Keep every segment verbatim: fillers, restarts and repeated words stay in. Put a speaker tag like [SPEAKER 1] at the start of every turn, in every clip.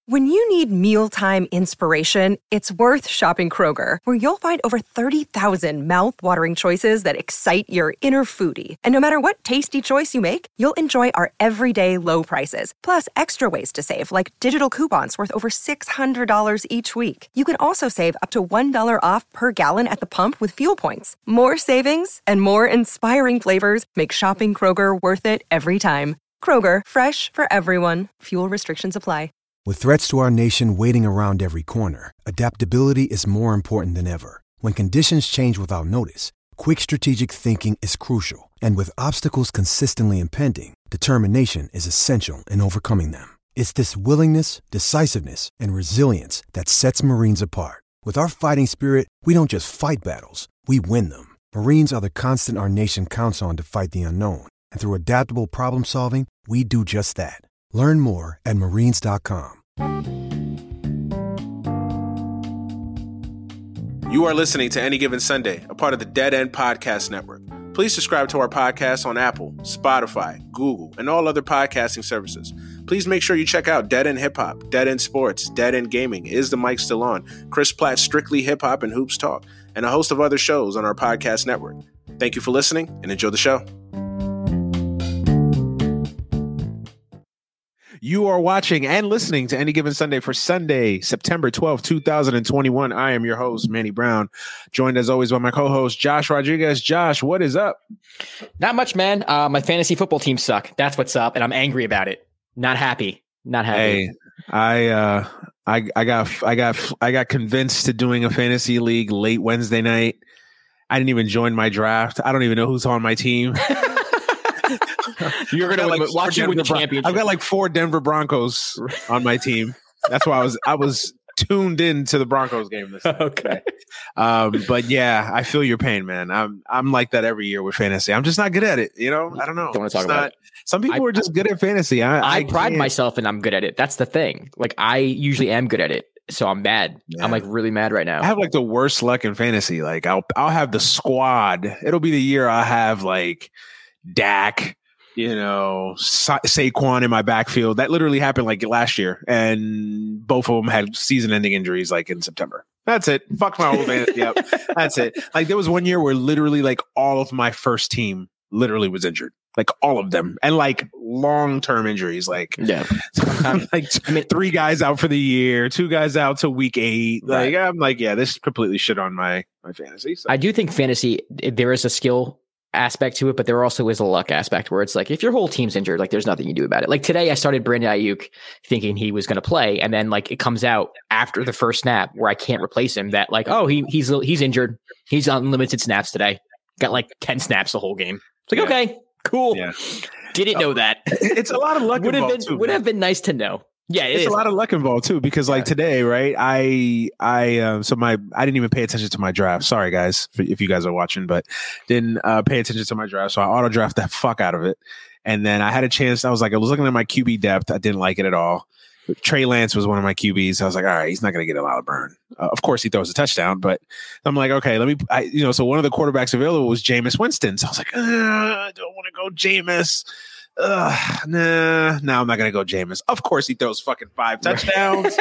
[SPEAKER 1] When you need mealtime inspiration, it's worth shopping Kroger, where you'll find over thirty thousand mouth-watering choices that excite your inner foodie. And no matter what tasty choice you make, you'll enjoy our everyday low prices, plus extra ways to save, like digital coupons worth over six hundred dollars each week. You can also save up to one dollar off per gallon at the pump with fuel points. More savings and more inspiring flavors make shopping Kroger worth it every time. Kroger, fresh for everyone. Fuel restrictions apply.
[SPEAKER 2] With threats to our nation waiting around every corner, adaptability is more important than ever. When conditions change without notice, quick strategic thinking is crucial. And with obstacles consistently impending, determination is essential in overcoming them. It's this willingness, decisiveness, and resilience that sets Marines apart. With our fighting spirit, we don't just fight battles, we win them. Marines are the constant our nation counts on to fight the unknown. And through adaptable problem solving, we do just that. Learn more at marines dot com.
[SPEAKER 3] You are listening to Any Given Sunday, a part of the Dead End Podcast Network. Please subscribe to our podcast on Apple, Spotify, Google, and all other podcasting services. Please make sure you check out Dead End Hip Hop, Dead End Sports, Dead End Gaming, Is the Mic Still On, Chris Platt's Strictly Hip Hop and Hoops Talk, and a host of other shows on our podcast network. Thank you for listening and enjoy the show. You are watching and listening to Any Given Sunday for Sunday, September twelfth, twenty twenty-one. I am your host, Manny Brown, joined as always by my co-host, Josh Rodriguez. Josh, what is up?
[SPEAKER 4] Not much, man. Uh, my fantasy football team suck. That's what's up, and I'm angry about it. Not happy. Not happy.
[SPEAKER 3] Hey, I, uh, I, I got, I got, I got convinced to doing a fantasy league late Wednesday night. I didn't even join my draft. I don't even know who's on my team.
[SPEAKER 4] You're gonna
[SPEAKER 3] like
[SPEAKER 4] watch you win the championship.
[SPEAKER 3] I've got like four Denver Broncos on my team. That's why I was I was tuned in to the Broncos game this
[SPEAKER 4] okay.
[SPEAKER 3] Um, but yeah, I feel your pain, man. I'm I'm like that every year with fantasy. I'm just not good at it. You know, I don't know.
[SPEAKER 4] Don't want to talk
[SPEAKER 3] it's
[SPEAKER 4] about
[SPEAKER 3] not,
[SPEAKER 4] it.
[SPEAKER 3] Some people
[SPEAKER 4] I,
[SPEAKER 3] are just good at fantasy. I,
[SPEAKER 4] I,
[SPEAKER 3] I
[SPEAKER 4] pride
[SPEAKER 3] can't.
[SPEAKER 4] myself and I'm good at it. That's the thing. Like I usually am good at it. So I'm mad. Yeah. I'm like really mad right now.
[SPEAKER 3] I have like the worst luck in fantasy. Like I'll I'll have the squad. It'll be the year I have like Dak, you know, Sa- Saquon in my backfield. That literally happened like last year, and both of them had season-ending injuries like in September. That's it. Fuck my whole fantasy. Yep, that's it. Like there was one year where literally like all of my first team literally was injured, like all of them, and like long-term injuries. Like
[SPEAKER 4] yeah,
[SPEAKER 3] like I mean, three guys out for the year, two guys out till week eight. Like right. I'm like, yeah, this completely shit on my my fantasy. So.
[SPEAKER 4] I do think fantasy there is a skill aspect to it, but there also is a luck aspect where it's like if your whole team's injured, like there's nothing you do about it. Like today I started Brandon Ayuk thinking he was going to play, and then like it comes out after the first snap where I can't replace him that like, oh, he he's he's injured. He's on limited snaps today. Got like ten snaps the whole game. It's like, yeah. Okay, cool. Yeah. Didn't know that.
[SPEAKER 3] It's a lot of luck
[SPEAKER 4] would have been
[SPEAKER 3] too,
[SPEAKER 4] would
[SPEAKER 3] man.
[SPEAKER 4] have been nice to know. Yeah, it
[SPEAKER 3] it's
[SPEAKER 4] is.
[SPEAKER 3] a lot of luck involved too, because like yeah. today, right? I I um, so my I didn't even pay attention to my draft. Sorry guys, if you guys are watching, but didn't uh, pay attention to my draft, so I auto draft the fuck out of it. And then I had a chance. I was like, I was looking at my Q B depth. I didn't like it at all. Trey Lance was one of my Q Bs. I was like, all right, he's not going to get a lot of burn. Uh, of course, he throws a touchdown, but I'm like, okay, let me. I, you know, so one of the quarterbacks available was Jameis Winston. So I was like, uh, I don't want to go Jameis. Ugh, nah, now I'm not gonna go Jameis. Of course, he throws fucking five touchdowns.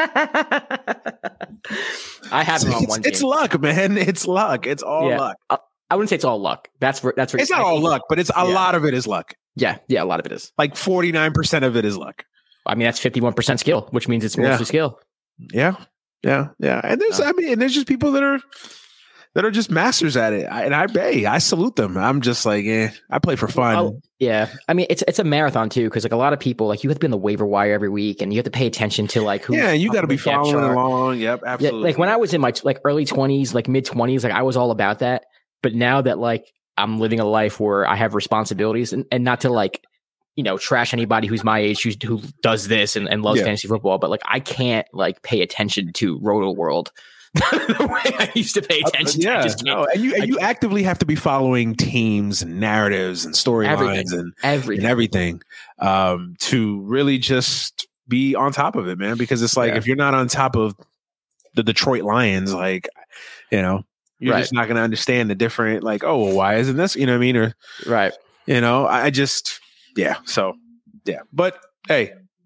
[SPEAKER 4] I have him on
[SPEAKER 3] it's,
[SPEAKER 4] one.
[SPEAKER 3] It's
[SPEAKER 4] game.
[SPEAKER 3] luck, man. It's luck. It's all
[SPEAKER 4] yeah.
[SPEAKER 3] luck.
[SPEAKER 4] I, I wouldn't say it's all luck. That's where that's where
[SPEAKER 3] it's not all luck, but it's a
[SPEAKER 4] yeah.
[SPEAKER 3] lot of it is luck.
[SPEAKER 4] Yeah, yeah, a lot of it is.
[SPEAKER 3] Like forty-nine percent of it is luck.
[SPEAKER 4] I mean, that's fifty-one percent skill, which means it's mostly
[SPEAKER 3] yeah.
[SPEAKER 4] skill.
[SPEAKER 3] Yeah, yeah, yeah. And there's, yeah. I mean, and there's just people that are. that are just masters at it. I, and I hey, I salute them. I'm just like, eh, I play for fun.
[SPEAKER 4] Oh, yeah. I mean, it's it's a marathon too, because like a lot of people, like you have to be on the waiver wire every week and you have to pay attention to like who.
[SPEAKER 3] Yeah, you got to be following along. Yep, absolutely.
[SPEAKER 4] Yeah, like when I was in my like early twenties, like mid twenties, like I was all about that. But now that like I'm living a life where I have responsibilities and, and not to like, you know, trash anybody who's my age who's, who does this and, and loves yeah. fantasy football, but like I can't like pay attention to Roto World the way I used to pay attention.
[SPEAKER 3] Uh, yeah,
[SPEAKER 4] I just can't.
[SPEAKER 3] No, and you and you actively have to be following teams and narratives and storylines and
[SPEAKER 4] everything.
[SPEAKER 3] and everything um, to really just be on top of it, man. Because it's like yeah. if you're not on top of the Detroit Lions, like you know, you're right. just not going to understand the different. Like, oh, well, why isn't this? You know what I mean? Or
[SPEAKER 4] right?
[SPEAKER 3] You know, I just yeah. So yeah, but hey.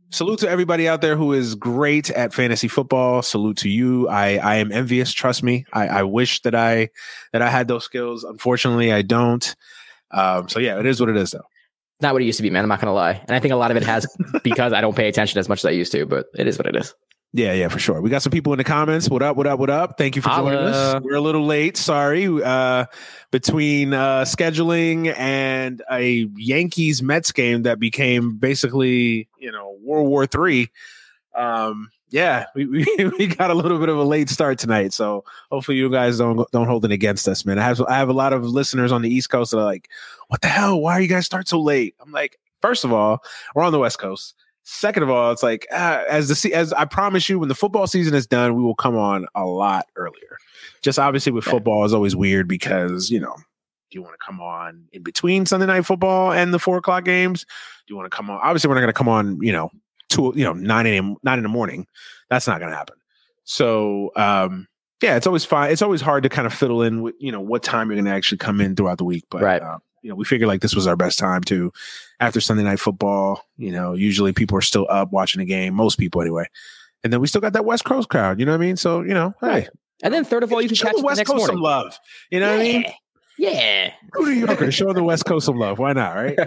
[SPEAKER 3] salute to everybody out there who is great at fantasy football. Salute to you. I, I am envious. Trust me. I, I wish that I that I had those skills. Unfortunately, I don't. Um, so yeah, it is what it is, though.
[SPEAKER 4] Not what it used to be, man. I'm not going to lie. And I think a lot of it has because I don't pay attention as much as I used to, but it is what it is.
[SPEAKER 3] Yeah, yeah, for sure. We got some people in the comments. What up, what up, what up? Thank you for joining
[SPEAKER 4] Holla.
[SPEAKER 3] us. We're a little late. Sorry. Uh, between uh, scheduling and a Yankees Mets game that became basically, you know, World War Three. Um, yeah, we, we we got a little bit of a late start tonight. So hopefully you guys don't don't hold it against us, man. I have I have a lot of listeners on the East Coast that are like, what the hell? Why are you guys start so late? I'm like, first of all, we're on the West Coast. Second of all, it's like uh, as the as I promise you, when the football season is done, we will come on a lot earlier. Just obviously with football is always weird because, you know, do you want to come on in between Sunday Night Football and the four o'clock games? Do you want to come on? Obviously, we're not going to come on, you know, two, you know, nine a.m. nine in the morning. That's not going to happen. So, um, yeah, it's always fine. It's always hard to kind of fiddle in with, you know, what time you're going to actually come in throughout the week. But
[SPEAKER 4] right.
[SPEAKER 3] Uh, you know, we figured like this was our best time to after Sunday Night Football. You know, usually people are still up watching the game, most people anyway. And then we still got that West Coast crowd. You know what I mean? So, you know, hey.
[SPEAKER 4] And then third of all, you can
[SPEAKER 3] show
[SPEAKER 4] catch
[SPEAKER 3] the
[SPEAKER 4] it
[SPEAKER 3] West
[SPEAKER 4] the next
[SPEAKER 3] Coast
[SPEAKER 4] morning.
[SPEAKER 3] some love. You know
[SPEAKER 4] yeah.
[SPEAKER 3] what I mean?
[SPEAKER 4] Yeah.
[SPEAKER 3] Go to New Yorkers, show the West Coast some love. Why not? Right?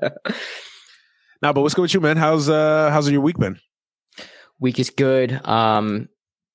[SPEAKER 3] Nah, but what's good with you, man? How's uh how's your week been?
[SPEAKER 4] Week is good. Um,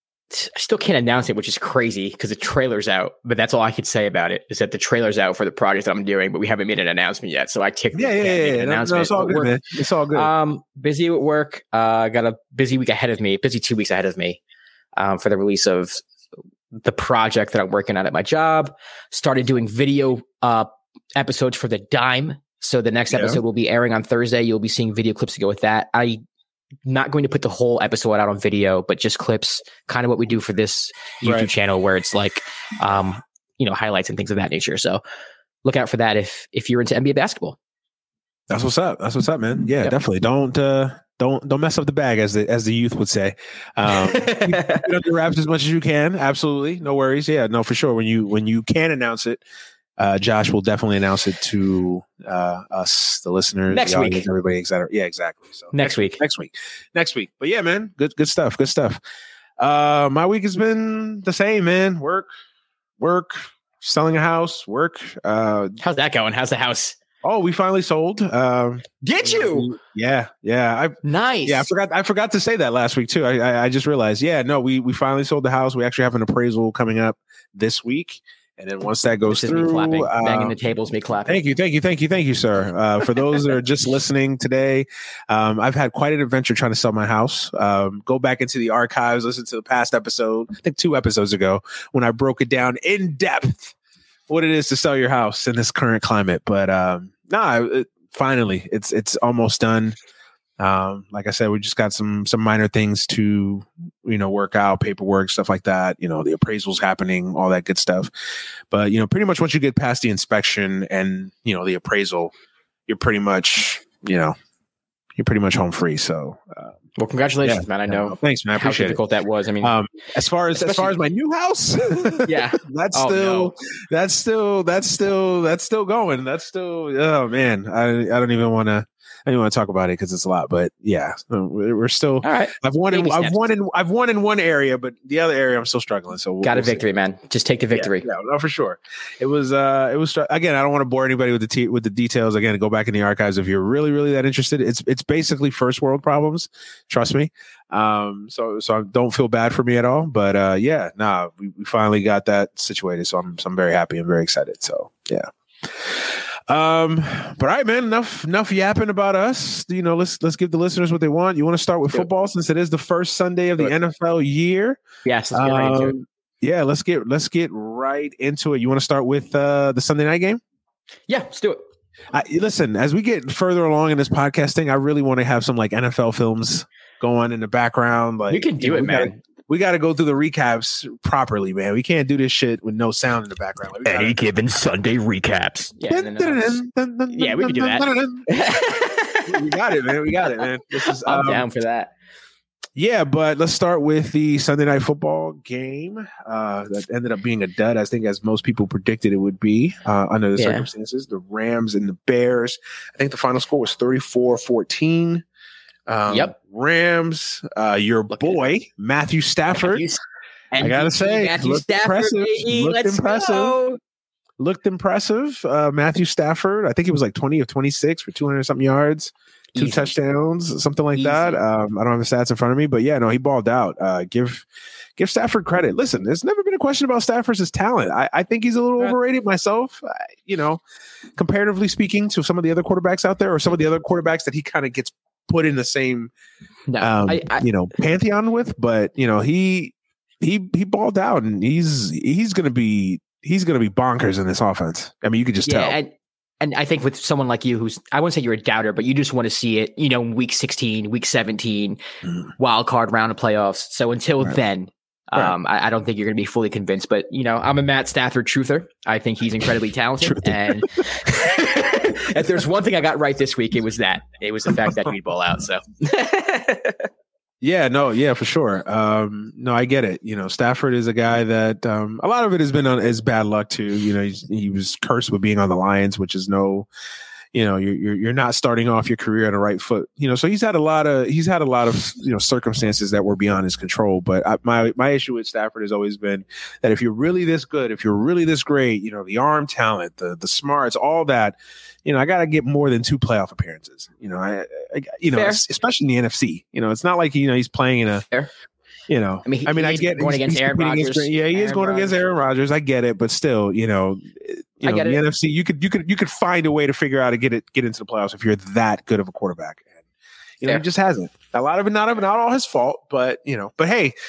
[SPEAKER 4] I still can't announce it, which is crazy because the trailer's out. But that's all I could say about it is that the trailer's out for the project that I'm doing, but we haven't made an announcement yet. So I technically
[SPEAKER 3] Yeah, yeah,
[SPEAKER 4] can't
[SPEAKER 3] yeah.
[SPEAKER 4] make
[SPEAKER 3] yeah.
[SPEAKER 4] an
[SPEAKER 3] No,
[SPEAKER 4] announcement.
[SPEAKER 3] no, it's all
[SPEAKER 4] But
[SPEAKER 3] good,
[SPEAKER 4] we're-
[SPEAKER 3] man. It's all good.
[SPEAKER 4] Um, busy at work. Uh, got a busy week ahead of me. Busy two weeks ahead of me. Um, for the release of the project that I'm working on at my job. Started doing video uh episodes for the Dime. So the next
[SPEAKER 3] Yeah.
[SPEAKER 4] episode will be airing on Thursday. You'll be seeing video clips to go with that. I. Not going to put the whole episode out on video, but just clips, kind of what we do for this YouTube
[SPEAKER 3] Right.
[SPEAKER 4] channel, where it's like, um, you know, highlights and things of that nature. So look out for that if if you're into N B A basketball.
[SPEAKER 3] That's what's up. That's what's up, man. Yeah,
[SPEAKER 4] Yep.
[SPEAKER 3] definitely. Don't uh don't don't mess up the bag, as the as the youth would say. Um, keep it under wraps as much as you can. Absolutely, no worries. Yeah, no, for sure. When you when you can announce it, uh, Josh will definitely announce it to uh, us, the listeners,
[SPEAKER 4] Next
[SPEAKER 3] the
[SPEAKER 4] week.
[SPEAKER 3] audience, everybody, et cetera. Yeah, exactly. So
[SPEAKER 4] Next week.
[SPEAKER 3] next week, next week. But yeah, man, good good stuff. Good stuff. Uh, my week has been the same, man. Work, work, selling a house, work. Uh,
[SPEAKER 4] How's that going? How's the house?
[SPEAKER 3] oh, we finally sold. Um,
[SPEAKER 4] Did you?
[SPEAKER 3] yeah, yeah. I
[SPEAKER 4] Nice.
[SPEAKER 3] Yeah, I forgot. I forgot to say that last week too. I, I, I just realized. Yeah, no, we we finally sold the house. We actually have an appraisal coming up this week, and then once that goes
[SPEAKER 4] This is
[SPEAKER 3] through,
[SPEAKER 4] me clapping.
[SPEAKER 3] uh,
[SPEAKER 4] Banging the tables, me clapping.
[SPEAKER 3] thank you, thank you, thank you, thank you, sir. Uh, for those that are just listening today, um, I've had quite an adventure trying to sell my house. Um, go back into the archives, listen to the past episode. I think two episodes ago when I broke it down in depth what it is to sell your house in this current climate. But um, nah, it, finally, it's it's almost done. Um, like I said, we just got some some minor things to, you know, work out, paperwork, stuff like that. You know, the appraisals happening, all that good stuff. But, you know, pretty much once you get past the inspection and, you know, the appraisal, you're pretty much, you know, you're pretty much home free. So, uh,
[SPEAKER 4] Well, congratulations,
[SPEAKER 3] yeah,
[SPEAKER 4] man. I
[SPEAKER 3] yeah,
[SPEAKER 4] know
[SPEAKER 3] no, thanks, man. I
[SPEAKER 4] how
[SPEAKER 3] appreciate it.
[SPEAKER 4] difficult that was. I mean,
[SPEAKER 3] Um, as far as as far
[SPEAKER 4] especially-
[SPEAKER 3] as my new house,
[SPEAKER 4] Yeah.
[SPEAKER 3] that's
[SPEAKER 4] Oh,
[SPEAKER 3] still
[SPEAKER 4] no.
[SPEAKER 3] that's still that's still that's still going. That's still oh man, I I don't even want to I don't want to talk about it because it's a lot. But yeah, we're we're still.
[SPEAKER 4] all right.
[SPEAKER 3] I've won in
[SPEAKER 4] Baby
[SPEAKER 3] I've
[SPEAKER 4] steps.
[SPEAKER 3] won in I've won in one area, but the other area I'm still struggling. So we'll,
[SPEAKER 4] Got a
[SPEAKER 3] we'll see.
[SPEAKER 4] victory, man. Just take the victory.
[SPEAKER 3] Yeah, yeah, no, for sure. It was uh it was again, I don't want to bore anybody with the te- with the details. Again, go back in the archives if you're really really that interested. It's it's basically first world problems, trust me. Um so so don't feel bad for me at all, but uh yeah, nah, we, we finally got that situated. So I'm so I'm very happy and very excited. So, yeah. Um but all right, man, enough enough yapping about us. You know, let's let's give the listeners what they want. You want to start with
[SPEAKER 4] Sure.
[SPEAKER 3] football since it is the first Sunday of the
[SPEAKER 4] Sure.
[SPEAKER 3] N F L year?
[SPEAKER 4] Yes. Let's get right into it.
[SPEAKER 3] Um, yeah, let's get let's get right into it. You want to start with uh, the Sunday night game?
[SPEAKER 4] Yeah, let's do it.
[SPEAKER 3] I, listen, as we get further along in this podcasting, I really want to have some like N F L films going in the background. Like
[SPEAKER 4] You can do
[SPEAKER 3] you know,
[SPEAKER 4] it,
[SPEAKER 3] we
[SPEAKER 4] man.
[SPEAKER 3] Gotta, we got to go through the recaps properly, man. We can't do this shit with no sound in the background. Like, we gotta-
[SPEAKER 5] given Sunday recaps.
[SPEAKER 4] Yeah, and then uh, Yeah, we can do that.
[SPEAKER 3] We got it, man. We got it, man. This is
[SPEAKER 4] I'm
[SPEAKER 3] um,
[SPEAKER 4] down for that.
[SPEAKER 3] Yeah, but let's start with the Sunday night football game uh, that ended up being a dud. I think, as most people predicted it would be uh, under the
[SPEAKER 4] Yeah.
[SPEAKER 3] circumstances. The Rams and the Bears. I think the final score was thirty-four fourteen. Um,
[SPEAKER 4] yep.
[SPEAKER 3] Rams, uh, your Look boy, Matthew Stafford. Matthew, I got to say,
[SPEAKER 4] Matthew
[SPEAKER 3] looked
[SPEAKER 4] Stafford,
[SPEAKER 3] impressive.
[SPEAKER 4] baby,
[SPEAKER 3] Looked
[SPEAKER 4] let's
[SPEAKER 3] impressive.
[SPEAKER 4] Go.
[SPEAKER 3] Looked impressive. Uh, Matthew Stafford, I think he was like twenty of twenty-six for two hundred something yards, two Easy. touchdowns, something like Easy. that. Um, I don't have the stats in front of me, but yeah, no, he balled out. Uh, give give Stafford credit. Listen, there's never been a question about Stafford's talent. I, I think he's a little overrated myself, uh, you know, comparatively speaking to some of the other quarterbacks out there or some of the other quarterbacks that he kind of gets put in the same, no, um, I, I, you know, pantheon with. But, you know, he he he balled out and he's he's going to be he's going to be bonkers in this offense. I mean, you could just
[SPEAKER 4] yeah,
[SPEAKER 3] tell.
[SPEAKER 4] And, and I think with someone like you, who's, I wouldn't say you're a doubter, but you just want to see it, you know, in week sixteen, week seventeen, mm. wild card round of playoffs. So until right. then, um, right. I, I don't think you're going to be fully convinced. But, you know, I'm a Matt Stafford truther. I think he's incredibly talented. and if there's one thing I got right this week, it was that. It was the fact that he'd ball out. So.
[SPEAKER 3] Yeah, no, yeah, for sure. Um, no, I get it. You know, Stafford is a guy that um, a lot of it has been on his bad luck too. You know, he's, he was cursed with being on the Lions, which is no, you know, you're, you're you're not starting off your career on the right foot. You know, so he's had a lot of he's had a lot of you know circumstances that were beyond his control. But I, my my issue with Stafford has always been that if you're really this good, if you're really this great, you know, the arm talent, the the smarts, all that. You know, I got to get more than two playoff appearances. You know, I, I you know, Fair. especially in the N F C. You know, it's not like you know he's playing in a. Fair. You know, I mean, he, I mean, I get
[SPEAKER 4] going against Aaron Rodgers.
[SPEAKER 3] Against, yeah, he
[SPEAKER 4] Aaron
[SPEAKER 3] is going
[SPEAKER 4] Rodgers.
[SPEAKER 3] against Aaron Rodgers. I get it, but still, you know, you know, the it. N F C, you could you could you could find a way to figure out how to get it get into the playoffs if you're that good of a quarterback. And, you know, Fair. He just hasn't. A lot of it, not not all his fault, but you know, but hey,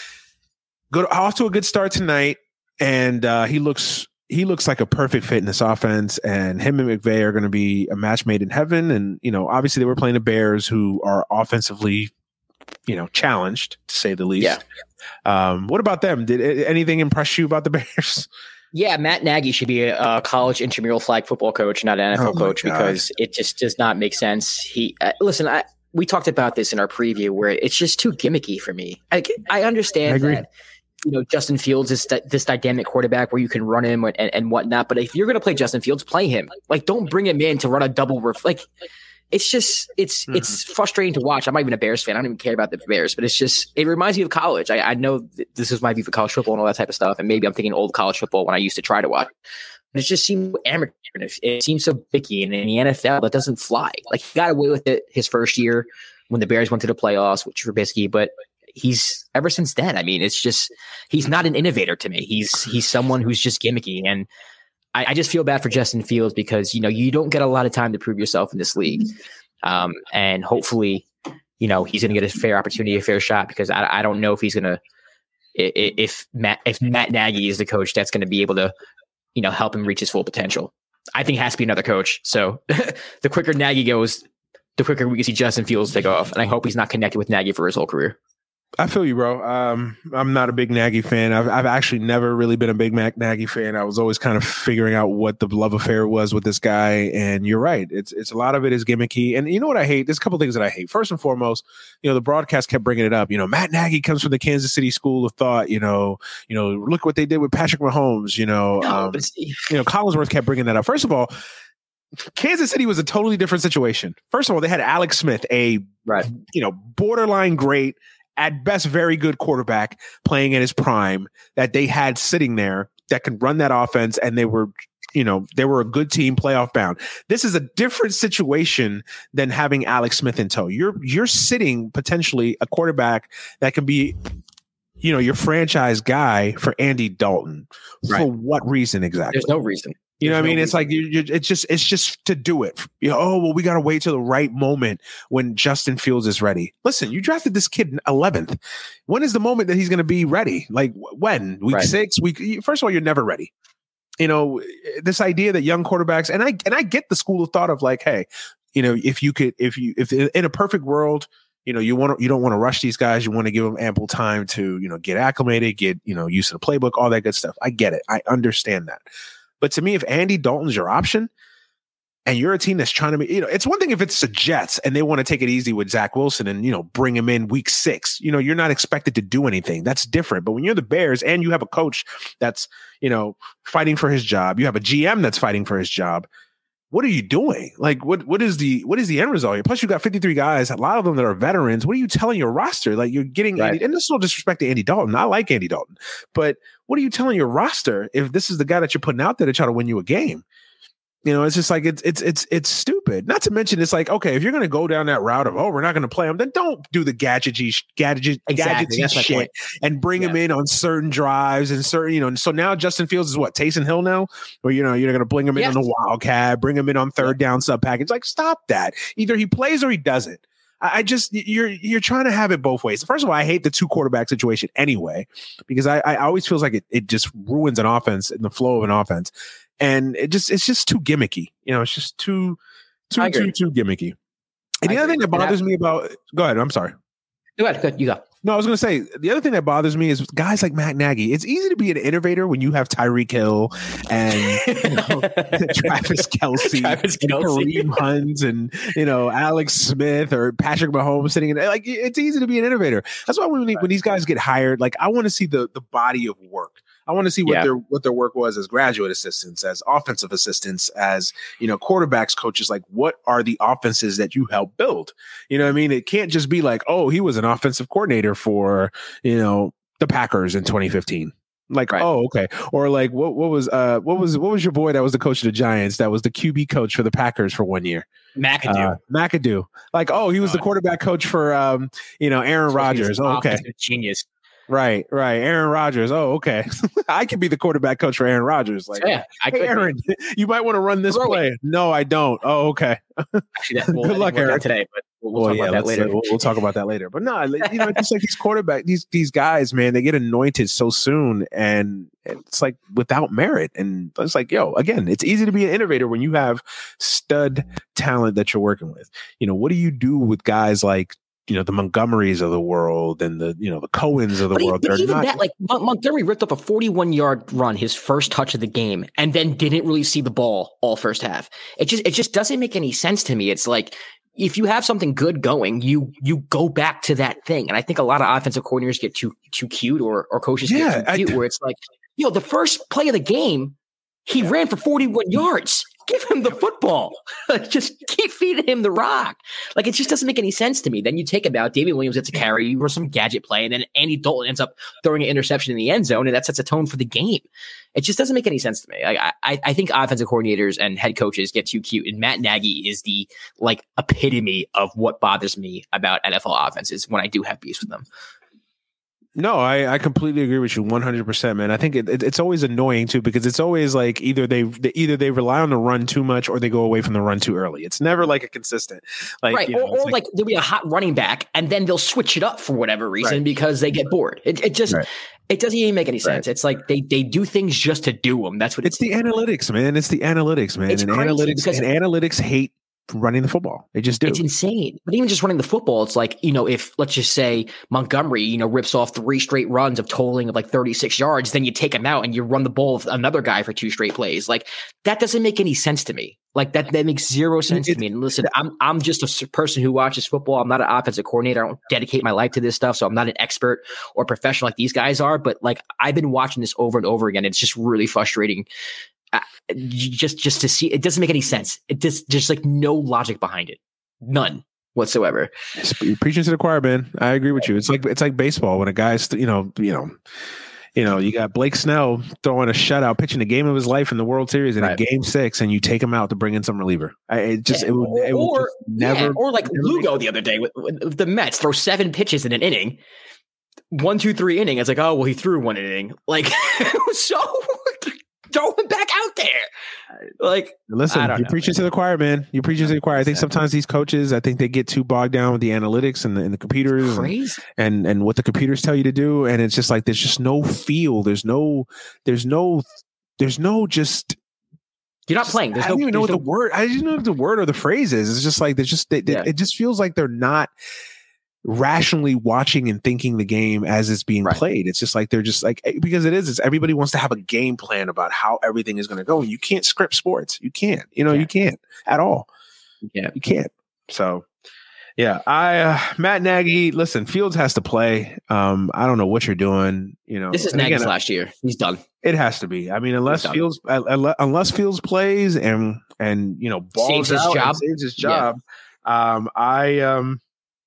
[SPEAKER 3] go to, off to a good start tonight, and uh, he looks. He looks like a perfect fit in this offense, and him and McVay are going to be a match made in heaven. And, you know, obviously they were playing the Bears, who are offensively, you know, challenged to say the least.
[SPEAKER 4] Yeah.
[SPEAKER 3] Um, what about them? Did anything impress you about the Bears?
[SPEAKER 4] Yeah, Matt Nagy should be a, a college intramural flag football coach, not an N F L oh coach, God. because it just does not make sense. He uh, listen, I, we talked about this in our preview where it's just too gimmicky for me. I, I understand
[SPEAKER 3] I agree.
[SPEAKER 4] that. You know, Justin Fields is st- this dynamic quarterback where you can run him and, and whatnot. But if you're going to play Justin Fields, play him. Like, don't bring him in to run a double ref. Like, it's just, it's mm-hmm. it's frustrating to watch. I'm not even a Bears fan. I don't even care about the Bears. But it's just, it reminds me of college. I, I know th- this is my view for college football and all that type of stuff. And maybe I'm thinking old college football when I used to try to watch. But it just seems amateur. It seems so picky. And in the N F L, that doesn't fly. Like, he got away with it his first year when the Bears went to the playoffs with Trubisky. But he's ever since then. I mean, it's just he's not an innovator to me. He's he's someone who's just gimmicky, and I, I just feel bad for Justin Fields because you know you don't get a lot of time to prove yourself in this league, um, and hopefully, you know he's going to get a fair opportunity, a fair shot. Because I, I don't know if he's going to if Matt if Matt Nagy is the coach that's going to be able to you know help him reach his full potential. I think it has to be another coach. So the quicker Nagy goes, the quicker we can see Justin Fields take off, and I hope he's not connected with Nagy for his whole career.
[SPEAKER 3] I feel you, bro. Um, I'm not a big Nagy fan. I've, I've actually never really been a big Mac Nagy fan. I was always kind of figuring out what the love affair was with this guy. And you're right. It's it's a lot of it is gimmicky. And you know what I hate? There's a couple of things that I hate. First and foremost, you know, the broadcast kept bringing it up. You know, Matt Nagy comes from the Kansas City School of Thought. You know, you know, look what they did with Patrick Mahomes. You know, no, um, you know, Collinsworth kept bringing that up. First of all, Kansas City was a totally different situation. First of all, they had Alex Smith, a right, you know, borderline great. At best, very good quarterback playing in his prime that they had sitting there that could run that offense. And they were, you know, they were a good team playoff bound. This is a different situation than having Alex Smith in tow. You're, you're sitting potentially a quarterback that can be, you know, your franchise guy for Andy Dalton. Right. For what reason exactly?
[SPEAKER 4] There's no reason.
[SPEAKER 3] You know
[SPEAKER 4] There's
[SPEAKER 3] what I mean?
[SPEAKER 4] no
[SPEAKER 3] It's like you, you, it's just it's just to do it. You know, oh well, we got to wait till the right moment when Justin Fields is ready. Listen, you drafted this kid eleventh. When is the moment that he's going to be ready? Like when? Week right. six? Week? First of all, you're never ready. You know, this idea that young quarterbacks and I and I get the school of thought of like, hey, you know, if you could, if you if in a perfect world, you know, you want to, you don't want to rush these guys. You want to give them ample time to, you know, get acclimated, get, you know, used to the playbook, all that good stuff. I get it. I understand that. But to me, if Andy Dalton's your option and you're a team that's trying to be, you know, it's one thing if it's the Jets and they want to take it easy with Zach Wilson and, you know, bring him in week six, you know, you're not expected to do anything. That's different. But when you're the Bears and you have a coach that's, you know, fighting for his job, you have a G M that's fighting for his job, what are you doing? Like, what what is the what is the end result here? Plus, you got fifty-three guys, a lot of them that are veterans. What are you telling your roster? Like, you're getting right. Andy, and this is no disrespect to Andy Dalton. I like Andy Dalton, but what are you telling your roster if this is the guy that you're putting out there to try to win you a game? You know, it's just like it's it's it's it's stupid. Not to mention, it's like, okay, if you're going to go down that route of, oh, we're not going to play him, then don't do the gadgety gadget
[SPEAKER 4] exactly.
[SPEAKER 3] gadgety shit point. And bring yeah. him in on certain drives and certain, you know. And so now Justin Fields is what, Taysom Hill now, or you know, you're going to bring him in yes. on the wildcat, bring him in on third yeah. down sub package. Like, stop that. Either he plays or he doesn't. I just you're you're trying to have it both ways. First of all, I hate the two quarterback situation anyway, because I, I always feels like it it just ruins an offense and the flow of an offense. And it just it's just too gimmicky. You know, it's just too too too too gimmicky. And I the other agree. thing that bothers me about go ahead, I'm sorry.
[SPEAKER 4] Go ahead, go ahead, you go.
[SPEAKER 3] No, I was gonna say the other thing that bothers me is guys like Matt Nagy. It's easy to be an innovator when you have Tyreek Hill and you know, Travis Kelce,
[SPEAKER 4] Travis Kelce.
[SPEAKER 3] and Kareem Hunt, and you know Alex Smith or Patrick Mahomes sitting in. Like, it's easy to be an innovator. That's why when when these guys get hired, like I want to see the the body of work. I want to see what yeah. their what their work was as graduate assistants, as offensive assistants, as you know, quarterbacks coaches. Like, what are the offenses that you helped build? You know what I mean? It can't just be like, oh, he was an offensive coordinator for, you know, the Packers in twenty fifteen. Like, right. oh, okay. Or like, what what was uh what was what was your boy that was the coach of the Giants that was the Q B coach for the Packers for one year?
[SPEAKER 4] McAdoo.
[SPEAKER 3] Uh, McAdoo. Like, oh, he was oh, the quarterback coach for um, you know, Aaron Rodgers. Oh, okay.
[SPEAKER 4] Genius.
[SPEAKER 3] Right, right. Aaron Rodgers. Oh, okay. I could be the quarterback coach for Aaron Rodgers. Like,
[SPEAKER 4] yeah, I
[SPEAKER 3] hey, Aaron, be. you might want to run this
[SPEAKER 4] Throw
[SPEAKER 3] play.
[SPEAKER 4] It.
[SPEAKER 3] No, I don't. Oh, okay.
[SPEAKER 4] Actually, that, well,
[SPEAKER 3] good luck, Aaron.
[SPEAKER 4] Today, but we'll, we'll
[SPEAKER 3] well,
[SPEAKER 4] talk
[SPEAKER 3] yeah,
[SPEAKER 4] about that later.
[SPEAKER 3] We'll, we'll talk about that later. But no, you know, it's like these quarterback, these these guys, man, they get anointed so soon, and it's like without merit. And it's like, yo, again, it's easy to be an innovator when you have stud talent that you're working with. You know, what do you do with guys like, you know, the Montgomerys of the world and the, you know, the Cohens of the
[SPEAKER 4] but
[SPEAKER 3] world?
[SPEAKER 4] But even
[SPEAKER 3] not,
[SPEAKER 4] that, like Mon- Montgomery ripped up a forty-one yard run, his first touch of the game, and then didn't really see the ball all first half. It just, it just doesn't make any sense to me. It's like, if you have something good going, you, you go back to that thing. And I think a lot of offensive coordinators get too, too cute, or, or coaches
[SPEAKER 3] yeah,
[SPEAKER 4] get too cute, I, where it's like, you know, the first play of the game, he
[SPEAKER 3] yeah.
[SPEAKER 4] ran for forty-one yards. Give him the football. Just keep feeding him the rock. Like, it just doesn't make any sense to me. Then you take him out. David Williams gets a carry or some gadget play, and then Andy Dalton ends up throwing an interception in the end zone, and that sets a tone for the game. It just doesn't make any sense to me. Like, I, I think offensive coordinators and head coaches get too cute, and Matt Nagy is the like epitome of what bothers me about N F L offenses when I do have beefs with them.
[SPEAKER 3] No, I, I completely agree with you one hundred percent, man. I think it, it, it's always annoying too, because it's always like either they, they either they rely on the run too much or they go away from the run too early. It's never like a consistent, like,
[SPEAKER 4] right.
[SPEAKER 3] You know,
[SPEAKER 4] or or
[SPEAKER 3] like,
[SPEAKER 4] like there'll be a hot running back and then they'll switch it up for whatever reason
[SPEAKER 3] right.
[SPEAKER 4] because they get bored. It, it just,
[SPEAKER 3] right.
[SPEAKER 4] it doesn't even make any sense.
[SPEAKER 3] Right.
[SPEAKER 4] It's like they, they do things just to do them. That's what
[SPEAKER 3] it's, it's the analytics, man. It's the analytics, man.
[SPEAKER 4] It's
[SPEAKER 3] and analytics and analytics hate running the football. They just do.
[SPEAKER 4] It's insane. But even just running the football, it's like, you know, if let's just say Montgomery, you know, rips off three straight runs of totaling of like thirty-six yards, then you take him out and you run the ball with another guy for two straight plays. Like, that doesn't make any sense to me. Like, that that makes zero sense it, to me. And listen, I'm I'm just a person who watches football. I'm not an offensive coordinator. I don't dedicate my life to this stuff, so I'm not an expert or professional like these guys are. But like, I've been watching this over and over again. It's just really frustrating. Uh, just just to see, it doesn't make any sense. It just just like no logic behind it, none whatsoever.
[SPEAKER 3] You're preaching to the choir, man. I agree with you. It's like it's like baseball when a guy's you know you know you know you got Blake Snell throwing a shutout, pitching the game of his life in the World Series in right. a game six, and you take him out to bring in some reliever. I, it just yeah. it would, it would
[SPEAKER 4] or
[SPEAKER 3] just never
[SPEAKER 4] yeah. or like
[SPEAKER 3] never
[SPEAKER 4] Lugo the other day with, with the Mets throw seven pitches in an inning, one two three inning. It's like, oh well, he threw one inning. Like, it was so. Throw him back out there. Like,
[SPEAKER 3] listen, you're know, preaching man. to the choir, man. You're preaching to the choir. I think sometimes these coaches, I think they get too bogged down with the analytics and the, and the computers and, and and what the computers tell you to do, and it's just like there's just no feel. There's no, there's no, there's no just.
[SPEAKER 4] You're not
[SPEAKER 3] just,
[SPEAKER 4] playing. There's
[SPEAKER 3] I don't
[SPEAKER 4] no,
[SPEAKER 3] even know what
[SPEAKER 4] no,
[SPEAKER 3] the word. I just know what the word or the phrase is. It's just like there's just they,
[SPEAKER 4] yeah.
[SPEAKER 3] it just feels like they're not rationally watching and thinking the game as it's being right. played. It's just like they're just like, because it is, it's everybody wants to have a game plan about how everything is going to go. And you can't script sports. You can't, you know, yeah. you can't at all.
[SPEAKER 4] Yeah,
[SPEAKER 3] you can't. So yeah, I, uh, Matt Nagy, listen, Fields has to play. Um, I don't know what you're doing. You know,
[SPEAKER 4] this is Nagy's again, last year. He's done.
[SPEAKER 3] It has to be. I mean, unless Fields, uh, unless Fields plays and, and you know balls
[SPEAKER 4] saves his
[SPEAKER 3] out
[SPEAKER 4] job.
[SPEAKER 3] and saves his job. Yeah. Um, I um,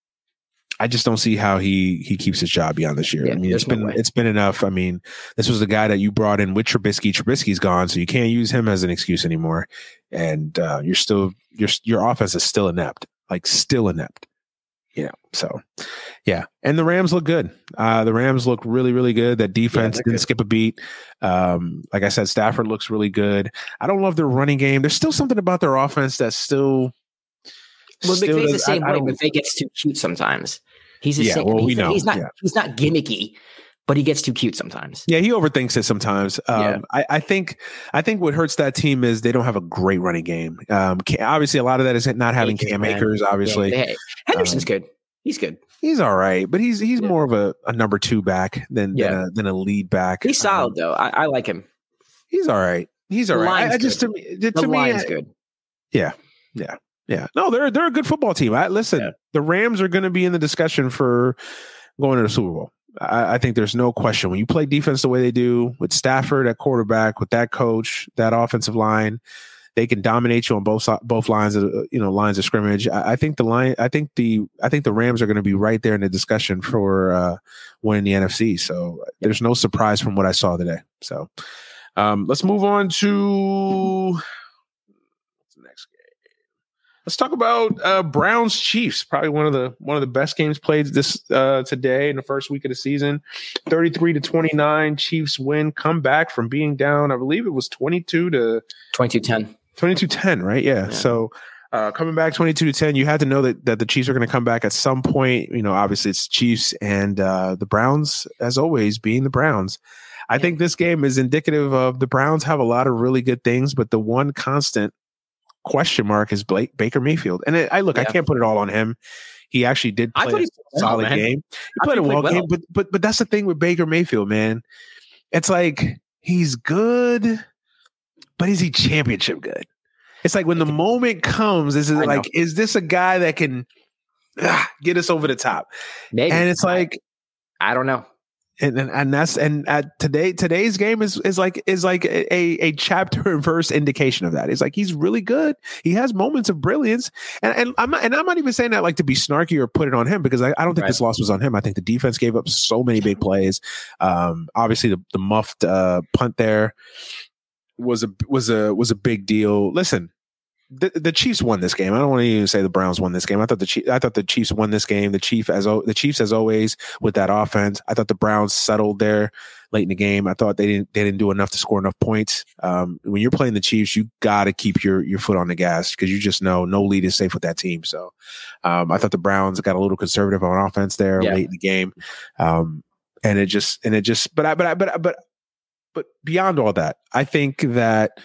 [SPEAKER 3] I just don't see how he he keeps his job beyond this year.
[SPEAKER 4] Yeah,
[SPEAKER 3] I mean, it's
[SPEAKER 4] no
[SPEAKER 3] been
[SPEAKER 4] way.
[SPEAKER 3] it's been enough. I mean, this was the guy that you brought in with Trubisky. Trubisky's gone, so you can't use him as an excuse anymore. And uh, you're still your your offense is still inept, like still inept. You know, so yeah. And the Rams look good. Uh, the Rams look really, really good. That defense
[SPEAKER 4] Yeah,
[SPEAKER 3] didn't
[SPEAKER 4] good.
[SPEAKER 3] skip a beat. Um, like I said, Stafford looks really good. I don't love their running game. There's still something about their offense that's still.
[SPEAKER 4] Well,
[SPEAKER 3] still
[SPEAKER 4] McVay's the
[SPEAKER 3] does-
[SPEAKER 4] same
[SPEAKER 3] I- I
[SPEAKER 4] way.
[SPEAKER 3] don't-
[SPEAKER 4] McVay gets too cute sometimes. He's the
[SPEAKER 3] Yeah,
[SPEAKER 4] same.
[SPEAKER 3] well,
[SPEAKER 4] he's,
[SPEAKER 3] we know,
[SPEAKER 4] he's not.
[SPEAKER 3] yeah.
[SPEAKER 4] He's not gimmicky, but he gets too cute sometimes.
[SPEAKER 3] Yeah, he overthinks it sometimes. Um,
[SPEAKER 4] Yeah.
[SPEAKER 3] I, I think I think what hurts that team is they don't have a great running game. Um, Ca- obviously, a lot of that is not having
[SPEAKER 4] Akers,
[SPEAKER 3] Cam
[SPEAKER 4] man.
[SPEAKER 3] Akers. Obviously,
[SPEAKER 4] Yeah, they- Henderson's
[SPEAKER 3] Um,
[SPEAKER 4] good. He's good.
[SPEAKER 3] he's all right, but he's he's
[SPEAKER 4] Yeah.
[SPEAKER 3] more of a, a number two back than
[SPEAKER 4] Yeah.
[SPEAKER 3] than, a, than a lead back.
[SPEAKER 4] He's solid
[SPEAKER 3] Um,
[SPEAKER 4] though. I, I like him.
[SPEAKER 3] he's all right. He's all
[SPEAKER 4] The
[SPEAKER 3] right. I,
[SPEAKER 4] line's
[SPEAKER 3] I just to
[SPEAKER 4] good.
[SPEAKER 3] me,
[SPEAKER 4] The
[SPEAKER 3] to me,
[SPEAKER 4] line's
[SPEAKER 3] I-
[SPEAKER 4] good.
[SPEAKER 3] yeah, yeah, yeah. No, they're they're a good football team. I listen.
[SPEAKER 4] Yeah.
[SPEAKER 3] The Rams are going to be in the discussion for going to the Super Bowl. I, I think there's no question when you play defense the way they do with Stafford at quarterback, with that coach, that offensive line, they can dominate you on both si- both lines of you know lines of scrimmage. I, I think the line, I think the I think the Rams are going to be right there in the discussion for uh, winning the N F C. So there's no surprise from what I saw today. So um, let's move on to what's the next game. Let's talk about uh, Browns Chiefs. Probably one of the one of the best games played this uh, today in the first week of the season. thirty-three to twenty-nine, Chiefs win. Come back from being down. I believe it was twenty-two to
[SPEAKER 4] twenty-two ten.
[SPEAKER 3] twenty-two ten, right? Yeah.
[SPEAKER 4] Yeah.
[SPEAKER 3] So uh, coming back twenty-two to ten, you had to know that that the Chiefs are going to come back at some point. You know, obviously it's Chiefs and uh, the Browns, as always, being the Browns. I think this game is indicative of the Browns have a lot of really good things, but the one constant question mark is Blake Baker Mayfield. And it, I look, I
[SPEAKER 4] Yeah.
[SPEAKER 3] can't put it all on him. He actually did
[SPEAKER 4] I
[SPEAKER 3] play
[SPEAKER 4] thought
[SPEAKER 3] a
[SPEAKER 4] he played well,
[SPEAKER 3] solid
[SPEAKER 4] man.
[SPEAKER 3] game. He
[SPEAKER 4] I
[SPEAKER 3] played a
[SPEAKER 4] thought he
[SPEAKER 3] well,
[SPEAKER 4] played
[SPEAKER 3] game,
[SPEAKER 4] well.
[SPEAKER 3] but but but that's the thing with Baker Mayfield, man. It's like he's good, but is he championship good? It's like when the moment comes, is it
[SPEAKER 4] I
[SPEAKER 3] like,
[SPEAKER 4] know.
[SPEAKER 3] is this a guy that can ah, get us over the top?
[SPEAKER 4] Maybe.
[SPEAKER 3] And it's like,
[SPEAKER 4] I don't know.
[SPEAKER 3] and and, and that's and at today today's game is is like is like a, a chapter and verse indication of that. It's like he's really good. He has moments of brilliance, and and I'm not and I'm not even saying that like to be snarky or put it on him, because I, I don't think
[SPEAKER 4] Right.
[SPEAKER 3] this loss was on him. I think the defense gave up so many big plays. Um, obviously the the muffed uh, punt there was a was a was a big deal. Listen. The, the Chiefs won this game. I don't want to even say the Browns won this game. I thought the Chiefs, I thought the Chiefs won this game. The Chief as o- the Chiefs as always with that offense. I thought the Browns settled there late in the game. I thought they didn't they didn't do enough to score enough points. Um, when you're playing the Chiefs, you got to keep your your foot on the gas, because you just know no lead is safe with that team. So um, I thought the Browns got a little conservative on offense there
[SPEAKER 4] Yeah.
[SPEAKER 3] late in the game, um, and it just and it just. But I but I but I- but but beyond all that, I think that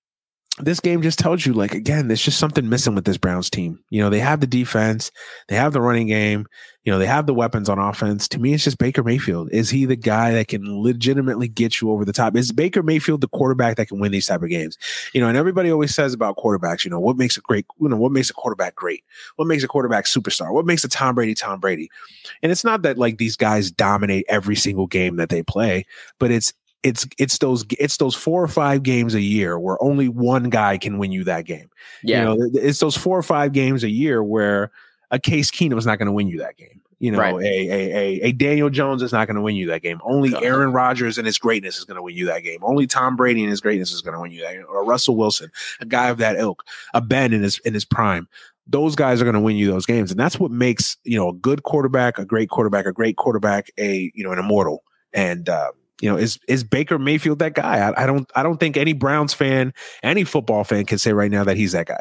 [SPEAKER 3] this game just tells you, like, again, there's just something missing with this Browns team. You know, they have the defense, they have the running game, you know, they have the weapons on offense. To me, it's just Baker Mayfield. Is he the guy that can legitimately get you over the top? Is Baker Mayfield the quarterback that can win these type of games? You know, and everybody always says about quarterbacks, you know, what makes a great, you know, what makes a quarterback great? What makes a quarterback superstar? What makes a Tom Brady Tom Brady? And it's not that like these guys dominate every single game that they play, but it's It's it's those it's those four or five games a year where only one guy can win you that game.
[SPEAKER 4] Yeah.
[SPEAKER 3] You know, it's those four or five games a year where a Case Keenum is not going to win you that game. You know,
[SPEAKER 4] Right.
[SPEAKER 3] a, a a a Daniel Jones is not going to win you that game. Only
[SPEAKER 4] God.
[SPEAKER 3] Aaron Rodgers and his greatness is going to win you that game. Only Tom Brady and his greatness is going to win you that game. Or Russell Wilson, a guy of that ilk, a Ben in his in his prime. Those guys are going to win you those games, and that's what makes, you know, a good quarterback, a great quarterback, a great quarterback, a you know an immortal. And uh, you know, is is Baker Mayfield that guy? I, I don't I don't think any Browns fan, any football fan can say right now that he's that guy.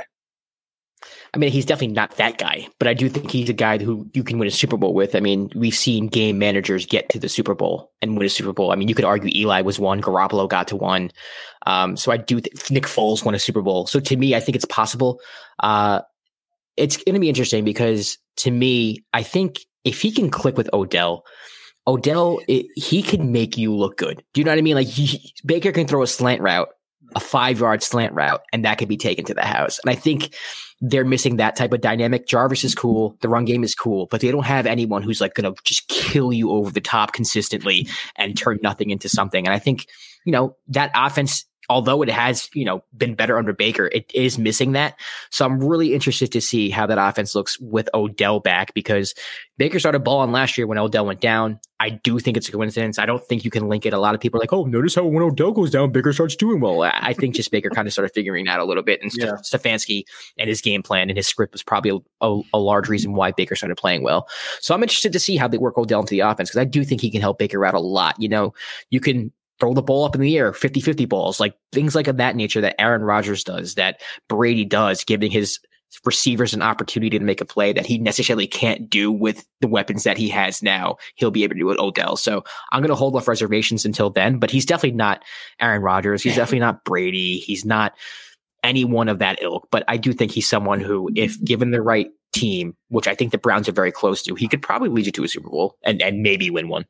[SPEAKER 4] I mean, he's definitely not that guy, but I do think he's a guy who you can win a Super Bowl with. I mean, we've seen game managers get to the Super Bowl and win a Super Bowl. I mean, you could argue Eli was one, Garoppolo got to one. Um, so I do think Nick Foles won a Super Bowl. So to me, I think it's possible. Uh, it's going to be interesting because to me, I think if he can click with Odell, Odell, it, he can make you look good. Do you know what I mean? Like he, Baker can throw a slant route, a five yard slant route, and that could be taken to the house. And I think they're missing that type of dynamic. Jarvis is cool. The run game is cool, but they don't have anyone who's like going to just kill you over the top consistently and turn nothing into something. And I think you know, that offense, although it has, you know, been better under Baker, it is missing that. So I'm really interested to see how that offense looks with Odell back, because Baker started balling last year when Odell went down. I do think it's a coincidence. I don't think you can link it. A lot of people are like, oh, notice how when Odell goes down, Baker starts doing well. I think just Baker kind of started figuring that a little bit. And yeah. Stefanski and his game plan and his script was probably a, a, a large reason why Baker started playing well. So I'm interested to see how they work Odell into the offense, because I do think he can help Baker out a lot. You know, you can throw the ball up in the air, fifty-fifty balls, like things like of that nature that Aaron Rodgers does, that Brady does, giving his receivers an opportunity to make a play that he necessarily can't do with the weapons that he has now. He'll be able to do it, Odell. So I'm going to hold off reservations until then, but he's definitely not Aaron Rodgers. He's definitely not Brady. He's not anyone of that ilk, but I do think he's someone who, if given the right team, which I think the Browns are very close to, he could probably lead you to a Super Bowl and, and maybe win one.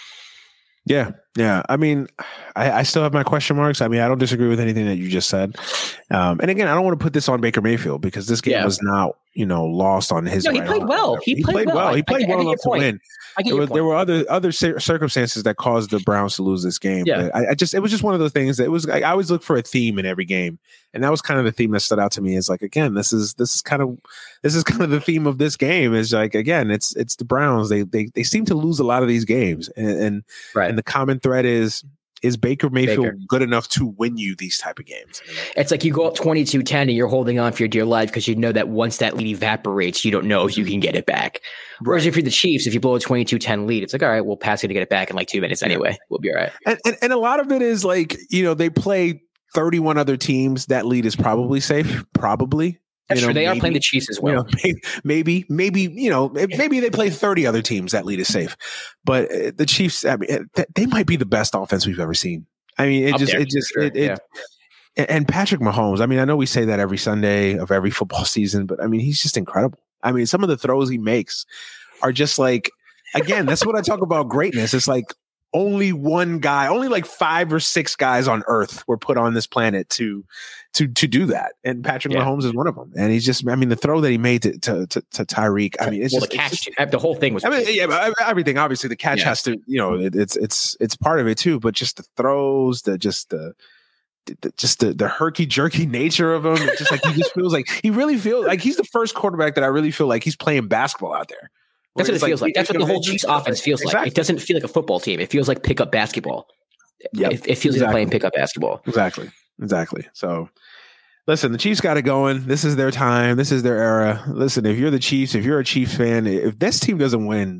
[SPEAKER 3] Yeah. Yeah. I mean, I, I still have my question marks. I mean, I don't disagree with anything that you just said. Um, and again, I don't want to put this on Baker Mayfield, because this game yeah. was not, you know, lost on his.
[SPEAKER 4] No, he
[SPEAKER 3] right
[SPEAKER 4] played
[SPEAKER 3] on.
[SPEAKER 4] well. He,
[SPEAKER 3] he
[SPEAKER 4] played,
[SPEAKER 3] played well.
[SPEAKER 4] well.
[SPEAKER 3] He played
[SPEAKER 4] I, I,
[SPEAKER 3] well
[SPEAKER 4] I
[SPEAKER 3] enough to win.
[SPEAKER 4] There
[SPEAKER 3] were,
[SPEAKER 4] were,
[SPEAKER 3] there were other other circumstances that caused the Browns to lose this game.
[SPEAKER 4] Yeah.
[SPEAKER 3] But I, I just it was just one of those things that it was. I, I always look for a theme in every game, and that was kind of the theme that stood out to me. Is like, again, this is this is kind of this is kind of the theme of this game. Is like, again, it's it's the Browns. They they they seem to lose a lot of these games, and and,
[SPEAKER 4] right.
[SPEAKER 3] and the common thread is. Is Baker Mayfield
[SPEAKER 4] Baker.
[SPEAKER 3] good enough to win you these type of games?
[SPEAKER 4] It's like you go up twenty-two ten and you're holding on for your dear life, because you know that once that lead evaporates, you don't know if you can get it back. Whereas right. if you're the Chiefs, if you blow a twenty-two ten lead, it's like, all right, we'll pass it to get it back in like two minutes anyway. Yeah. We'll be all right.
[SPEAKER 3] And, and and a lot of it is like, you know, they play thirty-one other teams. That lead is probably safe. Probably.
[SPEAKER 4] That's
[SPEAKER 3] you know,
[SPEAKER 4] true. They
[SPEAKER 3] maybe,
[SPEAKER 4] are playing the Chiefs as well.
[SPEAKER 3] You know, maybe, maybe, you know, maybe they play thirty other teams. That lead is safe. But the Chiefs, I mean, they might be the best offense we've ever seen. I mean, it
[SPEAKER 4] Up
[SPEAKER 3] just,
[SPEAKER 4] there,
[SPEAKER 3] it just,
[SPEAKER 4] sure.
[SPEAKER 3] it, it
[SPEAKER 4] yeah.
[SPEAKER 3] and Patrick Mahomes. I mean, I know we say that every Sunday of every football season, but I mean, he's just incredible. I mean, some of the throws he makes are just like, again, that's what I talk about greatness. It's like only one guy, only like five or six guys on earth were put on this planet to, to, to do that. And Patrick yeah. Mahomes is one of them. And he's just, I mean, the throw that he made to, to, to, to Tyreek, I mean, it's
[SPEAKER 4] well,
[SPEAKER 3] just,
[SPEAKER 4] the catch,
[SPEAKER 3] just,
[SPEAKER 4] the whole thing was,
[SPEAKER 3] I mean, yeah, but everything, obviously the catch yeah. has to, you know, it, it's, it's, it's part of it too, but just the throws, the, just the, the just the, the herky jerky nature of him. It's just like, he just feels like, he really feels like he's the first quarterback that I really feel like he's playing basketball out there.
[SPEAKER 4] That's what it feels like. like. That's what the whole Chiefs offense feels
[SPEAKER 3] exactly.
[SPEAKER 4] like. It doesn't feel like a football team. It feels like pickup basketball.
[SPEAKER 3] Yeah,
[SPEAKER 4] it, it feels exactly. like playing pickup basketball.
[SPEAKER 3] Exactly, exactly. So, listen, the Chiefs got it going. This is their time. This is their era. Listen, if you're the Chiefs, if you're a Chiefs fan, if this team doesn't win,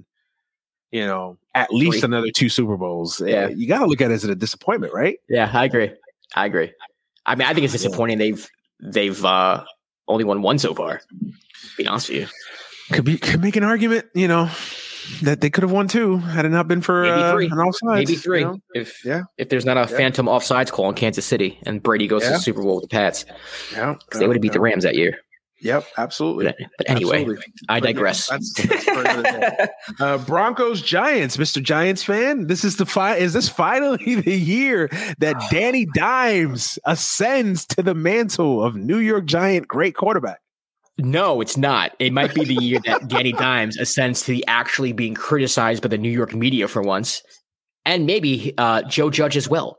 [SPEAKER 3] you know, at least Three. another two Super Bowls, yeah, you got to look at it as a disappointment, right?
[SPEAKER 4] Yeah, I agree. I agree. I mean, I think it's disappointing. They've they've uh, only won one so far. To be honest with you.
[SPEAKER 3] Could be could make an argument, you know, that they could have won two had it not been for
[SPEAKER 4] maybe
[SPEAKER 3] uh,
[SPEAKER 4] three,
[SPEAKER 3] an offsides.
[SPEAKER 4] maybe three.
[SPEAKER 3] You know?
[SPEAKER 4] If
[SPEAKER 3] yeah,
[SPEAKER 4] if there's not a yeah. phantom offsides call in Kansas City and Brady goes yeah. to the Super Bowl with the Pats,
[SPEAKER 3] yeah,
[SPEAKER 4] because yeah. they would have beat yeah. the Rams that year.
[SPEAKER 3] Yep, absolutely.
[SPEAKER 4] But, but anyway, absolutely. I digress.
[SPEAKER 3] But, yeah, that's, that's uh, Broncos Giants, Mister Giants fan. This is the fi- Is this finally the year that Danny Dimes ascends to the mantle of New York Giant great quarterback?
[SPEAKER 4] No, it's not. It might be the year that Danny Dimes ascends to the actually being criticized by the New York media for once, and maybe uh, Joe Judge as well.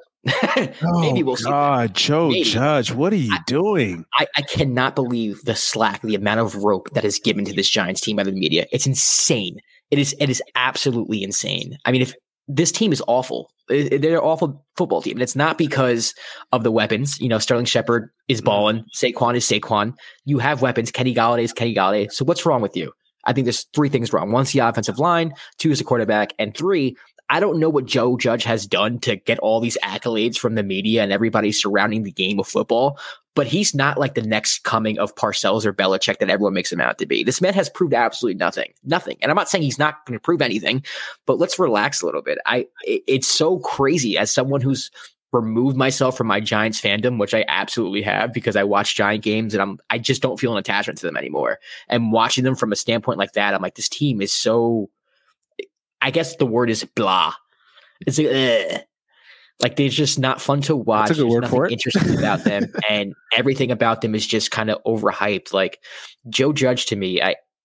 [SPEAKER 4] Maybe we'll see.
[SPEAKER 3] God, Joe Maybe. Judge, what are you
[SPEAKER 4] I,
[SPEAKER 3] doing?
[SPEAKER 4] I, I cannot believe the slack, the amount of rope that is given to this Giants team by the media. It's insane. It is. It is absolutely insane. I mean, if this team is awful, it, they're an awful football team, and it's not because of the weapons. You know, Sterling Shepard is balling. Saquon is Saquon. You have weapons. Kenny Golladay is Kenny Golladay. So what's wrong with you? I think there's three things wrong. One's the offensive line. Two is the quarterback. And three, I don't know what Joe Judge has done to get all these accolades from the media and everybody surrounding the game of football, but he's not like the next coming of Parcells or Belichick that everyone makes him out to be. This man has proved absolutely nothing, nothing. And I'm not saying he's not going to prove anything, but let's relax a little bit. I, it, it's so crazy as someone who's removed myself from my Giants fandom, which I absolutely have because I watch Giant games and I'm, I just don't feel an attachment to them anymore. And watching them from a standpoint like that, I'm like, this team is so, I guess the word is blah. It's like, ugh. Like they're just not fun to watch.
[SPEAKER 3] That's a good word
[SPEAKER 4] There's
[SPEAKER 3] for
[SPEAKER 4] nothing
[SPEAKER 3] it.
[SPEAKER 4] interesting about them, and everything about them is just kind of overhyped. Like Joe Judge to me, I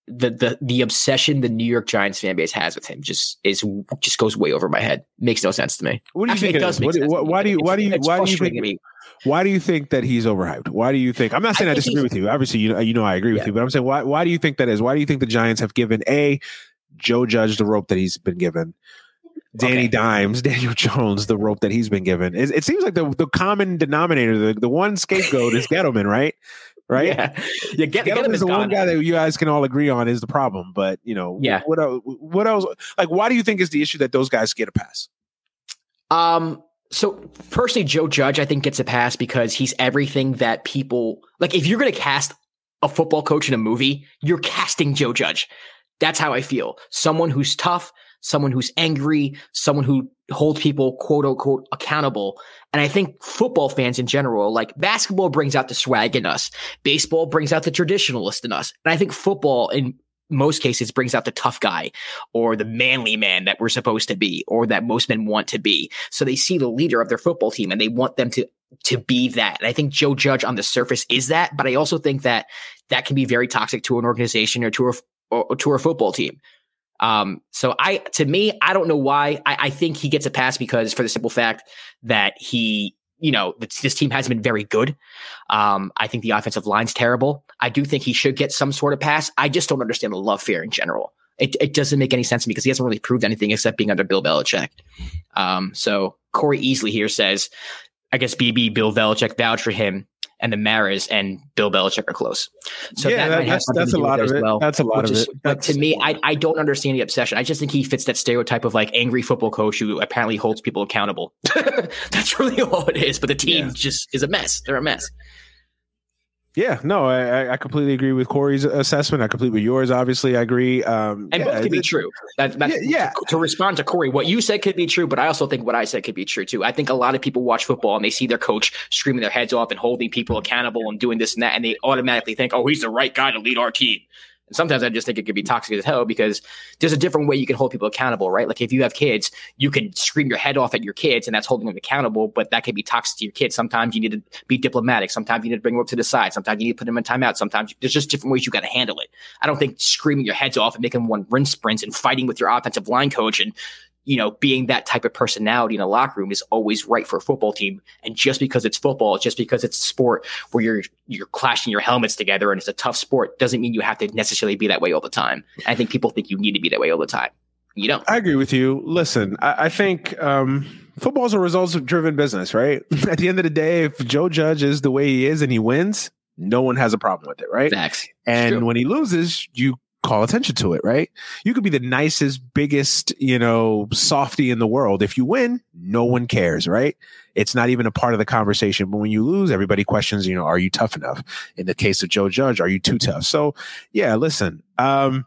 [SPEAKER 4] the the the obsession the New York Giants fan base has with him just is just goes way over my head. Makes no sense to me.
[SPEAKER 3] What do you
[SPEAKER 4] Actually,
[SPEAKER 3] think
[SPEAKER 4] it
[SPEAKER 3] it
[SPEAKER 4] does
[SPEAKER 3] is?
[SPEAKER 4] make
[SPEAKER 3] What,
[SPEAKER 4] sense
[SPEAKER 3] what,
[SPEAKER 4] to me.
[SPEAKER 3] why do you why do you
[SPEAKER 4] It's
[SPEAKER 3] why do you
[SPEAKER 4] frustrating
[SPEAKER 3] think
[SPEAKER 4] to me.
[SPEAKER 3] why do you think that he's overhyped? Why do you think? I'm not saying I,
[SPEAKER 4] I think
[SPEAKER 3] disagree
[SPEAKER 4] he's-
[SPEAKER 3] with you. Obviously, you know, you know I agree with
[SPEAKER 4] Yeah.
[SPEAKER 3] you, but I'm saying why why do you think that is? Why do you think the Giants have given a Joe Judge the rope that he's been given? Danny
[SPEAKER 4] Okay.
[SPEAKER 3] Dimes, Daniel Jones, the rope that he's been given. It, it seems like the, the common denominator, the, the one scapegoat is Gettleman, right? Right?
[SPEAKER 4] Yeah, yeah. Get, get
[SPEAKER 3] Gettleman
[SPEAKER 4] him
[SPEAKER 3] is the
[SPEAKER 4] gone.
[SPEAKER 3] one guy that you guys can all agree on is the problem. But you know,
[SPEAKER 4] Yeah.
[SPEAKER 3] what else? What else? Like, why do you think is the issue that those guys get a pass?
[SPEAKER 4] Um. So personally, Joe Judge, I think, gets a pass because he's everything that people like. If you're going to cast a football coach in a movie, you're casting Joe Judge. That's how I feel. Someone who's tough, someone who's angry, someone who holds people quote unquote accountable. And I think football fans in general, like basketball brings out the swag in us. Baseball brings out the traditionalist in us. And I think football in most cases brings out the tough guy or the manly man that we're supposed to be or that most men want to be. So they see the leader of their football team and they want them to to be that. And I think Joe Judge on the surface is that, but I also think that that can be very toxic to an organization or to a or to a football team. Um, so I, to me, I don't know why. I, I think he gets a pass because for the simple fact that he, you know, this, this team hasn't been very good. Um, I think the offensive line's terrible. I do think he should get some sort of pass. I just don't understand the love fear in general. It, it doesn't make any sense to me because he hasn't really proved anything except being under Bill Belichick. Um, so Corey Easley here says, I guess B B, Bill Belichick vouched for him, and the Maras and Bill Belichick are close. So
[SPEAKER 3] Yeah,
[SPEAKER 4] that
[SPEAKER 3] that-
[SPEAKER 4] might have
[SPEAKER 3] that's-
[SPEAKER 4] something
[SPEAKER 3] that's
[SPEAKER 4] to
[SPEAKER 3] a
[SPEAKER 4] do with
[SPEAKER 3] lot
[SPEAKER 4] it
[SPEAKER 3] of
[SPEAKER 4] as
[SPEAKER 3] it.
[SPEAKER 4] well.
[SPEAKER 3] That's a lot
[SPEAKER 4] which
[SPEAKER 3] of
[SPEAKER 4] is-
[SPEAKER 3] it.
[SPEAKER 4] But to
[SPEAKER 3] That's-
[SPEAKER 4] me, I, I don't understand the obsession. I just think he fits that stereotype of like angry football coach who apparently holds people accountable. That's really all it is. But the team
[SPEAKER 3] Yeah.
[SPEAKER 4] just is a mess. They're a mess.
[SPEAKER 3] Yeah, no, I, I completely agree with Corey's assessment. I completely with yours. Obviously, I agree. Um,
[SPEAKER 4] And
[SPEAKER 3] yeah,
[SPEAKER 4] both could be
[SPEAKER 3] it-
[SPEAKER 4] true. That, that,
[SPEAKER 3] Yeah, yeah.
[SPEAKER 4] To, to respond to Corey, what you said could be true, but I also think what I said could be true too. I think a lot of people watch football and they see their coach screaming their heads off and holding people accountable and doing this and that, and they automatically think, oh, he's the right guy to lead our team. And sometimes I just think it could be toxic as hell because there's a different way you can hold people accountable, right? Like if you have kids, you can scream your head off at your kids and that's holding them accountable, but that can be toxic to your kids. Sometimes you need to be diplomatic. Sometimes you need to bring them up to the side. Sometimes you need to put them in timeout. Sometimes there's just different ways you got to handle it. I don't think screaming your heads off and making one run sprints and fighting with your offensive line coach and, you know, being that type of personality in a locker room is always right for a football team. And just because it's football, just because it's a sport where you're you're clashing your helmets together and it's a tough sport, doesn't mean you have to necessarily be that way all the time. I think people think you need to be that way all the time. You don't.
[SPEAKER 3] I agree with you. Listen, I, I think um, football is a results-driven business, right? At the end of the day, if Joe Judge is the way he is and he wins, no one has a problem with it, right?
[SPEAKER 4] Facts.
[SPEAKER 3] And
[SPEAKER 4] True.
[SPEAKER 3] when he loses, you call attention to it, right? You could be the nicest, biggest, you know, softy in the world. If you win, no one cares, right? It's not even a part of the conversation. But when you lose, everybody questions, you know, are you tough enough? In the case of Joe Judge, are you too tough? So, yeah, listen. Um,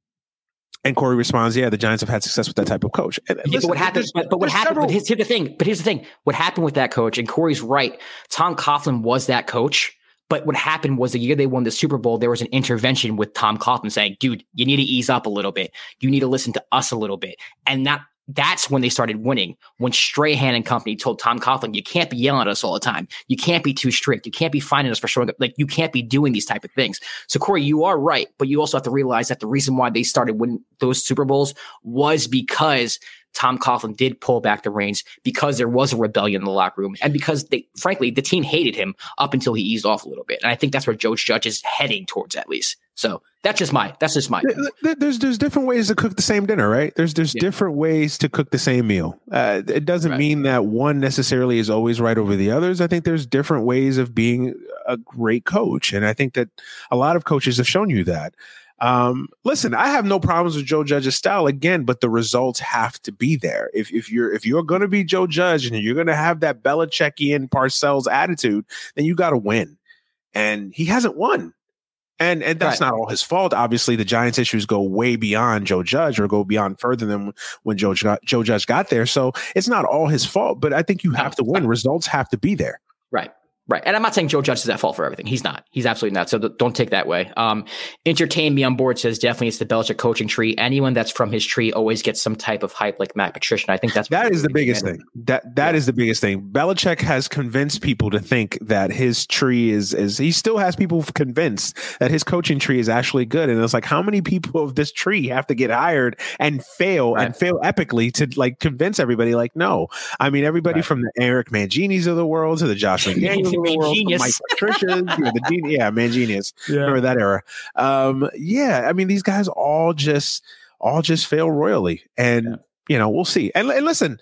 [SPEAKER 3] and Corey responds, yeah, the Giants have had success with that type of coach. And,
[SPEAKER 4] Yeah,
[SPEAKER 3] listen,
[SPEAKER 4] but what happened?
[SPEAKER 3] there's-
[SPEAKER 4] But, but what
[SPEAKER 3] there's
[SPEAKER 4] happened?
[SPEAKER 3] several-
[SPEAKER 4] But here's, here's the thing. But here's the thing. What happened with that coach? And Corey's right. Tom Coughlin was that coach. But what happened was the year they won the Super Bowl, there was an intervention with Tom Coughlin saying, dude, you need to ease up a little bit. You need to listen to us a little bit. And that that's when they started winning. When Strahan and company told Tom Coughlin, you can't be yelling at us all the time. You can't be too strict. You can't be finding us for showing up. Like, you can't be doing these type of things. So, Corey, you are right. But you also have to realize that the reason why they started winning those Super Bowls was because Tom Coughlin did pull back the reins, because there was a rebellion in the locker room, and because they, frankly, the team hated him up until he eased off a little bit. And I think that's where Joe Judge is heading towards, at least. So that's just my that's just my.
[SPEAKER 3] There- There's there's different ways to cook the same dinner, right? There's there's
[SPEAKER 4] Yeah.
[SPEAKER 3] different ways to cook the same meal. Uh, it doesn't
[SPEAKER 4] Right.
[SPEAKER 3] mean that one necessarily is always right over the others. I think there's different ways of being a great coach, and I think that a lot of coaches have shown you that. Um, listen, I have no problems with Joe Judge's style again, but the results have to be there. If if you're if you're going to be Joe Judge and you're going to have that Belichickian Parcells attitude, then you got to win, and he hasn't won. And and that's
[SPEAKER 4] Right.
[SPEAKER 3] not all his fault. Obviously, the Giants' issues go way beyond Joe Judge or go beyond further than when Joe Ju- Joe Judge got there. So it's not all his fault, but I think you have to win. Results have to be there.
[SPEAKER 4] Right. Right. And I'm not saying Joe Judge is at fault for everything. He's not. He's absolutely not. So th- don't take that way. Um, Entertain Me on board says definitely it's the Belichick coaching tree. Anyone that's from his tree always gets some type of hype like Matt Patricia. I think that's
[SPEAKER 3] that is the biggest thing. That that yeah. is the biggest thing. Belichick has convinced people to think that his tree is is he still has people convinced that his coaching tree is actually good. And it's like, how many people of this tree have to get hired and fail right. and fail epically to like convince everybody? Like, no. I mean, everybody right. from the Eric Manginis of the world to the Josh McDaniels. World, Mike Patricia, you know, the gen- yeah, man, genius. Yeah. Remember that era? Um, yeah, I mean, these guys all just, all just fail royally, and yeah. you know, we'll see. And, and listen,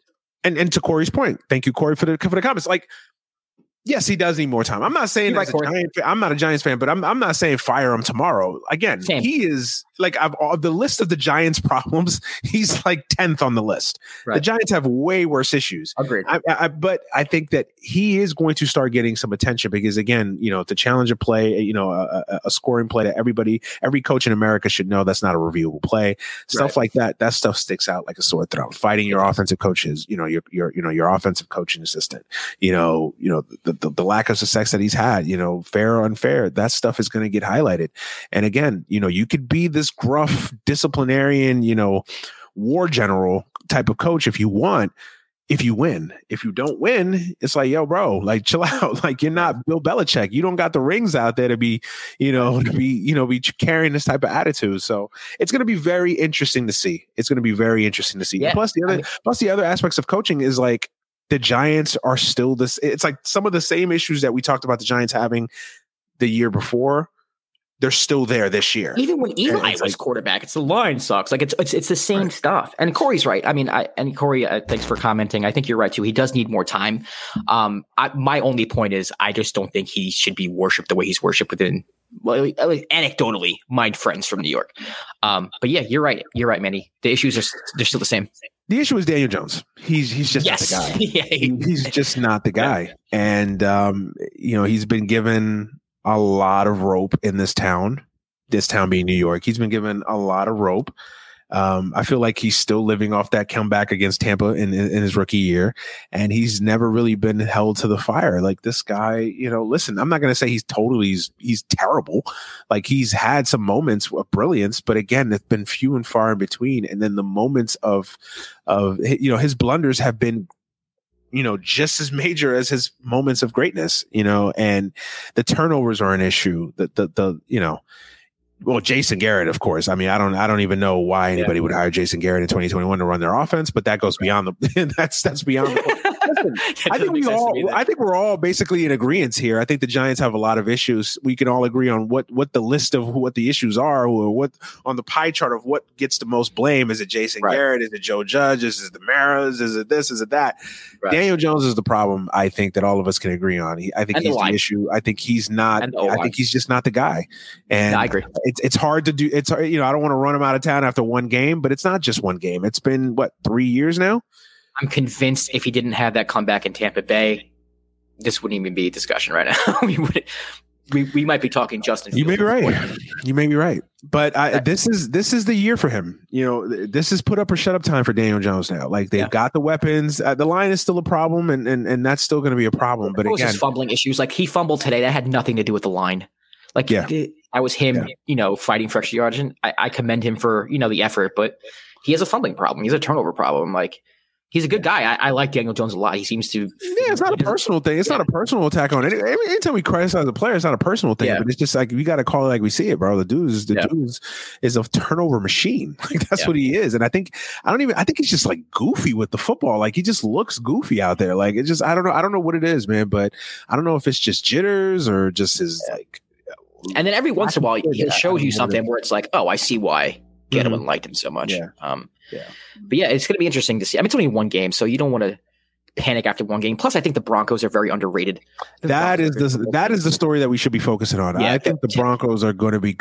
[SPEAKER 3] and and to Corey's point, thank you, Corey, for the for the comments. Like, yes, he does need more time. I'm not saying as a Giant fan, I'm not a Giants fan, but I'm I'm not saying fire him tomorrow. Again, Same. He is like I've of the list of the Giants' problems, he's like tenth on the list. Right. The Giants have way worse issues.
[SPEAKER 4] Agreed.
[SPEAKER 3] I, I, but I think that he is going to start getting some attention because, again, you know, to challenge a play, you know, a, a scoring play that everybody, every coach in America should know that's not a reviewable play. Stuff right. like that. That stuff sticks out like a sore thumb. Fighting your offensive coaches, you know, your your you know your offensive coaching assistant, you know, you know the the, the lack of success that he's had, you know, fair or unfair, that stuff is going to get highlighted. And again, you know, you could be this gruff disciplinarian, you know, war general type of coach if you want, if you win. If you don't win, it's like, yo, bro, like chill out. Like you're not Bill Belichick. You don't got the rings out there to be, you know, to be, you know, be carrying this type of attitude. So it's going to be very interesting to see. It's going to be very interesting to see. Yeah. Plus the other, I mean, plus the other aspects of coaching is like the Giants are still this. It's like some of the same issues that we talked about the Giants having the year before. They're still there this year. Even when Eli was like, quarterback, it's the line sucks. Like it's it's it's the same right. stuff. And Corey's right. I mean, I and Corey, uh, thanks for commenting. I think you're right too. He does need more time. Um, I, my only point is, I just don't think he should be worshipped the way he's worshipped within. Well, anecdotally, my friends from New York. Um, but yeah, you're right. You're right, Manny. The issues are they're still the same. The issue is Daniel Jones. He's he's just yes. not the guy. yeah, he, he's just not the guy. Yeah. And um, you know, he's been given a lot of rope in this town, this town being New York. He's been given a lot of rope. Um, I feel like he's still living off that comeback against Tampa in, in, in his rookie year. And he's never really been held to the fire. Like this guy, you know, listen, I'm not going to say he's totally, he's, he's terrible. Like he's had some moments of brilliance, but again, it's been few and far in between. And then the moments of, of, you know, his blunders have been, you know, just as major as his moments of greatness, you know, and the turnovers are an issue. The, the, the, you know, well, Jason Garrett, of course. I mean, I don't, I don't even know why anybody yeah. would hire Jason Garrett in twenty twenty-one to run their offense, but that goes beyond the, that's, that's beyond the, listen, I think we all, I think we're all basically in agreement here. I think the Giants have a lot of issues. We can all agree on what, what the list of what the issues are, or what on the pie chart of what gets the most blame. Is it Jason right. Garrett? Is it Joe Judge? Is it the Maras? Is it this? Is it that? Right. Daniel Jones is the problem. I think that all of us can agree on. He, I think and he's the, the issue. I think he's not, I think he's just not the guy. And yeah, I agree. It's, it's hard to do. It's, you know, I don't want to run him out of town after one game, but it's not just one game. It's been what, three years now? I'm convinced if he didn't have that comeback in Tampa Bay, this wouldn't even be a discussion right now. we would, we we might be talking Justin. You may be right. You may be right. But I, this is this is the year for him. You know, this is put up or shut up time for Daniel Jones now. Like they've yeah. got the weapons. Uh, the line is still a problem, and and and that's still going to be a problem. But again, his fumbling issues. Like he fumbled today. That had nothing to do with the line. Like yeah. that was him. Yeah. You know, fighting for extra yards. And I, I commend him for you know the effort, but he has a fumbling problem. He has a turnover problem. Like. He's a good guy. I, I like Daniel Jones a lot. He seems to. Yeah, it's not a personal thing. It's yeah. not a personal attack on any. Anytime we criticize a player, it's not a personal thing. Yeah. But it's just like we got to call it like we see it, bro. The dude is the yeah. dude is, is a turnover machine. Like that's yeah. what he is. And I think I don't even. I think he's just like goofy with the football. Like he just looks goofy out there. Like it's just I don't know. I don't know what it is, man. But I don't know if it's just jitters or just his yeah. like. And then every once in a while, he shows you something where it's like, oh, I see why Gettleman mm-hmm. liked him so much. Yeah. Um, Yeah. But yeah, it's going to be interesting to see. I mean, it's only one game, so you don't want to panic after one game. Plus, I think the Broncos are very underrated. The that Broncos is the that is the story that we should be focusing on. Yeah, I think the Broncos are going to be good.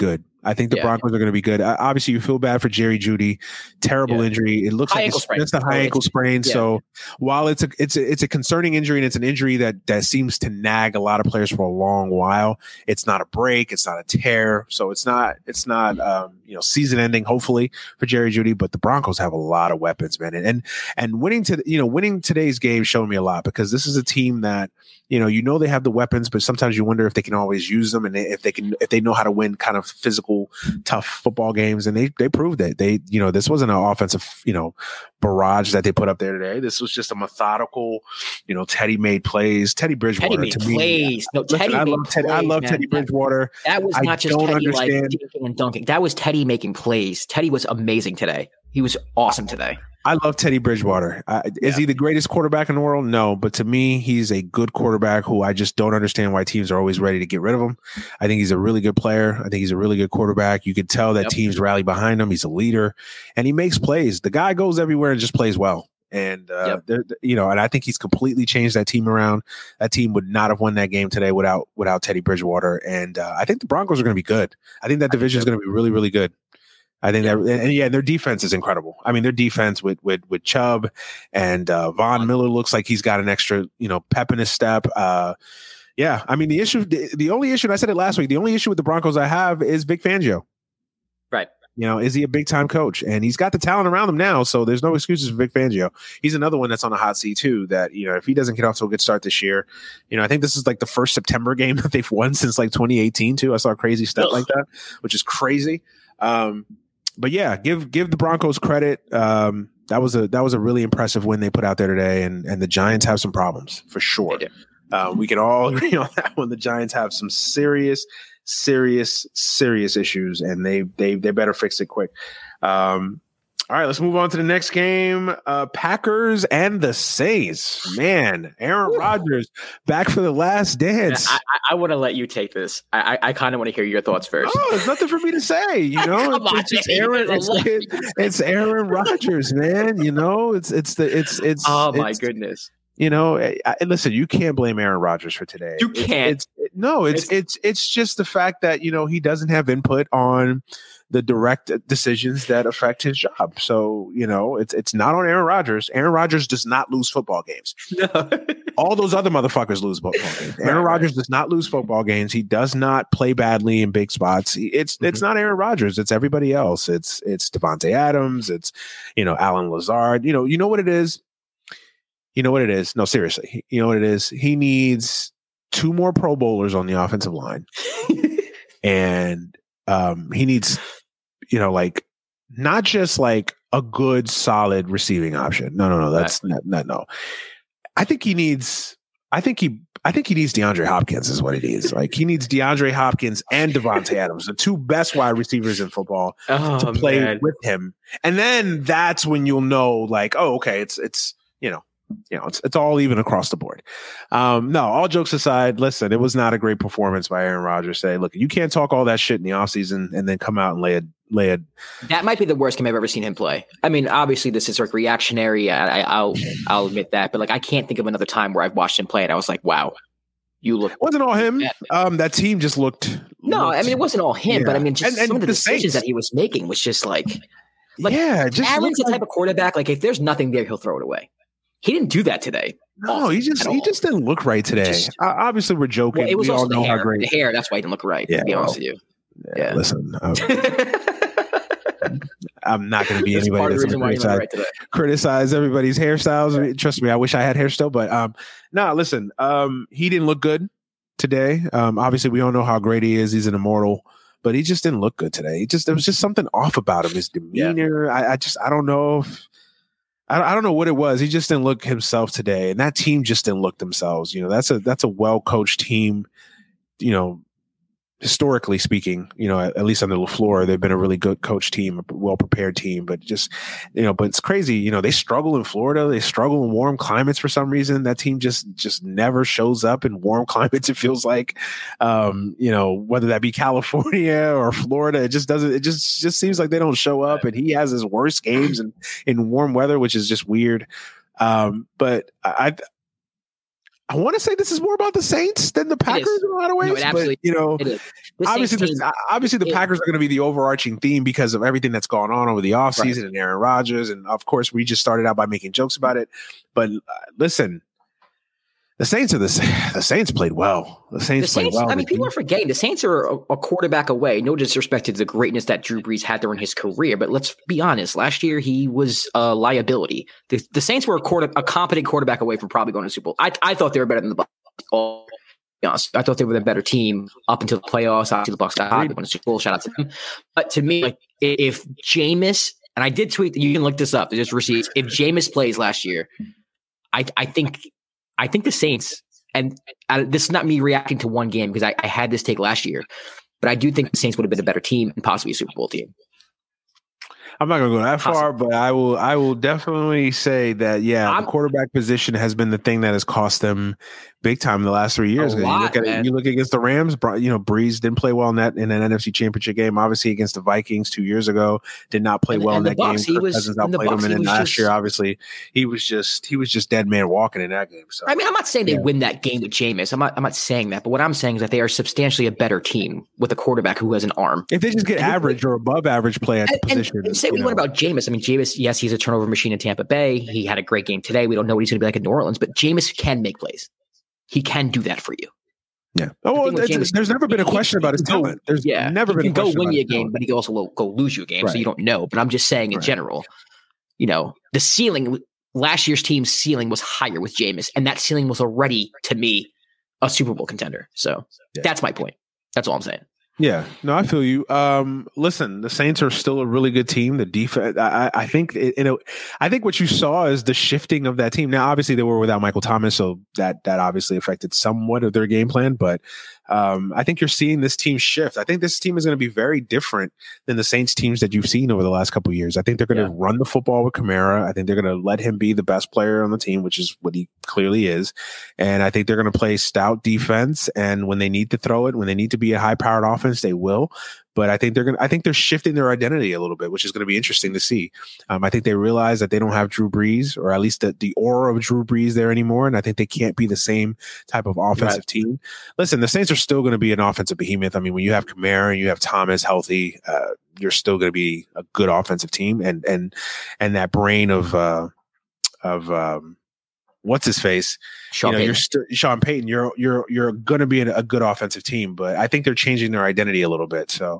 [SPEAKER 3] I think the
[SPEAKER 4] Yeah.
[SPEAKER 3] Broncos are going to be good. Uh, obviously, you feel bad for Jerry Jeudy. Terrible
[SPEAKER 4] Yeah.
[SPEAKER 3] injury. It looks
[SPEAKER 4] High
[SPEAKER 3] like
[SPEAKER 4] ankle
[SPEAKER 3] it's
[SPEAKER 4] sprain.
[SPEAKER 3] just a high
[SPEAKER 4] Oh,
[SPEAKER 3] ankle
[SPEAKER 4] it's-
[SPEAKER 3] sprain.
[SPEAKER 4] yeah.
[SPEAKER 3] So while it's a it's a, it's a concerning injury, and it's an injury that that seems to nag a lot of players for a long while, it's not a break. It's not a tear. So it's not it's not um, you know season ending. Hopefully for Jerry Jeudy, but the Broncos have a lot of weapons, man, and and, and winning to you know winning today's game showed me a lot, because this is a team that you know you know they have the weapons, but sometimes you wonder if they can always use them, and if they can if they know how to win kind of physical, tough football games, and they they proved it. They you know this wasn't an offensive you know barrage that they put up there today. This was just a methodical, you know, Teddy made plays. Teddy Bridgewater
[SPEAKER 4] Teddy made
[SPEAKER 3] to me.
[SPEAKER 4] plays. No,
[SPEAKER 3] Listen,
[SPEAKER 4] Teddy
[SPEAKER 3] I
[SPEAKER 4] made
[SPEAKER 3] love Teddy. I
[SPEAKER 4] plays,
[SPEAKER 3] love
[SPEAKER 4] man.
[SPEAKER 3] Teddy Bridgewater.
[SPEAKER 4] That was
[SPEAKER 3] I
[SPEAKER 4] not just
[SPEAKER 3] don't
[SPEAKER 4] Teddy like
[SPEAKER 3] understand-
[SPEAKER 4] dinking and dunking. That was Teddy making plays. Teddy was amazing today. He was awesome today.
[SPEAKER 3] I love Teddy Bridgewater. Uh, is
[SPEAKER 4] Yeah.
[SPEAKER 3] he the greatest quarterback in the world? No, but to me, he's a good quarterback who I just don't understand why teams are always ready to get rid of him. I think he's a really good player. I think he's a really good quarterback. You can tell that
[SPEAKER 4] Yep.
[SPEAKER 3] teams rally behind him. He's a leader, and he makes plays. The guy goes everywhere and just plays well. And uh,
[SPEAKER 4] Yep.
[SPEAKER 3] they're- you know, and I think he's completely changed that team around. That team would not have won that game today without without Teddy Bridgewater. And uh, I think the Broncos are going to be good. I think that division is going to be really, really good. I think that, and yeah, their defense is incredible. I mean, their defense with with with Chubb and uh, Von Miller looks like he's got an extra, you know, pep in his step. Uh, yeah, I mean, the issue, the, the only issue, and I said it last week, the only issue with the Broncos I have is Vic Fangio.
[SPEAKER 4] Right.
[SPEAKER 3] You know, is he a big time coach? And he's got the talent around him now, so there's no excuses for Vic Fangio. He's another one that's on a hot seat too. That you know, if he doesn't get off to a good start this year, you know, I think this is like the first September game that they've won since like twenty eighteen too. I saw a crazy stat like that, which is crazy. Um, But yeah, give give the Broncos credit. Um, that was a that was a really impressive win they put out there today, and and the Giants have some problems for sure.
[SPEAKER 4] They do.
[SPEAKER 3] Uh, we can all agree on that one. The Giants have some serious, serious, serious issues, and they they they better fix it quick. Um, all right, let's move on to the next game. Uh, Packers and the Saints. Man, Aaron Rodgers back for the last dance.
[SPEAKER 4] I, I, I want to let you take this. I, I, I kind of want to hear your thoughts first.
[SPEAKER 3] Oh, there's nothing for me to say. You know,
[SPEAKER 4] Come on,
[SPEAKER 3] it's, it's
[SPEAKER 4] Dave.
[SPEAKER 3] Aaron.
[SPEAKER 4] There's
[SPEAKER 3] It's,
[SPEAKER 4] a lot
[SPEAKER 3] it-
[SPEAKER 4] for you to
[SPEAKER 3] it's Aaron Rodgers, man. You know, it's it's the it's it's.
[SPEAKER 4] Oh my
[SPEAKER 3] it's,
[SPEAKER 4] goodness.
[SPEAKER 3] You know, I, I- listen. You can't blame Aaron Rodgers for today.
[SPEAKER 4] You
[SPEAKER 3] It's-
[SPEAKER 4] can't.
[SPEAKER 3] It's, it- no. It's,
[SPEAKER 4] It's-
[SPEAKER 3] it's it's just the fact that you know he doesn't have input on the direct decisions that affect his job. So you know, it's it's not on Aaron Rodgers. Aaron Rodgers does not lose football games.
[SPEAKER 4] No.
[SPEAKER 3] All those other motherfuckers lose football games. Aaron
[SPEAKER 4] Right, right.
[SPEAKER 3] Rodgers does not lose football games. He does not play badly in big spots. He- It's it's not Aaron Rodgers. It's everybody else. It's it's Devontae Adams. It's you know Alan Lazard. You know you know what it is. You know what it is. No, seriously. You know what it is. He needs two more Pro Bowlers on the offensive line, and um, he needs you know like not just like a good solid receiving option. No, no, no. That's not, not no. I think he needs. I think he. I think he needs DeAndre Hopkins. Is what it is. Like he needs DeAndre Hopkins and Devontae Adams, the two best wide receivers in football,
[SPEAKER 4] Oh,
[SPEAKER 3] to play
[SPEAKER 4] man.
[SPEAKER 3] with him. And then that's when you'll know, like, oh, okay, it's it's you know, you know, it's it's all even across the board. Um, no, all jokes aside, listen, it was not a great performance by Aaron Rodgers. Say, look, you can't talk all that shit in the offseason and then come out and lay a lay a
[SPEAKER 4] That might be the worst game I've ever seen him play. I mean, obviously this is like reactionary. I, I, I'll I'll admit that, but like I can't think of another time where I've watched him play and I was like, wow, you look.
[SPEAKER 3] It wasn't all him.
[SPEAKER 4] Yeah.
[SPEAKER 3] Um, that team just looked.
[SPEAKER 4] No,
[SPEAKER 3] looked-
[SPEAKER 4] I mean it wasn't all him, but I
[SPEAKER 3] Yeah.
[SPEAKER 4] mean just
[SPEAKER 3] And- and
[SPEAKER 4] some of the,
[SPEAKER 3] the
[SPEAKER 4] decisions
[SPEAKER 3] Saints.
[SPEAKER 4] that he was making was just like, like
[SPEAKER 3] yeah, just
[SPEAKER 4] Aaron's the
[SPEAKER 3] looked
[SPEAKER 4] type of quarterback. Like if there's nothing there, he'll throw it away. He didn't do that today.
[SPEAKER 3] No, he just
[SPEAKER 4] at
[SPEAKER 3] he
[SPEAKER 4] all.
[SPEAKER 3] just didn't look right today.
[SPEAKER 4] Just-
[SPEAKER 3] uh, obviously, we're joking.
[SPEAKER 4] Well, it was
[SPEAKER 3] we all
[SPEAKER 4] also the
[SPEAKER 3] know how
[SPEAKER 4] hair.
[SPEAKER 3] great.
[SPEAKER 4] The hair. That's why he didn't look right.
[SPEAKER 3] Yeah,
[SPEAKER 4] to be honest
[SPEAKER 3] well,
[SPEAKER 4] with you. Yeah.
[SPEAKER 3] Listen, um, I'm not going to be
[SPEAKER 4] That's part
[SPEAKER 3] anybody
[SPEAKER 4] of the
[SPEAKER 3] that's
[SPEAKER 4] reason
[SPEAKER 3] going
[SPEAKER 4] why
[SPEAKER 3] to
[SPEAKER 4] he didn't look
[SPEAKER 3] criticize,
[SPEAKER 4] right today.
[SPEAKER 3] criticize everybody's hairstyles. Trust me, I wish I had hair still, but um, no, listen, um, he didn't look good today. Um, obviously, we all know how great he is. He's an immortal, but he just didn't look good today. He just there was just something off about him. His demeanor. I, I just I don't know if. I I don't know what it was. He just didn't look himself today, and that team just didn't look themselves. You know, that's a that's a well coached team. You know, historically speaking, you know, at, at least under LaFleur, they've been a really good coach team, a well prepared team. But just you know, but it's crazy. You know, they struggle in Florida. They struggle in warm climates for some reason. That team just just never shows up in warm climates. It feels like, um, you know, whether that be California or Florida, it just doesn't. It just just seems like they don't show up. And he has his worst games in in warm weather, which is just weird. Um, but I I want to say this is more about the Saints than the Packers in a lot of ways. No, but, you know, obviously, the, team, obviously the it, Packers are going to be the overarching theme because of everything that's gone on over the offseason right. and Aaron Rodgers. And of course, we just started out by making jokes about it. But uh, listen, the Saints are the the Saints played well. The Saints, the Saints played well.
[SPEAKER 4] I mean, people are forgetting the Saints are a, a quarterback away. No disrespect to the greatness that Drew Brees had during his career, but let's be honest. Last year, he was a liability. The, the Saints were a, quarter, a competent quarterback away from probably going to the Super Bowl. I, I thought they were better than the Bucs. All honest, I thought they were the better team up until the playoffs. Obviously, the Bucs got hot. They won the Super Bowl. Shout out to them. But to me, like if Jameis, and I did tweet, you can look this up. There's receipts. If Jameis plays last year, I, I think, I think the Saints. And uh, this is not me reacting to one game because I, I had this take last year, but I do think the Saints would have been a better team and possibly a Super Bowl team.
[SPEAKER 3] I'm not going to go that far, but I will. I will definitely say that yeah, I'm, the quarterback position has been the thing that has cost them big time in the last three years.
[SPEAKER 4] A lot,
[SPEAKER 3] you look at
[SPEAKER 4] man.
[SPEAKER 3] it, you look against the Rams. You know, Breeze didn't play well in that in an N F C Championship game. Obviously, against the Vikings two years ago, did not play
[SPEAKER 4] and,
[SPEAKER 3] well
[SPEAKER 4] and
[SPEAKER 3] in that
[SPEAKER 4] Bucks,
[SPEAKER 3] game.
[SPEAKER 4] He was,
[SPEAKER 3] Cousins outplayed him, and then last
[SPEAKER 4] just,
[SPEAKER 3] year, obviously, he was just he was just dead man walking in that game. So
[SPEAKER 4] I mean, I'm not saying they yeah. win that game with Jameis. I'm not. I'm not saying that. But what I'm saying is that they are substantially a better team with a quarterback who has an arm.
[SPEAKER 3] If they just get and average or above average play at
[SPEAKER 4] and,
[SPEAKER 3] the position,
[SPEAKER 4] and, and say we want about Jameis. I mean, Jameis, yes, he's a turnover machine in Tampa Bay. He had a great game today. We don't know what he's going to be like in New Orleans, but Jameis can make plays. He can do that for you.
[SPEAKER 3] Yeah. Oh, well, Jameis, there's never been a question about his talent. There's
[SPEAKER 4] yeah,
[SPEAKER 3] never been
[SPEAKER 4] a
[SPEAKER 3] question
[SPEAKER 4] go win you a
[SPEAKER 3] game,
[SPEAKER 4] talent. But he can also go lose you a game,
[SPEAKER 3] right.
[SPEAKER 4] so you don't know. But I'm just saying in right. general, you know, the ceiling, last year's team's ceiling was higher with Jameis, and that ceiling was already, to me, a Super Bowl contender. So yeah. that's my point. That's all I'm saying.
[SPEAKER 3] Yeah, no, I feel you. Um, listen, the Saints are still a really good team. The defense, I, I think, you know, I think what you saw is the shifting of that team. Now, obviously, they were without Michael Thomas, so that that obviously affected somewhat of their game plan. But um, I think you're seeing this team shift. I think this team is going to be very different than the Saints teams that you've seen over the last couple of years. I think they're going to yeah. run the football with Kamara. I think they're going to let him be the best player on the team, which is what he clearly is. And I think they're going to play stout defense. And when they need to throw it, when they need to be a high-powered offense, they will. But I think they're going. I think they're shifting their identity a little bit, which is going to be interesting to see. Um, I think they realize that they don't have Drew Brees, or at least the, the aura of Drew Brees there anymore, and I think they can't be the same type of offensive right. team. Listen, the Saints are still going to be an offensive behemoth. I mean, when you have Kamara and you have Thomas healthy, uh, you're still going to be a good offensive team, and and and that brain of uh, of um, what's his face,
[SPEAKER 4] Sean
[SPEAKER 3] you know,
[SPEAKER 4] Payton.
[SPEAKER 3] you're st- Sean Payton. You're you're you're going to be a, a good offensive team, but I think they're changing their identity a little bit. So,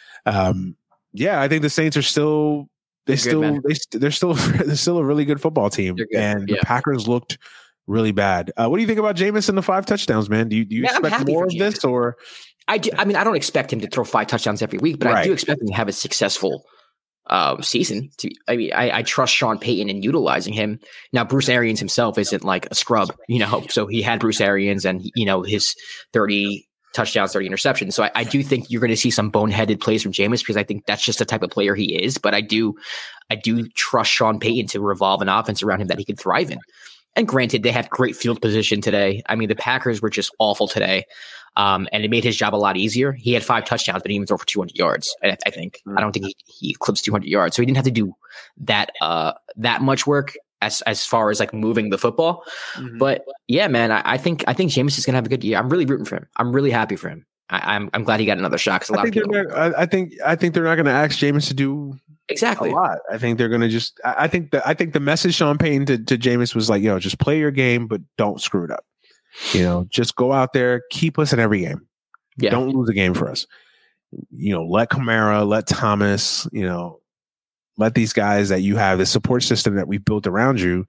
[SPEAKER 3] um, yeah, I think the Saints are still they
[SPEAKER 4] they're
[SPEAKER 3] still
[SPEAKER 4] good,
[SPEAKER 3] they they're still they're still a really good football team, and yeah. the Packers looked really bad. Uh, what do you think about Jameis and the five touchdowns, man? Do you do you man, expect more of this, or
[SPEAKER 4] I do? I mean, I don't expect him to throw five touchdowns every week, but right. I do expect him to have a successful Um, season. To, I mean, I, I trust Sean Payton in utilizing him. Now, Bruce Arians himself isn't like a scrub, you know, so he had Bruce Arians and, you know, his thirty touchdowns, thirty interceptions. So I, I do think you're going to see some boneheaded plays from Jameis because I think that's just the type of player he is. But I do, I do trust Sean Payton to revolve an offense around him that he can thrive in. And granted, they had great field position today. I mean, the Packers were just awful today. Um, and it made his job a lot easier. He had five touchdowns, but he didn't even throw for two hundred yards. I, I think mm-hmm. I don't think he, he eclipsed two hundred yards, so he didn't have to do that uh, that much work as as far as like moving the football. Mm-hmm. But yeah, man, I, I think I think Jameis is gonna have a good year. I'm really rooting for him. I'm really happy for him. I, I'm I'm glad he got another shot because a lot
[SPEAKER 3] I think
[SPEAKER 4] of people.
[SPEAKER 3] Not, I, I think I think they're not going to ask Jameis to do
[SPEAKER 4] exactly
[SPEAKER 3] a lot. I think they're going to just. I, I think that I think the message Sean Payton to, to Jameis was like, yo, just play your game, but don't screw it up. You know, just go out there, keep us in every game.
[SPEAKER 4] Yeah.
[SPEAKER 3] Don't lose a game for us. You know, let Kamara, let Thomas, you know, let these guys that you have, the support system that we've built around you,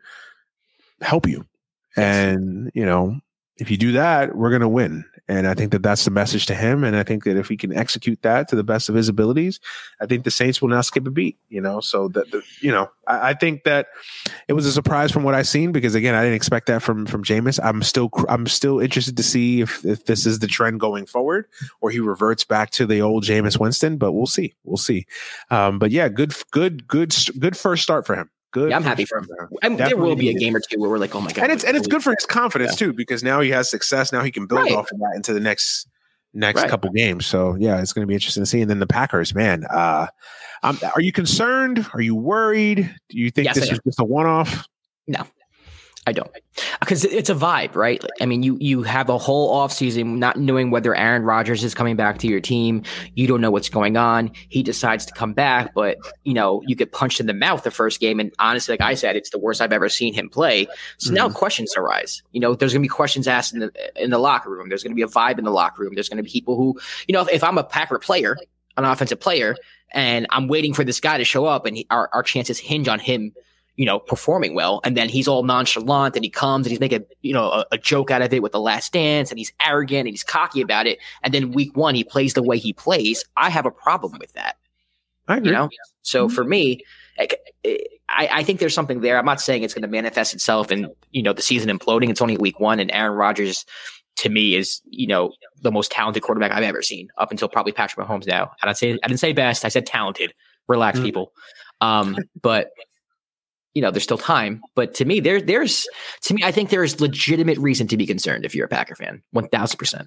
[SPEAKER 3] help you. Yes. And, you know, if you do that, we're going to win. And I think that that's the message to him. And I think that if he can execute that to the best of his abilities, I think the Saints will not skip a beat, you know? So that, the, you know, I, I think that it was a surprise from what I've seen, because again, I didn't expect that from, from Jameis. I'm still, I'm still interested to see if, if this is the trend going forward or he reverts back to the old Jameis Winston, but we'll see. We'll see. Um, but yeah, good, good, good, good first start for him. Good.
[SPEAKER 4] Yeah, I'm happy for him. I'm, there will be a game or two where we're like, oh my god,
[SPEAKER 3] and it's and it's good for his confidence yeah. too, because now he has success. Now he can build right. off of that into the next next right. couple games. So yeah, it's going to be interesting to see. And then the Packers, man, uh, um, are you concerned? Are you worried? Do you think
[SPEAKER 4] yes,
[SPEAKER 3] this is just a one off?
[SPEAKER 4] No, I don't. Because because it's a vibe, right? I mean, you you have a whole offseason not knowing whether Aaron Rodgers is coming back to your team. You don't know what's going on. He decides to come back, but you know, you get punched in the mouth the first game. And honestly, like I said, it's the worst I've ever seen him play. So mm-hmm. now questions arise. You know, there's going to be questions asked in the in the locker room. There's going to be a vibe in the locker room. There's going to be people who, you know, if, if I'm a Packer player, an offensive player, and I'm waiting for this guy to show up, and he, our our chances hinge on him, you know, performing well, and then he's all nonchalant, and he comes and he's making, you know, a, a joke out of it with the Last Dance, and he's arrogant and he's cocky about it. And then week one, he plays the way he plays. I have a problem with that.
[SPEAKER 3] I agree.
[SPEAKER 4] You know, so for me, I, I think there's something there. I'm not saying it's going to manifest itself in, you know, the season imploding. It's only week one, and Aaron Rodgers, to me, is, you know, the most talented quarterback I've ever seen up until probably Patrick Mahomes now. And I say I didn't say best. I said talented. Relax, mm-hmm. people. Um, but you know, there's still time. But to me, there, there's to me, I think there is legitimate reason to be concerned if you're a Packer fan. One thousand percent.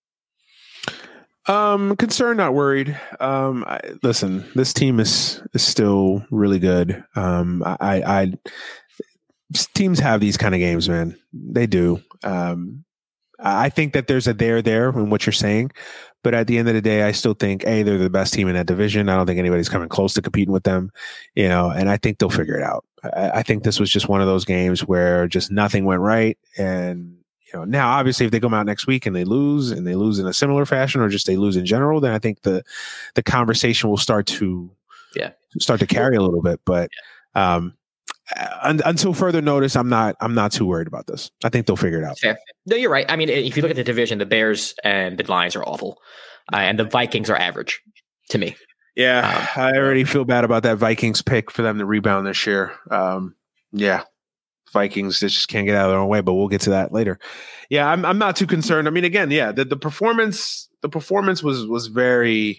[SPEAKER 3] Um, concerned, not worried. Um, I, listen, this team is is still really good. Um, I, I teams have these kind of games, man. They do. Um, I think that there's a there there in what you're saying, but at the end of the day, I still think, A, they're the best team in that division. I don't think anybody's coming close to competing with them, you know, and I think they'll figure it out. I, I think this was just one of those games where just nothing went right. And, you know, now obviously if they come out next week and they lose and they lose in a similar fashion, or just they lose in general, then I think the, the conversation will start to,
[SPEAKER 4] yeah,
[SPEAKER 3] start to carry a little bit. But, um, Un- until further notice, I'm not. I'm not too worried about this. I think they'll figure it out.
[SPEAKER 4] Fair. No, you're right. I mean, if you look at the division, the Bears and the Lions are awful, uh, and the Vikings are average to me.
[SPEAKER 3] Yeah, um, I already feel bad about that Vikings pick for them to rebound this year. Um, yeah, Vikings just can't get out of their own way, but we'll get to that later. Yeah, I'm. I'm not too concerned. I mean, again, yeah, the, the performance. The performance was was very.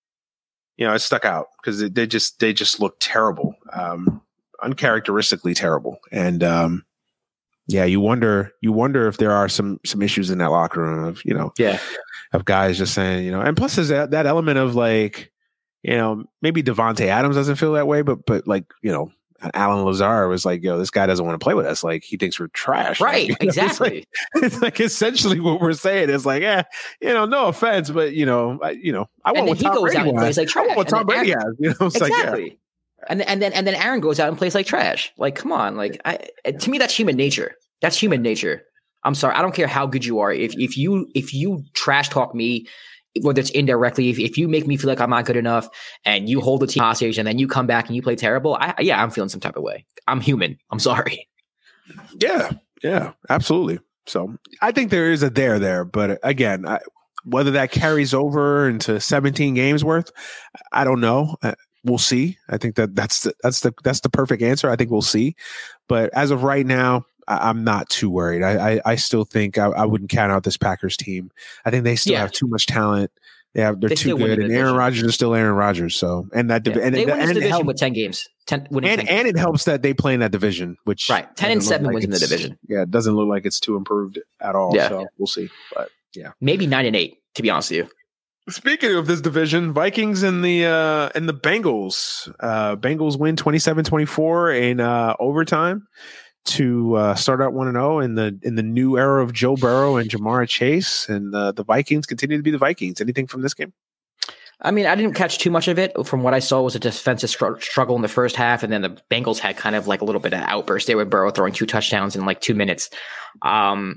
[SPEAKER 3] You know, it stuck out because they just they just looked terrible. Um, uncharacteristically terrible. And um yeah, you wonder you wonder if there are some some issues in that locker room of, you know,
[SPEAKER 4] yeah,
[SPEAKER 3] of guys just saying, you know, and plus there's that, that element of like, you know, maybe Devontae Adams doesn't feel that way, but but like, you know, Alan Lazar was like, yo, this guy doesn't want to play with us. Like, he thinks we're trash.
[SPEAKER 4] Right.
[SPEAKER 3] Like,
[SPEAKER 4] exactly.
[SPEAKER 3] It's like, it's like essentially what we're saying is like, yeah, you know, no offense, but you know, I, you know, I want what Tom Brady has.
[SPEAKER 4] Like
[SPEAKER 3] I want what Tom Brady has. You know, it's
[SPEAKER 4] exactly.
[SPEAKER 3] Like, yeah.
[SPEAKER 4] And and then and then Aaron goes out and plays like trash. Like, come on. Like, I, to me, that's human nature. That's human nature. I'm sorry. I don't care how good you are. If if you if you trash talk me, whether it's indirectly, if, if you make me feel like I'm not good enough, and you hold the team hostage, and then you come back and you play terrible, I, yeah, I'm feeling some type of way. I'm human. I'm sorry.
[SPEAKER 3] Yeah, yeah, absolutely. So I think there is a there there, but again, I, whether that carries over into seventeen games worth, I don't know. We'll see. I think that that's the, that's the that's the perfect answer. I think we'll see. But as of right now, I, I'm not too worried. I I, I still think I, I wouldn't count out this Packers team. I think they still yeah. have too much talent. They have, they're they too good, and Aaron Rodgers is still Aaron Rodgers. So and that
[SPEAKER 4] yeah.
[SPEAKER 3] and
[SPEAKER 4] they
[SPEAKER 3] and,
[SPEAKER 4] win this
[SPEAKER 3] and
[SPEAKER 4] division
[SPEAKER 3] help,
[SPEAKER 4] with ten games. Ten,
[SPEAKER 3] and
[SPEAKER 4] ten
[SPEAKER 3] and
[SPEAKER 4] games.
[SPEAKER 3] it helps that they play in that division, which
[SPEAKER 4] right ten and seven
[SPEAKER 3] like
[SPEAKER 4] wins in the division.
[SPEAKER 3] Yeah, it doesn't look like it's too improved at all.
[SPEAKER 4] Yeah.
[SPEAKER 3] So we'll see. But yeah,
[SPEAKER 4] maybe nine and eight. To be honest with you.
[SPEAKER 3] Speaking of this division, Vikings and the uh, and the Bengals. Uh, Bengals win twenty-seven twenty-four in uh, overtime to uh, start out one and oh in the in the new era of Joe Burrow and Jamar Chase. And uh, the Vikings continue to be the Vikings. Anything from this game?
[SPEAKER 4] I mean, I didn't catch too much of it. From what I saw, was a defensive str- struggle in the first half, and then the Bengals had kind of like a little bit of outburst. They were Burrow throwing two touchdowns in like two minutes. Um,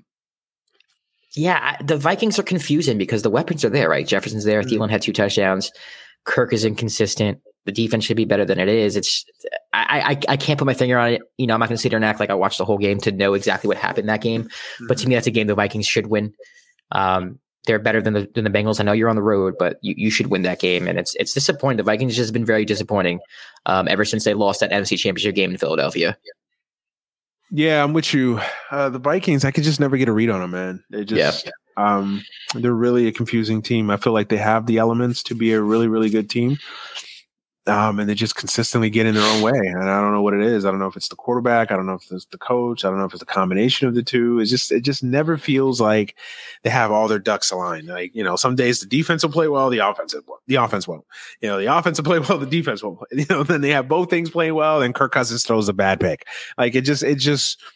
[SPEAKER 4] Yeah, the Vikings are confusing because the weapons are there, right? Jefferson's there. Mm-hmm. Thielen had two touchdowns. Kirk is inconsistent. The defense should be better than it is. It's I I, I can't put my finger on it. You know, I'm not going to sit there and act like I watched the whole game to know exactly what happened in that game. Mm-hmm. But to me, that's a game the Vikings should win. Um, they're better than the than the Bengals. I know you're on the road, but you, you should win that game. And it's it's disappointing. The Vikings just been very disappointing um, ever since they lost that N F C Championship game in Philadelphia.
[SPEAKER 3] Yeah, I'm with you. Uh, the Vikings, I could just never get a read on them, man. They just, yeah. um, they're really a confusing team. I feel like they have the elements to be a really, really good team. Um, and they just consistently get in their own way. And I don't know what it is. I don't know if it's the quarterback. I don't know if it's the coach. I don't know if it's a combination of the two. It's just, it just never feels like they have all their ducks aligned. Like, you know, some days the defense will play well, the offense, the offense won't. You know, the offense will play well, the defense won't. You know, then they have both things playing well, and Kirk Cousins throws a bad pick. Like it just, it just,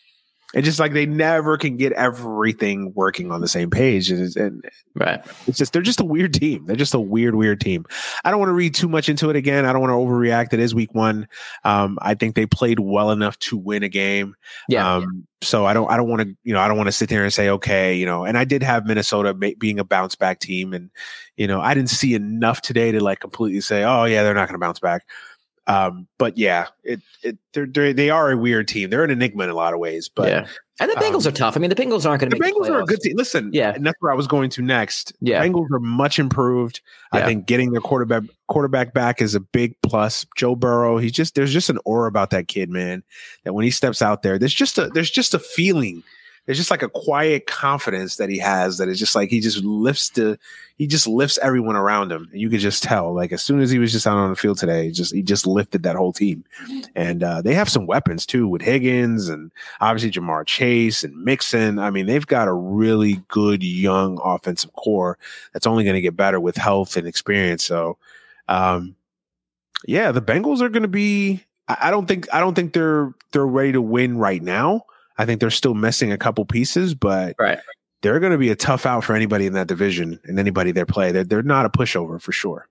[SPEAKER 3] It's just like they never can get everything working on the same page. And, and
[SPEAKER 4] right.
[SPEAKER 3] It's just, they're just a weird team. They're just a weird, weird team. I don't want to read too much into it again. I don't want to overreact. It is week one. Um, I think they played well enough to win a game.
[SPEAKER 4] Yeah.
[SPEAKER 3] Um, so I don't, I don't want to, you know, I don't want to sit there and say, okay, you know, and I did have Minnesota ma- being a bounce back team. And, you know, I didn't see enough today to like completely say, oh yeah, they're not going to bounce back. Um, but yeah, it, it, they're, they're, they are a weird team. They're an enigma in a lot of ways, but
[SPEAKER 4] yeah. And the Bengals um, are tough. I mean, the Bengals aren't going to
[SPEAKER 3] the
[SPEAKER 4] make
[SPEAKER 3] Bengals
[SPEAKER 4] the
[SPEAKER 3] are a good team. Listen,
[SPEAKER 4] yeah.
[SPEAKER 3] and that's where I was going to next.
[SPEAKER 4] Yeah.
[SPEAKER 3] The Bengals are much improved. Yeah. I think getting their quarterback, quarterback back is a big plus. Joe Burrow, he's just, there's just an aura about that kid, man, that when he steps out there, there's just a, there's just a feeling. There's just like a quiet confidence that he has that is just like he just lifts the he just lifts everyone around him. And you could just tell, like as soon as he was just out on the field today, he just he just lifted that whole team. And uh, they have some weapons too with Higgins and obviously Jamar Chase and Mixon. I mean, they've got a really good young offensive core that's only going to get better with health and experience. So, um, yeah, the Bengals are going to be. I, I don't think I don't think they're they're ready to win right now. I think they're still missing a couple pieces, but
[SPEAKER 4] right.
[SPEAKER 3] they're going to be a tough out for anybody in that division and anybody they play. They're, they're not a pushover for sure.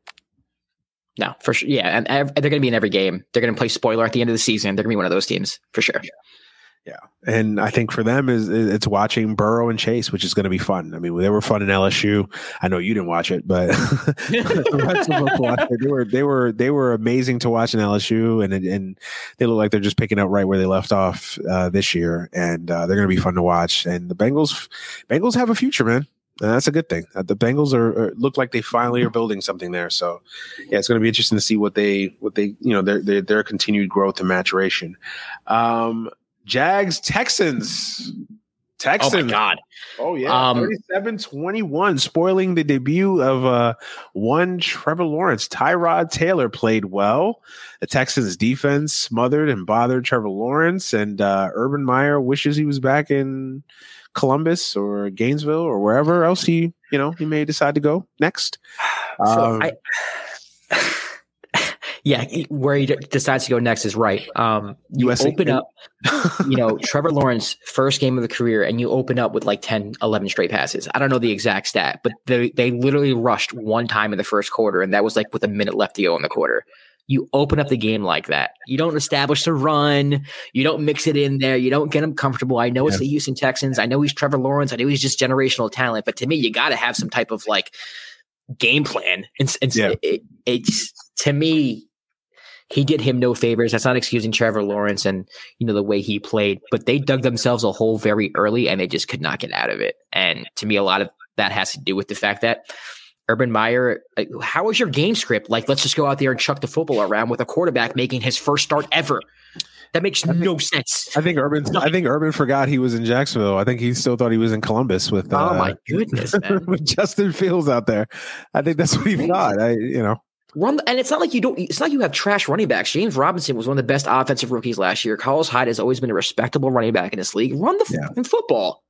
[SPEAKER 4] No, for sure. Yeah, and ev- they're going to be in every game. They're going to play spoiler at the end of the season. They're going to be one of those teams for sure.
[SPEAKER 3] Yeah. Yeah. And I think for them is it's watching Burrow and Chase, which is going to be fun. I mean, they were fun in L S U. I know you didn't watch it, but the rest of us watched it. They were they were they were amazing to watch in L S U, and and they look like they're just picking up right where they left off uh, this year, and uh, they're going to be fun to watch. And the Bengals Bengals have a future, man. And that's a good thing. Uh, the Bengals are, are look like they finally are building something there. So, yeah, it's going to be interesting to see what they what they you know their their, their continued growth and maturation. Um, Jags, Texans. Texans.
[SPEAKER 4] Oh, my God.
[SPEAKER 3] Oh, yeah.
[SPEAKER 4] Um,
[SPEAKER 3] thirty-seven twenty-one, spoiling the debut of uh, one Trevor Lawrence. Tyrod Taylor played well. The Texans defense smothered and bothered Trevor Lawrence, and uh, Urban Meyer wishes he was back in Columbus or Gainesville or wherever else he, you know, he may decide to go next.
[SPEAKER 4] So
[SPEAKER 3] um,
[SPEAKER 4] I... Yeah, where he decides to go next is right. Um, you
[SPEAKER 3] U S A
[SPEAKER 4] open up, you know, Trevor Lawrence, first game of the career, and you open up with like ten, eleven straight passes. I don't know the exact stat, but they, they literally rushed one time in the first quarter, and that was like with a minute left to go in the quarter. You open up the game like that. You don't establish the run. You don't mix it in there. You don't get him comfortable. I know yeah. it's the Houston Texans. I know he's Trevor Lawrence. I know he's just generational talent, but to me, you got to have some type of like game plan. And, and
[SPEAKER 3] yeah.
[SPEAKER 4] it, it's to me, he did him no favors. That's not excusing Trevor Lawrence and, you know, the way he played, but they dug themselves a hole very early and they just could not get out of it. And to me, a lot of that has to do with the fact that Urban Meyer, like, how was your game script? Like, let's just go out there and chuck the football around with a quarterback making his first start ever. That makes think, no sense.
[SPEAKER 3] I think Urban. I think Urban forgot he was in Jacksonville. I think he still thought he was in Columbus with. Uh,
[SPEAKER 4] oh my goodness, man.
[SPEAKER 3] with Justin Fields out there. I think that's what he thought. I, you know.
[SPEAKER 4] Run, and it's not like you don't. It's not like you have trash running backs. James Robinson was one of the best offensive rookies last year. Carlos Hyde has always been a respectable running back in this league. Run the yeah. fucking football.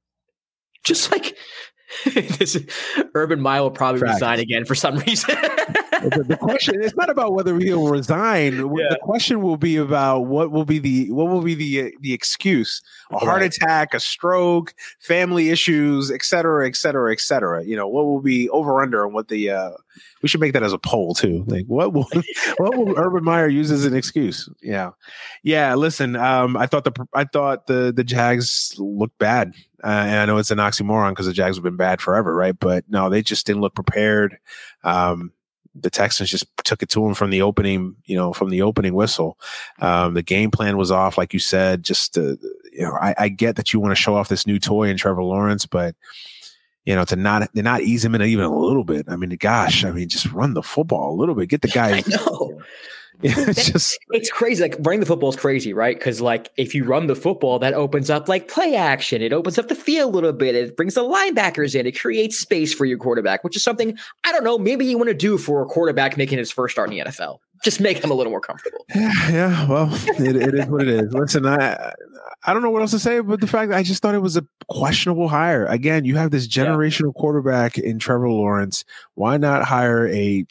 [SPEAKER 4] Just like this, Urban Meyer will probably Track. resign again for some reason.
[SPEAKER 3] the, the question it's not about whether he'll resign. Yeah. The question will be about what will be the what will be the the excuse: a right. heart attack, a stroke, family issues, et cetera, et cetera, et cetera. You know, what will be over under and what the uh, we should make that as a poll too. Like, what will what will Urban Meyer use as an excuse? Yeah, yeah. Listen, um, I thought the I thought the the Jags looked bad, uh, and I know it's an oxymoron because the Jags have been bad forever, right? But no, they just didn't look prepared. Um, the Texans just took it to them from the opening, you know, from the opening whistle. Um, the game plan was off, like you said. Just uh, you know, I, I get that you want to show off this new toy in Trevor Lawrence, but. You know, to not to not ease him in even a little bit. I mean, gosh, I mean, just run the football a little bit. Get the guy.
[SPEAKER 4] I know.
[SPEAKER 3] It's just
[SPEAKER 4] it's crazy. Like running the football is crazy, right? Because like if you run the football, that opens up like play action. It opens up the field a little bit. It brings the linebackers in. It creates space for your quarterback, which is something I don't know. Maybe you want to do for a quarterback making his first start in the N F L. Just make him a little more comfortable.
[SPEAKER 3] Yeah, yeah. Well, it, it is what it is. Listen, I I don't know what else to say, but the fact that I just thought it was a questionable hire. Again, you have this generational yeah. quarterback in Trevor Lawrence. Why not hire a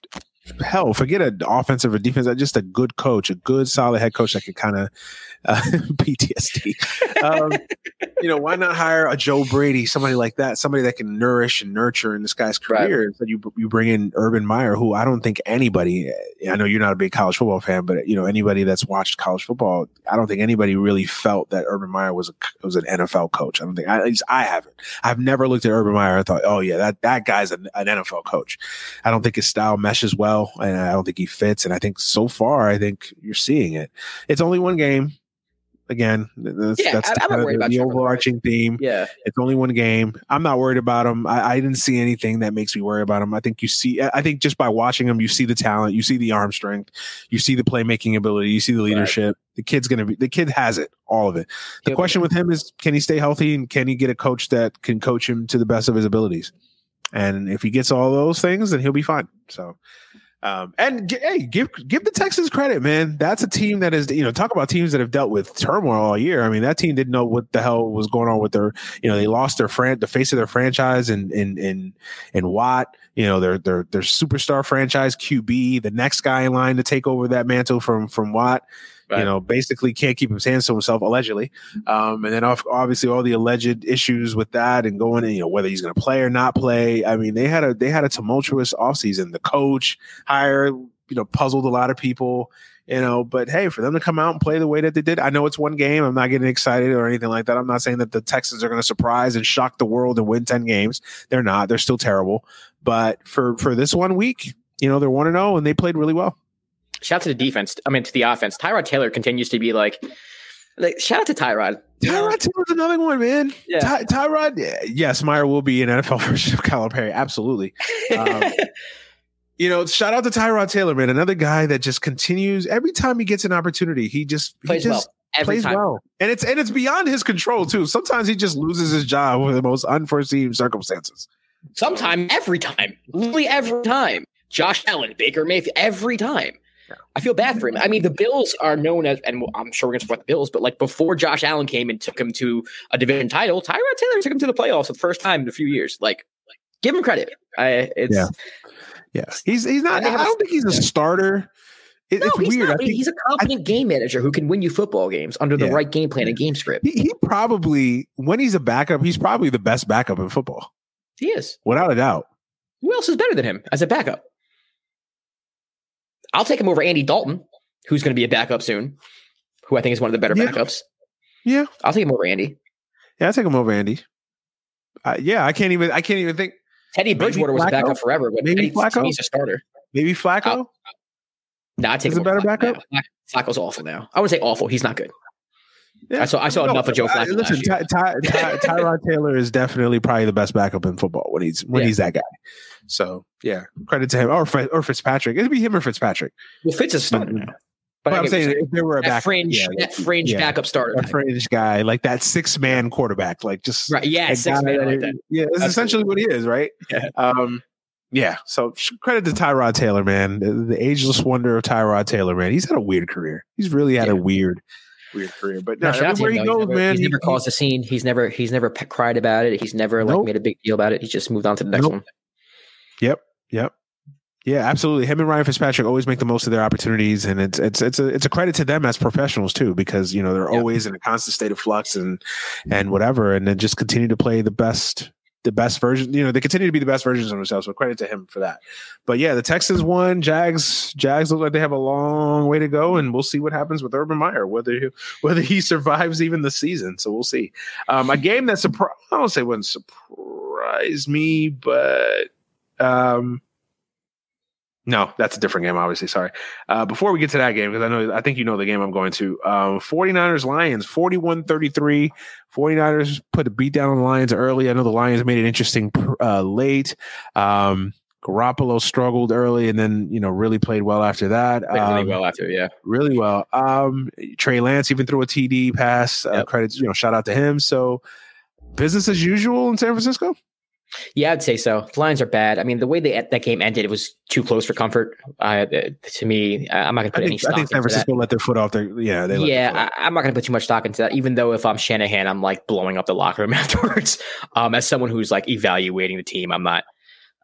[SPEAKER 3] hell, forget an offensive or defense. Just a good coach, a good solid head coach that can kind of uh, P T S D. Um, you know, why not hire a Joe Brady, somebody like that, somebody that can nourish and nurture in this guy's career? Right. So you you bring in Urban Meyer, who I don't think anybody. I know you're not a big college football fan, but you know anybody that's watched college football, I don't think anybody really felt that Urban Meyer was a was an N F L coach. I don't think I, at least I haven't. I've never looked at Urban Meyer and thought, oh yeah, that that guy's an, an N F L coach. I don't think his style meshes well, and I don't think he fits. And I think so far, I think you're seeing it. It's only one game. Again, that's,
[SPEAKER 4] yeah,
[SPEAKER 3] that's
[SPEAKER 4] I,
[SPEAKER 3] the,
[SPEAKER 4] I'm not worried
[SPEAKER 3] the,
[SPEAKER 4] about
[SPEAKER 3] the
[SPEAKER 4] Trevor
[SPEAKER 3] overarching
[SPEAKER 4] Lawrence.
[SPEAKER 3] theme.
[SPEAKER 4] Yeah,
[SPEAKER 3] it's only one game. I'm not worried about him. I, I didn't see anything that makes me worry about him. I think you see. I think just by watching him, you see the talent, you see the arm strength, you see the playmaking ability, you see the leadership. Right. The kid's gonna be. The kid has it, all of it. The He'll question with him is, can he stay healthy and can he get a coach that can coach him to the best of his abilities? And if he gets all those things, then he'll be fine. So. Um, and hey, give give the Texans credit, man. That's a team that is, you know, talk about teams that have dealt with turmoil all year. I mean, that team didn't know what the hell was going on with their, you know, they lost their fran- the face of their franchise in in in in Watt. You know, their their their superstar franchise Q B, the next guy in line to take over that mantle from from Watt. Right. You know, basically can't keep his hands to himself, allegedly. Um, and then obviously all the alleged issues with that and going in, you know, whether he's going to play or not play. I mean, they had a they had a tumultuous offseason. The coach hire, you know, puzzled a lot of people, you know, but hey, for them to come out and play the way that they did, I know it's one game. I'm not getting excited or anything like that. I'm not saying that the Texans are going to surprise and shock the world and win ten games. They're not. They're still terrible. But for, for this one week, you know, they're one and oh and they played really well.
[SPEAKER 4] Shout out to the defense. I mean, to the offense. Tyrod Taylor continues to be like, like shout out to Tyrod.
[SPEAKER 3] Tyrod Taylor's another one, man. Yeah. Ty- Tyrod, yes, Meyer will be an N F L version of Calipari. Absolutely. Um, you know, shout out to Tyrod Taylor, man. Another guy that just continues every time he gets an opportunity. He just
[SPEAKER 4] plays
[SPEAKER 3] he just
[SPEAKER 4] well. Every
[SPEAKER 3] plays
[SPEAKER 4] time.
[SPEAKER 3] well, and it's and it's beyond his control too. Sometimes he just loses his job with the most unforeseen circumstances.
[SPEAKER 4] Sometimes, every time, literally every time. Josh Allen, Baker Mayfield, every time. I feel bad for him. I mean, the Bills are known as, and I'm sure we're going to support the Bills, but like before Josh Allen came and took him to a division title, Tyrod Taylor took him to the playoffs for the first time in a few years. Like, like give him credit. I, it's,
[SPEAKER 3] yeah, yeah. He's he's not. I, I don't think he's a starter. It,
[SPEAKER 4] no,
[SPEAKER 3] it's
[SPEAKER 4] he's
[SPEAKER 3] weird.
[SPEAKER 4] Not,
[SPEAKER 3] I think,
[SPEAKER 4] he's a competent I, game manager who can win you football games under the yeah. right game plan and game script.
[SPEAKER 3] He, he probably, when he's a backup, he's probably the best backup in football.
[SPEAKER 4] He is,
[SPEAKER 3] without a doubt.
[SPEAKER 4] Who else is better than him as a backup? I'll take him over Andy Dalton, who's going to be a backup soon, who I think is one of the better
[SPEAKER 3] yeah.
[SPEAKER 4] backups.
[SPEAKER 3] Yeah.
[SPEAKER 4] I'll take him over Andy.
[SPEAKER 3] Yeah, I'll take him over Andy. Uh, yeah, I can't even I can't even think.
[SPEAKER 4] Teddy Bridgewater was a backup forever, but
[SPEAKER 3] maybe
[SPEAKER 4] Teddy,
[SPEAKER 3] Flacco?
[SPEAKER 4] he's a starter.
[SPEAKER 3] Maybe Flacco?
[SPEAKER 4] Uh, no, I take
[SPEAKER 3] is
[SPEAKER 4] him
[SPEAKER 3] a better
[SPEAKER 4] Flacco
[SPEAKER 3] backup?
[SPEAKER 4] now. Flacco's awful now. I would say awful. He's not good. Yeah. I saw I saw
[SPEAKER 3] no,
[SPEAKER 4] enough of Joe Flacco.
[SPEAKER 3] Listen, Ty, Ty, Ty, Tyrod Taylor is definitely probably the best backup in football when he's when yeah. he's that guy. So yeah, credit to him or or Fitzpatrick. It'd be him or Fitzpatrick.
[SPEAKER 4] Well, Fitz is starter now.
[SPEAKER 3] But I'm saying if there were a
[SPEAKER 4] that
[SPEAKER 3] backup,
[SPEAKER 4] fringe,
[SPEAKER 3] yeah,
[SPEAKER 4] that fringe
[SPEAKER 3] yeah,
[SPEAKER 4] backup starter,
[SPEAKER 3] a fringe guy like that six man quarterback, like just
[SPEAKER 4] right, yeah, six man like that.
[SPEAKER 3] Yeah, that's Absolutely. essentially what he is, right?
[SPEAKER 4] Yeah.
[SPEAKER 3] Um, yeah. So credit to Tyrod Taylor, man, the, the ageless wonder of Tyrod Taylor, man. He's had a weird career. He's really had yeah. a weird. Weird career, but no,
[SPEAKER 4] no,
[SPEAKER 3] everywhere he goes,
[SPEAKER 4] he's never,
[SPEAKER 3] man,
[SPEAKER 4] he's
[SPEAKER 3] he,
[SPEAKER 4] never caused a scene. He's never, he's never cried about it. He's never like
[SPEAKER 3] nope.
[SPEAKER 4] made a big deal about it. He's just moved on to the next
[SPEAKER 3] nope.
[SPEAKER 4] one.
[SPEAKER 3] Yep, yep, yeah, absolutely. Him and Ryan Fitzpatrick always make the most of their opportunities, and it's it's it's a it's a credit to them as professionals too, because you know they're yep. always in a constant state of flux and and whatever, and then just continue to play the best. The best version, you know, they continue to be the best versions of themselves. So credit to him for that. But yeah, the Texans won. Jags, Jags look like they have a long way to go, and we'll see what happens with Urban Meyer, whether he, whether he survives even the season. So we'll see. Um, a game that surprised, I don't say wouldn't surprise me, but um, no, that's a different game, obviously. Sorry. Uh, before we get to that game, because I know, I think you know the game I'm going to. Um, 49ers Lions, forty-one thirty-three. 49ers put a beat down on the Lions early. I know the Lions made it interesting uh, late. Um, Garoppolo struggled early and then, you know, really played well after that.
[SPEAKER 4] Played
[SPEAKER 3] um,
[SPEAKER 4] really well after, yeah.
[SPEAKER 3] Really well. Um, Trey Lance even threw a T D pass. Uh,
[SPEAKER 4] yep.
[SPEAKER 3] Credits, you know, shout out to him. So business as usual in San Francisco?
[SPEAKER 4] Yeah, I'd say so. The Lions are bad. I mean, the way they, that game ended, it was too close for comfort. Uh, to me, I'm not going to put
[SPEAKER 3] I think,
[SPEAKER 4] any stock
[SPEAKER 3] I think San Francisco
[SPEAKER 4] that.
[SPEAKER 3] let their foot off their. Yeah, they
[SPEAKER 4] yeah. I, I'm not going to put too much stock into that. Even though if I'm Shanahan, I'm like blowing up the locker room afterwards. Um, as someone who's like evaluating the team, I'm not.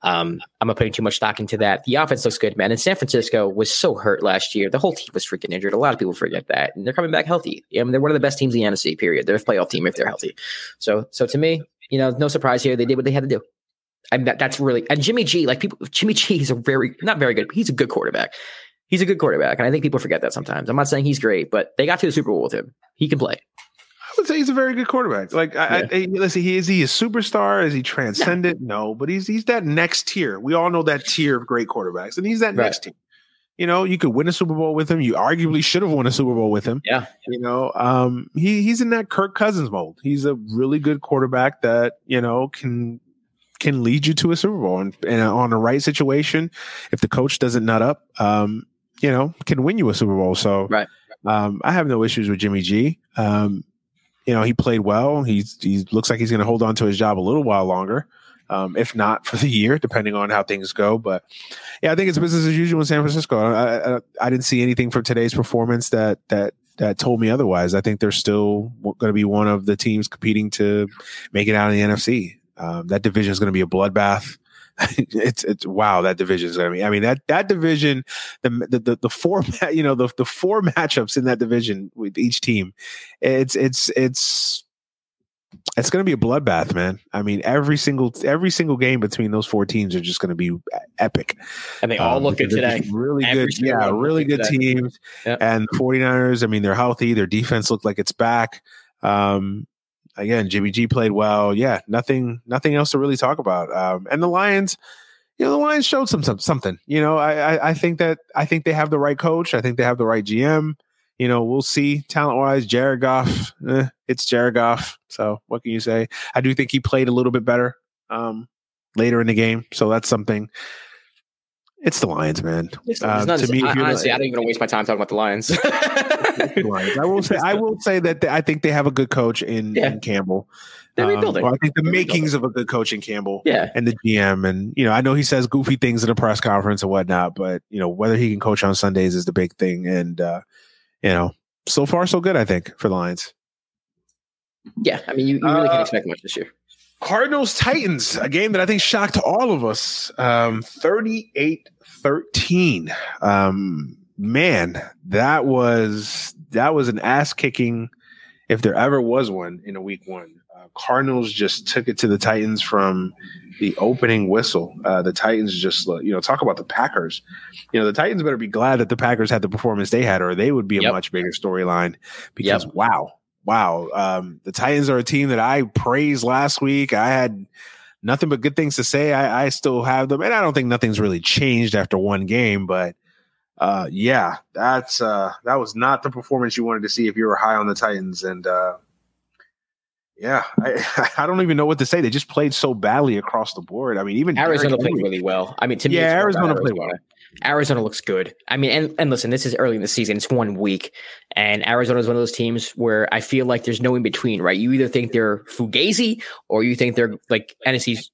[SPEAKER 4] Um, I'm not putting too much stock into that. The offense looks good, man. And San Francisco was so hurt last year. The whole team was freaking injured. A lot of people forget that. And they're coming back healthy. I mean, they're one of the best teams in the N F C, period. They're a playoff team if they're healthy. So, so to me, you know, no surprise here. They did what they had to do. And that, that's really, and Jimmy G, like people, Jimmy G is a very, not very good, but he's a good quarterback. He's a good quarterback. And I think people forget that sometimes. I'm not saying he's great, but they got to the Super Bowl with him. He can play.
[SPEAKER 3] I would say he's a very good quarterback. Like, I, yeah. I, I, listen, he is he a superstar? Is he transcendent? No. no, but he's he's that next tier. We all know that tier of great quarterbacks, and he's that right. next tier. You know, you could win a Super Bowl with him. You arguably should have won a Super Bowl with him.
[SPEAKER 4] Yeah.
[SPEAKER 3] You know, um, he he's in that Kirk Cousins mold. He's a really good quarterback that, you know, can can lead you to a Super Bowl, and, and on the right situation, if the coach doesn't nut up, um, you know, can win you a Super Bowl. So,
[SPEAKER 4] right.
[SPEAKER 3] um, I have no issues with Jimmy G. Um, You know, he played well. He's he looks like he's going to hold on to his job a little while longer, um, if not for the year, depending on how things go. But yeah, I think it's business as usual in San Francisco. I, I, I didn't see anything from today's performance that that that told me otherwise. I think they're still going to be one of the teams competing to make it out of the N F C. Um, that division is going to be a bloodbath. it's it's wow, that division is going to be. I mean that that division, the the the, the four you know the the four matchups in that division with each team, it's it's it's it's going to be a bloodbath, man. I mean every single every single game between those four teams are just going to be epic,
[SPEAKER 4] and they all um, look good today.
[SPEAKER 3] Really every good, yeah, really good today. teams. Yep. And the 49ers, I mean, they're healthy. Their defense looked like it's back. Um, Again, Jimmy G played well. Yeah, nothing, nothing else to really talk about. Um, and the Lions, you know, the Lions showed some, some something. You know, I, I, I think that I think they have the right coach. I think they have the right G M. You know, we'll see talent wise. Jared Goff, eh, it's Jared Goff. So what can you say? I do think he played a little bit better um, later in the game. So that's something. It's the Lions, man.
[SPEAKER 4] It's, um, it's to me, I, honestly, like, I don't even want to waste my time talking about the Lions.
[SPEAKER 3] the Lions. I will say, I will say that the, I think they have a good coach in, yeah. in Campbell.
[SPEAKER 4] They're rebuilding.
[SPEAKER 3] Um, well, I think the
[SPEAKER 4] They're
[SPEAKER 3] makings
[SPEAKER 4] rebuilding.
[SPEAKER 3] of a good coach in Campbell,
[SPEAKER 4] yeah,
[SPEAKER 3] and the G M, and you know, I know he says goofy things in a press conference and whatnot, but you know, whether he can coach on Sundays is the big thing. And uh, you know, so far so good, I think, for the Lions.
[SPEAKER 4] Yeah, I mean, you, you really uh, can't expect much this year.
[SPEAKER 3] Cardinals Titans, a game that I think shocked all of us. Um, thirty-eight thirteen. Um, man, that was that was an ass kicking, if there ever was one, in a week one. Uh, Cardinals just took it to the Titans from the opening whistle. Uh, the Titans just, you know, talk about the Packers. You know, the Titans better be glad that the Packers had the performance they had, or they would be a yep. much bigger storyline. Because yep. wow. Wow. Um, the Titans are a team that I praised last week. I had nothing but good things to say. I, I still have them. And I don't think nothing's really changed after one game. But uh, yeah, that's uh, that was not the performance you wanted to see if you were high on the Titans. And uh, yeah, I, I don't even know what to say. They just played so badly across the board. I mean, even
[SPEAKER 4] Arizona played really well. I mean, to me,
[SPEAKER 3] yeah, Arizona played well.
[SPEAKER 4] Arizona looks good. I mean, and, and listen, this is early in the season. It's one week. And Arizona is one of those teams where I feel like there's no in between, right? You either think they're Fugazi or you think they're like N F C's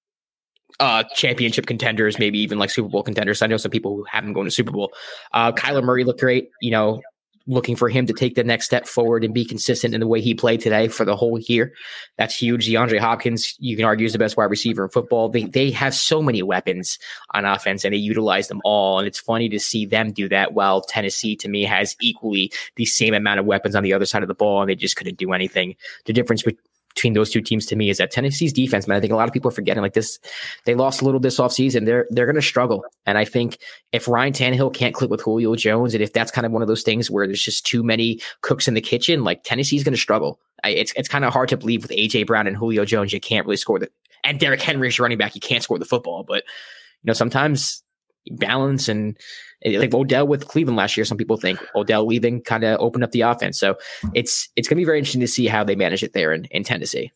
[SPEAKER 4] uh, championship contenders, maybe even like Super Bowl contenders. I know some people who haven't gone to Super Bowl. Uh, Kyler Murray looked great, you know, looking for him to take the next step forward and be consistent in the way he played today for the whole year. That's huge. DeAndre Hopkins, you can argue, is the best wide receiver in football. They they have so many weapons on offense and they utilize them all. And it's funny to see them do that while Tennessee, to me, has equally the same amount of weapons on the other side of the ball and they just couldn't do anything. The difference between between those two teams to me is that Tennessee's defense, man, I think a lot of people are forgetting like this. They lost a little this offseason. They're, they're going to struggle. And I think if Ryan Tannehill can't click with Julio Jones, and if that's kind of one of those things where there's just too many cooks in the kitchen, like Tennessee's going to struggle. I, it's, it's kind of hard to believe with A J Brown and Julio Jones, you can't really score the, and Derrick Henry is your running back. You can't score the football, but you know, sometimes balance and like Odell with Cleveland last year, some people think Odell leaving kind of opened up the offense. So it's it's going to be very interesting to see how they manage it there in, in Tennessee.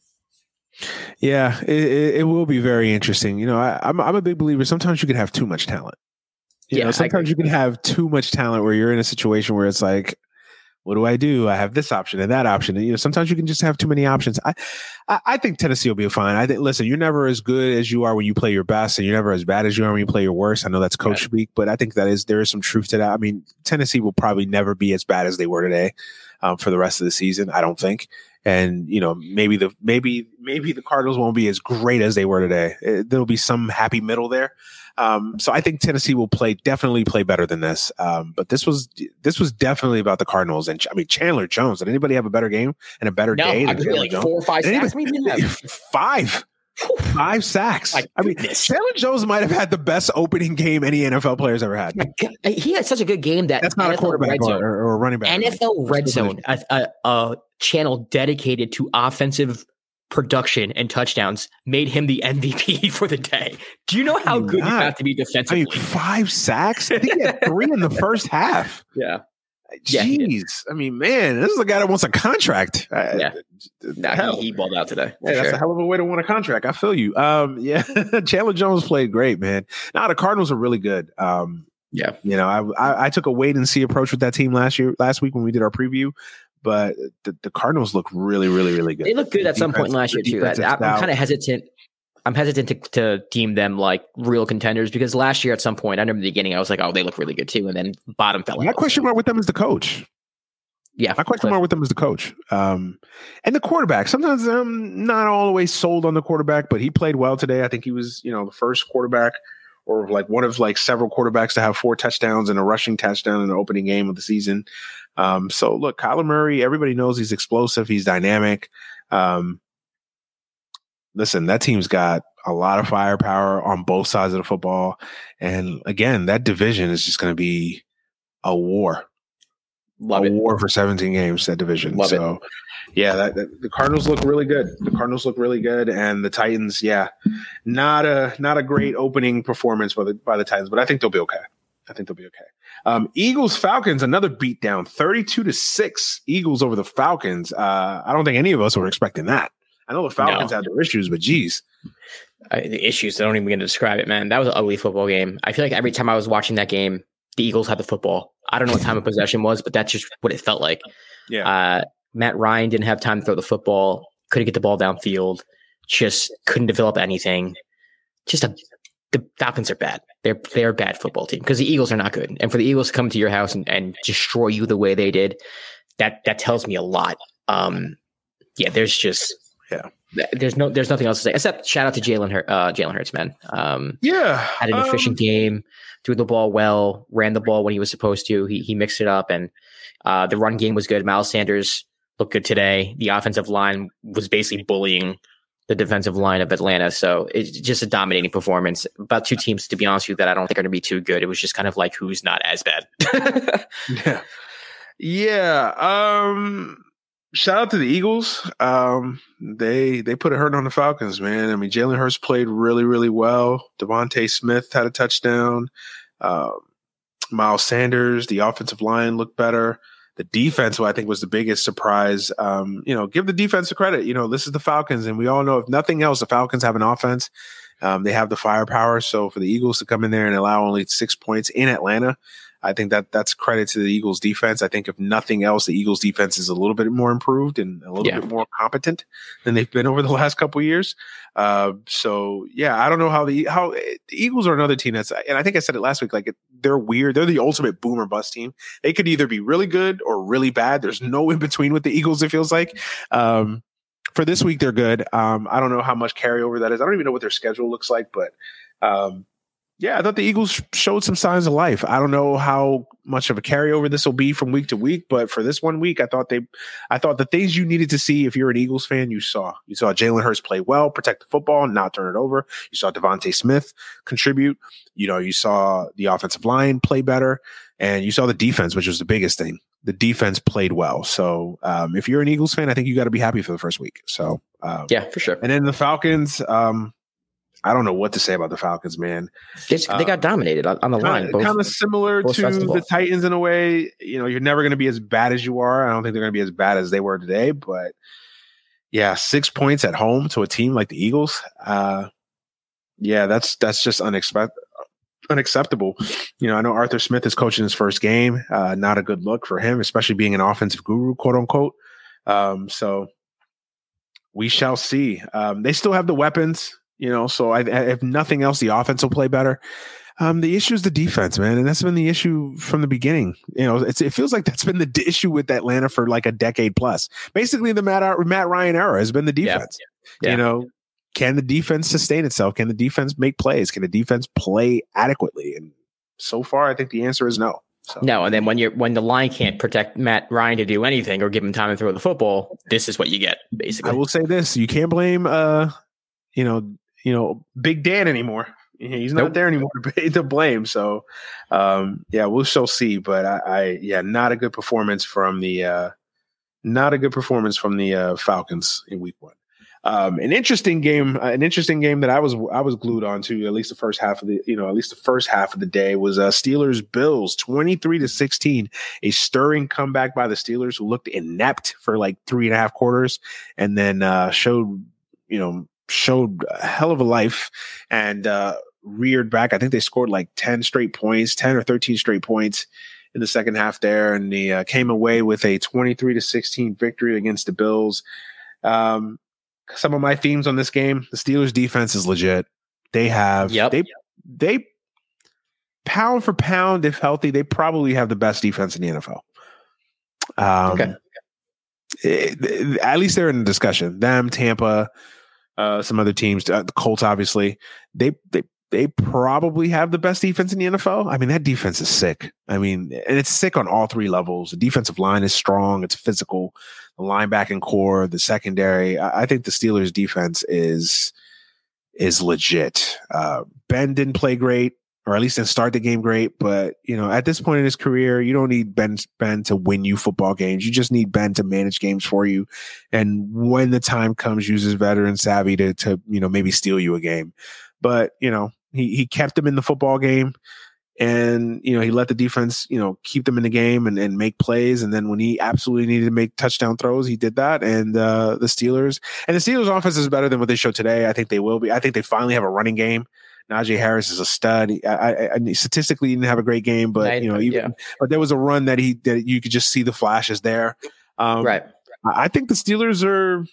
[SPEAKER 3] Yeah, it, it will be very interesting. You know, I, I'm I'm a big believer. Sometimes you can have too much talent. You yeah, know, sometimes you can have too much talent where you're in a situation where it's like, what do I do? I have this option and that option. And, you know, sometimes you can just have too many options. I, I, I think Tennessee will be fine. I think, listen, you're never as good as you are when you play your best, and you're never as bad as you are when you play your worst. I know that's coach speak, but I think that is, there is some truth to that. I mean, Tennessee will probably never be as bad as they were today um, for the rest of the season. I don't think. and you know maybe the maybe maybe the Cardinals won't be as great as they were today. It, there'll be some happy middle there. Um, so I think Tennessee will play definitely play better than this. Um, but this was this was definitely about the Cardinals. And I mean Chandler Jones. Did anybody have a better game and a better
[SPEAKER 4] no,
[SPEAKER 3] day?
[SPEAKER 4] I agree, like Jones? four or five sacks.
[SPEAKER 3] Five. Five sacks.
[SPEAKER 4] My
[SPEAKER 3] I mean,
[SPEAKER 4] goodness.
[SPEAKER 3] Chandler Jones might have had the best opening game any N F L player's ever had.
[SPEAKER 4] He had such a good game that
[SPEAKER 3] that's not N F L a quarterback or, or a running back.
[SPEAKER 4] N F L Red Zone, a, a, a channel dedicated to offensive production and touchdowns, made him the M V P for the day. Do you know how good you have to be defensively?
[SPEAKER 3] I mean, five sacks? I think he had three in the first half.
[SPEAKER 4] Yeah.
[SPEAKER 3] Jeez. Yeah, I mean, man, this is a guy that wants a contract.
[SPEAKER 4] Yeah. Nah, he, he balled out today.
[SPEAKER 3] Yeah, that's sure. a hell of a way to want a contract. I feel you. Um, yeah, Chandler Jones played great, man. Now the Cardinals are really good. Um,
[SPEAKER 4] yeah.
[SPEAKER 3] You know, I, I I took a wait and see approach with that team last year, last week when we did our preview. But the, the Cardinals look really, really, really good.
[SPEAKER 4] They look good at some point last year too. I, I'm kind of hesitant. I'm hesitant to, to deem them like real contenders because last year at some point, I remember the beginning, I was like, oh, they look really good too. And then bottom fell out.
[SPEAKER 3] My question mark with them is the coach.
[SPEAKER 4] Yeah.
[SPEAKER 3] My question mark with them is the coach. Um, and the quarterback. Sometimes I'm not always sold on the quarterback, but he played well today. I think he was, you know, the first quarterback or like one of like several quarterbacks to have four touchdowns and a rushing touchdown in the opening game of the season. Um, so look, Kyler Murray, everybody knows he's explosive. He's dynamic. Um, Listen, that team's got a lot of firepower on both sides of the football. And again, that division is just going to be a war.
[SPEAKER 4] Love
[SPEAKER 3] a
[SPEAKER 4] it.
[SPEAKER 3] war for seventeen games, that division.
[SPEAKER 4] Love
[SPEAKER 3] so,
[SPEAKER 4] it.
[SPEAKER 3] yeah, that, that, the Cardinals look really good. The Cardinals look really good. And the Titans, yeah, not a not a great opening performance by the, by the Titans, but I think they'll be okay. I think they'll be okay. Um, Eagles Falcons, another beatdown, thirty-two to six Eagles over the Falcons. Uh, I don't think any of us were expecting that. I know the Falcons no. had their issues, but geez.
[SPEAKER 4] I, the issues, I don't even begin to describe it, man. That was an ugly football game. I feel like every time I was watching that game, the Eagles had the football. I don't know what time of possession was, but that's just what it felt like.
[SPEAKER 3] Yeah.
[SPEAKER 4] Uh, Matt Ryan didn't have time to throw the football, couldn't get the ball downfield, just couldn't develop anything. Just a, the Falcons are bad. They're they're a bad football team because the Eagles are not good. And for the Eagles to come to your house and, and destroy you the way they did, that that tells me a lot. Um, yeah, there's just
[SPEAKER 3] yeah,
[SPEAKER 4] there's no there's nothing else to say except shout out to Jalen Hur- uh, Jalen Hurts, man. Um,
[SPEAKER 3] yeah,
[SPEAKER 4] had an efficient um, game, threw the ball well, ran the ball when he was supposed to. He he mixed it up, and uh, the run game was good. Miles Sanders looked good today. The offensive line was basically bullying the defensive line of Atlanta. So it's just a dominating performance. About two teams, to be honest with you, that I don't think are going to be too good. It was just kind of like who's not as bad.
[SPEAKER 3] yeah. Yeah. Um, shout out to the Eagles. Um, they they put a hurt on the Falcons, man. I mean, Jalen Hurts played really, really well. Devontae Smith had a touchdown. Uh, Miles Sanders, the offensive line looked better. The defense, who I think was the biggest surprise, um, you know, give the defense the credit. You know, this is the Falcons, and we all know if nothing else, the Falcons have an offense. Um, they have the firepower. So for the Eagles to come in there and allow only six points in Atlanta, I think that that's credit to the Eagles defense. I think if nothing else, the Eagles defense is a little bit more improved and a little yeah. bit more competent than they've been over the last couple of years. Uh, so yeah, I don't know how the, how the Eagles are another team that's, and I think I said it last week, like it, they're weird. They're the ultimate boom or bust team. They could either be really good or really bad. There's no in between with the Eagles. It feels like, um, for this week, they're good. Um, I don't know how much carryover that is. I don't even know what their schedule looks like, but, um, yeah, I thought the Eagles showed some signs of life. I don't know how much of a carryover this will be from week to week, but for this one week, I thought they, I thought the things you needed to see if you're an Eagles fan, you saw. You saw Jalen Hurts play well, protect the football, not turn it over. You saw Devontae Smith contribute. You know, you saw the offensive line play better, and you saw the defense, which was the biggest thing. The defense played well. So um, if you're an Eagles fan, I think you got to be happy for the first week. So um,
[SPEAKER 4] yeah, for sure.
[SPEAKER 3] And then the Falcons. Um, I don't know what to say about the Falcons, man.
[SPEAKER 4] They, just, they got um, dominated on, on the line.
[SPEAKER 3] Kind of similar to the, the Titans in a way. You know, you're never going to be as bad as you are. I don't think they're going to be as bad as they were today. But, yeah, six points at home to a team like the Eagles. Uh, yeah, that's that's just unexpected, unacceptable. You know, I know Arthur Smith is coaching his first game. Uh, not a good look for him, especially being an offensive guru, quote unquote. Um, so we shall see. Um, they still have the weapons. You know, so I, if nothing else, the offense will play better. Um, the issue is the defense, man, and that's been the issue from the beginning. You know, it's, it feels like that's been the d- issue with Atlanta for like a decade plus. Basically, the Matt Matt Ryan era has been the defense. Yeah. Yeah. You know, can the defense sustain itself? Can the defense make plays? Can the defense play adequately? And so far, I think the answer is no. So.
[SPEAKER 4] No, and then when you're when the line can't protect Matt Ryan to do anything or give him time to throw the football, this is what you get, basically.
[SPEAKER 3] I will say this: you can't blame, uh, you know, you know, Big Dan anymore. He's not nope. there anymore to blame. So, um, yeah, we'll shall see. But I, I, yeah, not a good performance from the, uh, not a good performance from the uh, Falcons in Week One. Um, an interesting game, uh, an interesting game that I was I was glued on to at least the first half of the, you know, at least the first half of the day was uh, Steelers Bills twenty-three to sixteen, a stirring comeback by the Steelers, who looked inept for like three and a half quarters, and then uh, showed, you know. showed a hell of a life and uh, reared back. I think they scored like ten straight points, ten or thirteen straight points in the second half there. And they uh, came away with a twenty-three to sixteen victory against the Bills. Um, some of my themes on this game, the Steelers defense is legit. They have,
[SPEAKER 4] yep.
[SPEAKER 3] they, they pound for pound, if healthy, they probably have the best defense in the N F L. Um, okay. It, it, at least they're in the discussion. Them, Tampa, Uh, some other teams, uh, the Colts, obviously, they they they probably have the best defense in the N F L. I mean, that defense is sick. I mean, and it's sick on all three levels. The defensive line is strong. It's physical. The linebacking core, the secondary. I, I think the Steelers' defense is is legit. Uh, Ben didn't play great, or at least didn't start the game great. But, you know, at this point in his career, you don't need Ben, Ben to win you football games. You just need Ben to manage games for you. And when the time comes, use his veteran savvy to, to, you know, maybe steal you a game. But, you know, he, he kept them in the football game, and, you know, he let the defense, you know, keep them in the game and, and make plays. And then when he absolutely needed to make touchdown throws, he did that. And uh, the Steelers and the Steelers offense is better than what they showed today. I think they will be. I think they finally have a running game. Najee Harris is a stud. I, I, I statistically he didn't have a great game, but you know, even yeah. but there was a run that he that you could just see the flashes there. Um, right. I think the Steelers are.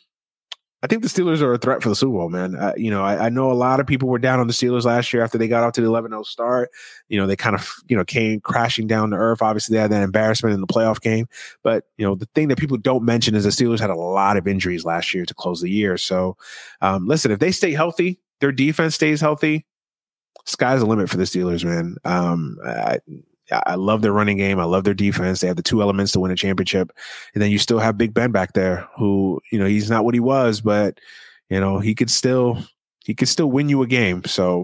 [SPEAKER 3] I think the Steelers are a threat for the Super Bowl, man. Uh, you know, I, I know a lot of people were down on the Steelers last year after they got off to the eleven oh start. You know, they kind of you know came crashing down to earth. Obviously, they had that embarrassment in the playoff game. But you know, the thing that people don't mention is the Steelers had a lot of injuries last year to close the year. So, um, listen, if they stay healthy, their defense stays healthy, sky's the limit for the Steelers, man. Um, I, I love their running game. I love their defense. They have the two elements to win a championship. And then you still have Big Ben back there who, you know, he's not what he was, but, you know, he could still, he could still win you a game. So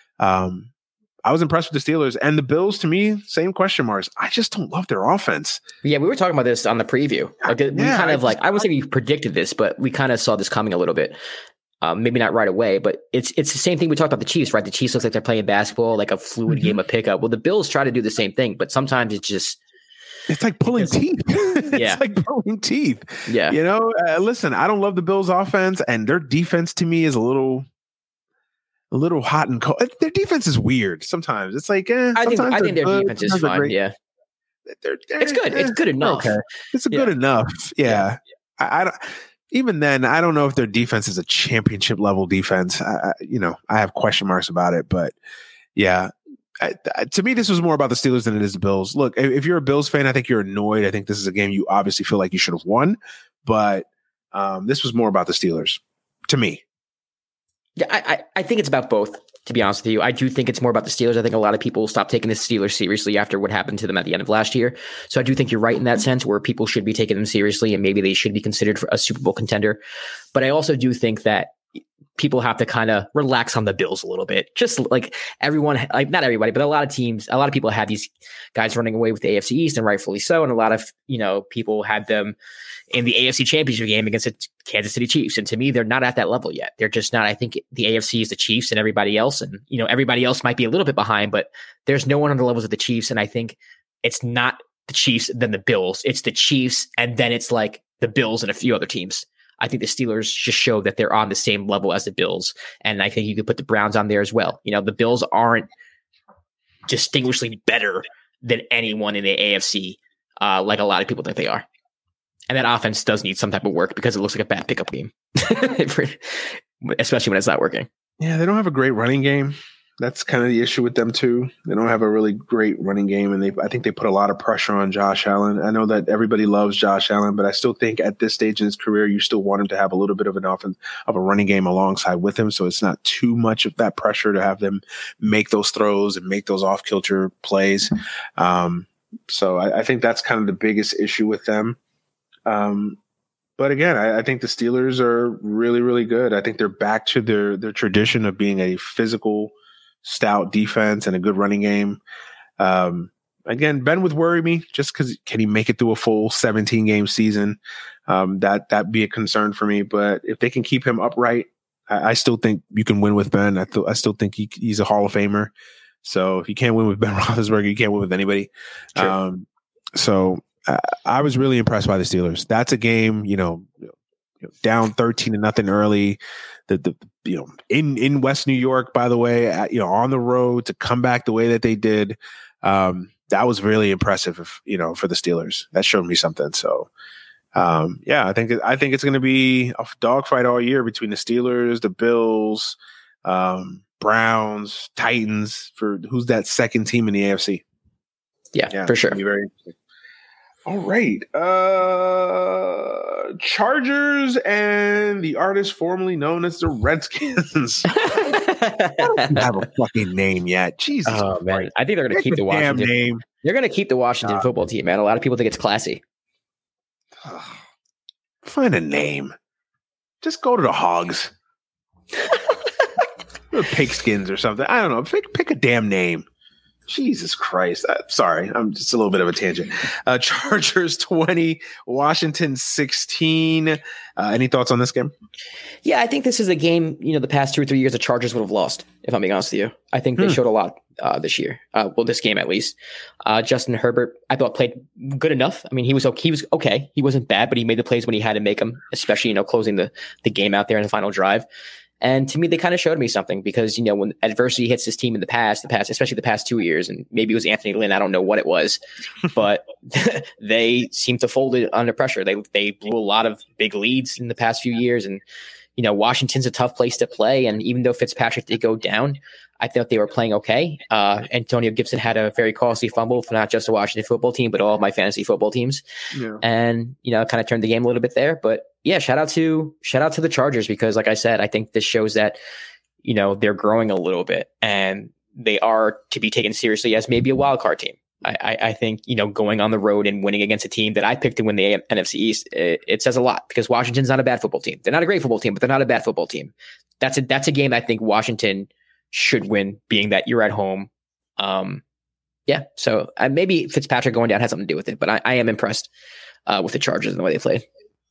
[SPEAKER 3] um, I was impressed with the Steelers. And the Bills, to me, same question marks. I just don't love their offense.
[SPEAKER 4] Yeah, we were talking about this on the preview. Like, we yeah, kind of I like, just, I would say we predicted this, but we kind of saw this coming a little bit. Um, maybe not right away, but it's it's the same thing we talked about the Chiefs, right? The Chiefs looks like they're playing basketball, like a fluid mm-hmm. game of pickup. Well, the Bills try to do the same thing, but sometimes it's just
[SPEAKER 3] it's like pulling teeth. it's
[SPEAKER 4] yeah.
[SPEAKER 3] like pulling teeth.
[SPEAKER 4] Yeah,
[SPEAKER 3] you know. Uh, listen, I don't love the Bills' offense, and their defense to me is a little, a little hot and cold. Their defense is weird sometimes. It's like eh,
[SPEAKER 4] I think I think their
[SPEAKER 3] good,
[SPEAKER 4] defense is fine. Great. Yeah,
[SPEAKER 3] they're, they're,
[SPEAKER 4] it's good. It's good enough.
[SPEAKER 3] Okay. It's yeah. good enough. Yeah, yeah. I, I don't. Even then, I don't know if their defense is a championship level defense. I, I, you know, I have question marks about it, but yeah, I, I, to me, this was more about the Steelers than it is the Bills. Look, if, if you're a Bills fan, I think you're annoyed. I think this is a game you obviously feel like you should have won, but um, this was more about the Steelers to me.
[SPEAKER 4] Yeah, I, I, I think it's about both. To be honest with you, I do think it's more about the Steelers. I think a lot of people stopped taking the Steelers seriously after what happened to them at the end of last year. So I do think you're right in that sense, where people should be taking them seriously and maybe they should be considered for a Super Bowl contender. But I also do think that people have to kind of relax on the Bills a little bit. Just like everyone, like not everybody, but a lot of teams, a lot of people have these guys running away with the A F C East, and rightfully so. And a lot of, you know, people had them in the A F C Championship game against the Kansas City Chiefs. And to me, they're not at that level yet. They're just not. I think the A F C is the Chiefs and everybody else. And, you know, everybody else might be a little bit behind, but there's no one on the levels of the Chiefs. And I think it's not the Chiefs, then the Bills. It's the Chiefs, and then it's like the Bills and a few other teams. I think the Steelers just show that they're on the same level as the Bills. And I think you could put the Browns on there as well. You know, the Bills aren't distinguishedly better than anyone in the A F C, uh, like a lot of people think they are. And that offense does need some type of work because it looks like a bad pickup game, especially when it's not working.
[SPEAKER 3] Yeah, they don't have a great running game. That's kind of the issue with them too. They don't have a really great running game, and they I think they put a lot of pressure on Josh Allen. I know that everybody loves Josh Allen, but I still think at this stage in his career, you still want him to have a little bit of an offense of a running game alongside with him. So it's not too much of that pressure to have them make those throws and make those off kilter plays. Um, so I, I think that's kind of the biggest issue with them. Um, But again, I, I think the Steelers are really, really good. I think they're back to their their tradition of being a physical, stout defense and a good running game. Um, again, Ben would worry me just because can he make it through a full seventeen game season? Um, that that'd be a concern for me. But if they can keep him upright, I, I still think you can win with Ben. I, th- I still think he, he's a Hall of Famer. So if you can't win with Ben Roethlisberger, you can't win with anybody. Sure. Um, so. I was really impressed by the Steelers. That's a game, you know, you know down thirteen to nothing early. The, the you know in in West New York, by the way, at, you know, on the road to come back the way that they did. Um, that was really impressive, if, you know, for the Steelers. That showed me something. So, um, yeah, I think I think it's going to be a dogfight all year between the Steelers, the Bills, um, Browns, Titans for who's that second team in the A F C.
[SPEAKER 4] Yeah, yeah for sure.
[SPEAKER 3] Very interesting. All right. Uh, Chargers and the artist formerly known as the Redskins. I don't have a fucking name yet. Jesus.
[SPEAKER 4] Oh, man. Christ. I think they're going to keep the Washington name. They're going to keep the Washington uh, football team, man. A lot of people think it's classy.
[SPEAKER 3] Find a name. Just go to the Hogs. Or Pigskins or something. I don't know. Pick, pick a damn name. Jesus Christ. Uh, sorry. I'm just a little bit of a tangent. Uh, Chargers twenty, Washington sixteen. Uh, any thoughts on this game?
[SPEAKER 4] Yeah, I think this is a game, you know, the past two or three years the Chargers would have lost, if I'm being honest with you. I think they hmm. showed a lot uh, this year. Uh, well, this game at least. Uh, Justin Herbert, I thought played good enough. I mean, he was okay. He was okay. He wasn't bad, but he made the plays when he had to make them, especially, you know, closing the, the game out there in the final drive. And to me, they kind of showed me something because, you know, when adversity hits this team in the past, the past, especially the past two years, and maybe it was Anthony Lynn, I don't know what it was, but they seemed to fold it under pressure. They they blew a lot of big leads in the past few years. And, you know, Washington's a tough place to play. And even though Fitzpatrick did go down, I thought they were playing okay. Uh, Antonio Gibson had a very costly fumble for not just the Washington football team, but all of my fantasy football teams. Yeah. And, you know, kind of turned the game a little bit there. But yeah, shout out to shout out to the Chargers because, like I said, I think this shows that, you know, they're growing a little bit and they are to be taken seriously as maybe a wild card team. I, I, I think, you know, going on the road and winning against a team that I picked to win the N F C East, it, it says a lot because Washington's not a bad football team. They're not a great football team, but they're not a bad football team. That's a that's a game I think Washington should win, being that you're at home. Um, yeah, so uh, maybe Fitzpatrick going down has something to do with it, but I, I am impressed uh, with the Chargers and the way they played.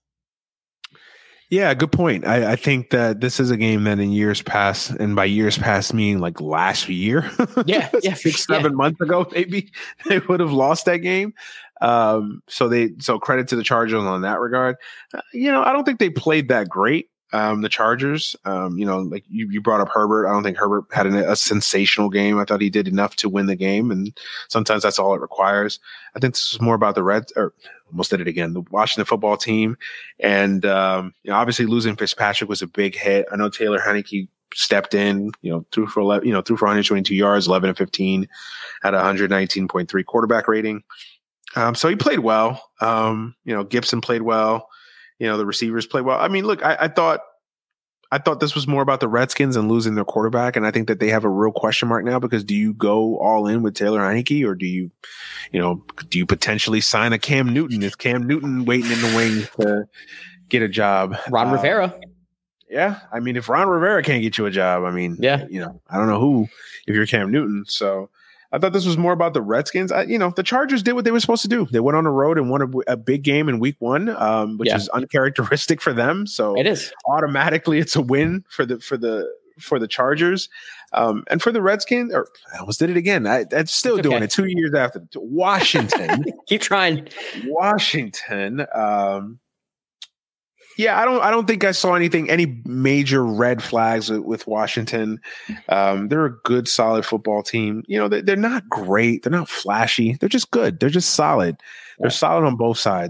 [SPEAKER 3] Yeah, good point. I, I think that this is a game that in years past, and by years past meaning like last year,
[SPEAKER 4] yeah, yeah,
[SPEAKER 3] six, seven
[SPEAKER 4] yeah.
[SPEAKER 3] months ago, maybe they would have lost that game. Um, so they, so credit to the Chargers on that regard. Uh, you know, I don't think they played that great. Um, the Chargers, um, you know, like you, you brought up Herbert. I don't think Herbert had an, a sensational game. I thought he did enough to win the game, and sometimes that's all it requires. I think this is more about the Reds, or almost did it again, the Washington football team, and um, you know, obviously losing Fitzpatrick was a big hit. I know Taylor Heinicke stepped in, you know, threw for eleven, you know, threw for one hundred twenty-two yards, eleven and fifteen, had a one hundred nineteen point three quarterback rating. Um, so he played well. Um, you know, Gibson played well. You know, the receivers play well. I mean, look, I, I thought I thought this was more about the Redskins and losing their quarterback, and I think that they have a real question mark now because do you go all in with Taylor Heinicke or do you, you know, do you potentially sign a Cam Newton? Is Cam Newton waiting in the wings to get a job?
[SPEAKER 4] Ron uh, Rivera.
[SPEAKER 3] Yeah, I mean, if Ron Rivera can't get you a job, I mean,
[SPEAKER 4] yeah,
[SPEAKER 3] you know, I don't know who if you're Cam Newton. So I thought this was more about the Redskins. I, you know, the Chargers did what they were supposed to do. They went on the road and won a, a big game in week one, um, which yeah. is uncharacteristic for them. So
[SPEAKER 4] it is
[SPEAKER 3] automatically it's a win for the for the for the Chargers, um, and for the Redskins. Or I almost did it again. I, I'm still it's doing okay. it two years after Washington.
[SPEAKER 4] Keep trying.
[SPEAKER 3] Washington. Um, Yeah, I don't. I don't think I saw anything, any major red flags with, with Washington. Um, they're a good, solid football team. You know, they, they're not great. They're not flashy. They're just good. They're just solid. They're yeah. solid on both sides.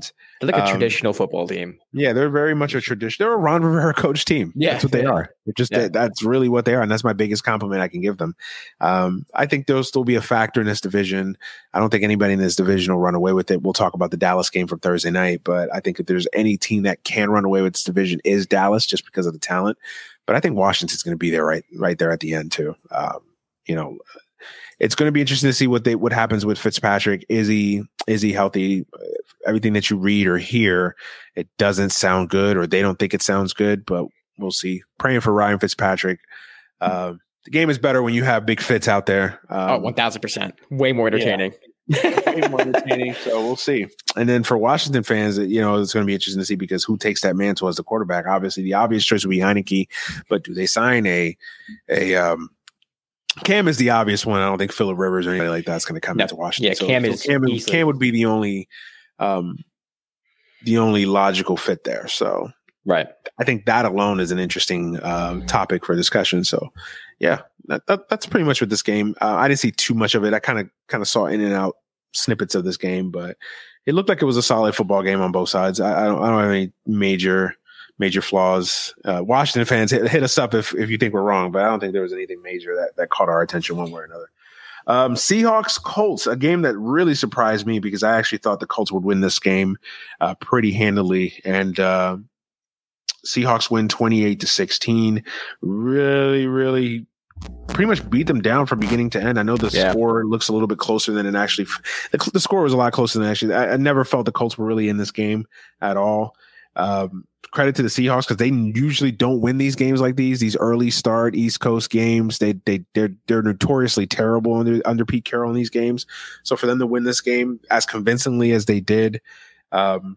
[SPEAKER 4] They're like a
[SPEAKER 3] Um,
[SPEAKER 4] traditional football team.
[SPEAKER 3] Yeah, they're very much a tradition. They're a Ron Rivera coach team.
[SPEAKER 4] Yeah,
[SPEAKER 3] that's what they
[SPEAKER 4] yeah.
[SPEAKER 3] are. They're just
[SPEAKER 4] Yeah.
[SPEAKER 3] that's really what they are, and that's my biggest compliment I can give them. Um, I think they'll still be a factor in this division. I don't think anybody in this division will run away with it. We'll talk about the Dallas game from Thursday night, but I think if there's any team that can run away with this division is Dallas, just because of the talent. But I think Washington's going to be there right, right there at the end too. Um, you know. It's going to be interesting to see what they what happens with Fitzpatrick. Is he is he healthy? Everything that you read or hear, it doesn't sound good, or they don't think it sounds good. But we'll see. Praying for Ryan Fitzpatrick. Uh, the game is better when you have big Fitz out there. Um,
[SPEAKER 4] oh, one thousand percent. Way more entertaining.
[SPEAKER 3] Yeah. Way more entertaining. So we'll see. And then for Washington fans, you know, it's going to be interesting to see because who takes that mantle as the quarterback? Obviously, the obvious choice would be Heineke, but do they sign a a um, Cam is the obvious one. I don't think Phillip Rivers or anybody like that's going to come
[SPEAKER 4] No.
[SPEAKER 3] into Washington.
[SPEAKER 4] Yeah,
[SPEAKER 3] so,
[SPEAKER 4] Cam
[SPEAKER 3] so
[SPEAKER 4] is
[SPEAKER 3] Cam,
[SPEAKER 4] easily-
[SPEAKER 3] Cam would be the only, um, the only logical fit there. So
[SPEAKER 4] Right.
[SPEAKER 3] I think that alone is an interesting uh, topic for discussion. So yeah, that, that, that's pretty much with this game. Uh, I didn't see too much of it. I kind of kind of saw in and out snippets of this game, but it looked like it was a solid football game on both sides. I, I don't I don't have any major. Major flaws. Uh, Washington fans, hit, hit us up if, if you think we're wrong, but I don't think there was anything major that, that caught our attention one way or another. Um, Seahawks Colts, a game that really surprised me because I actually thought the Colts would win this game uh, pretty handily, and uh, Seahawks win twenty-eight to sixteen. Really, really. Pretty much beat them down from beginning to end. I know the
[SPEAKER 4] Yeah.
[SPEAKER 3] score looks a little bit closer than it actually. The, the score was a lot closer than actually. I, I never felt the Colts were really in this game at all. Um, credit to the Seahawks because they usually don't win these games like these. These early start East Coast games, they they they're they're notoriously terrible under under Pete Carroll in these games. So for them to win this game as convincingly as they did, um,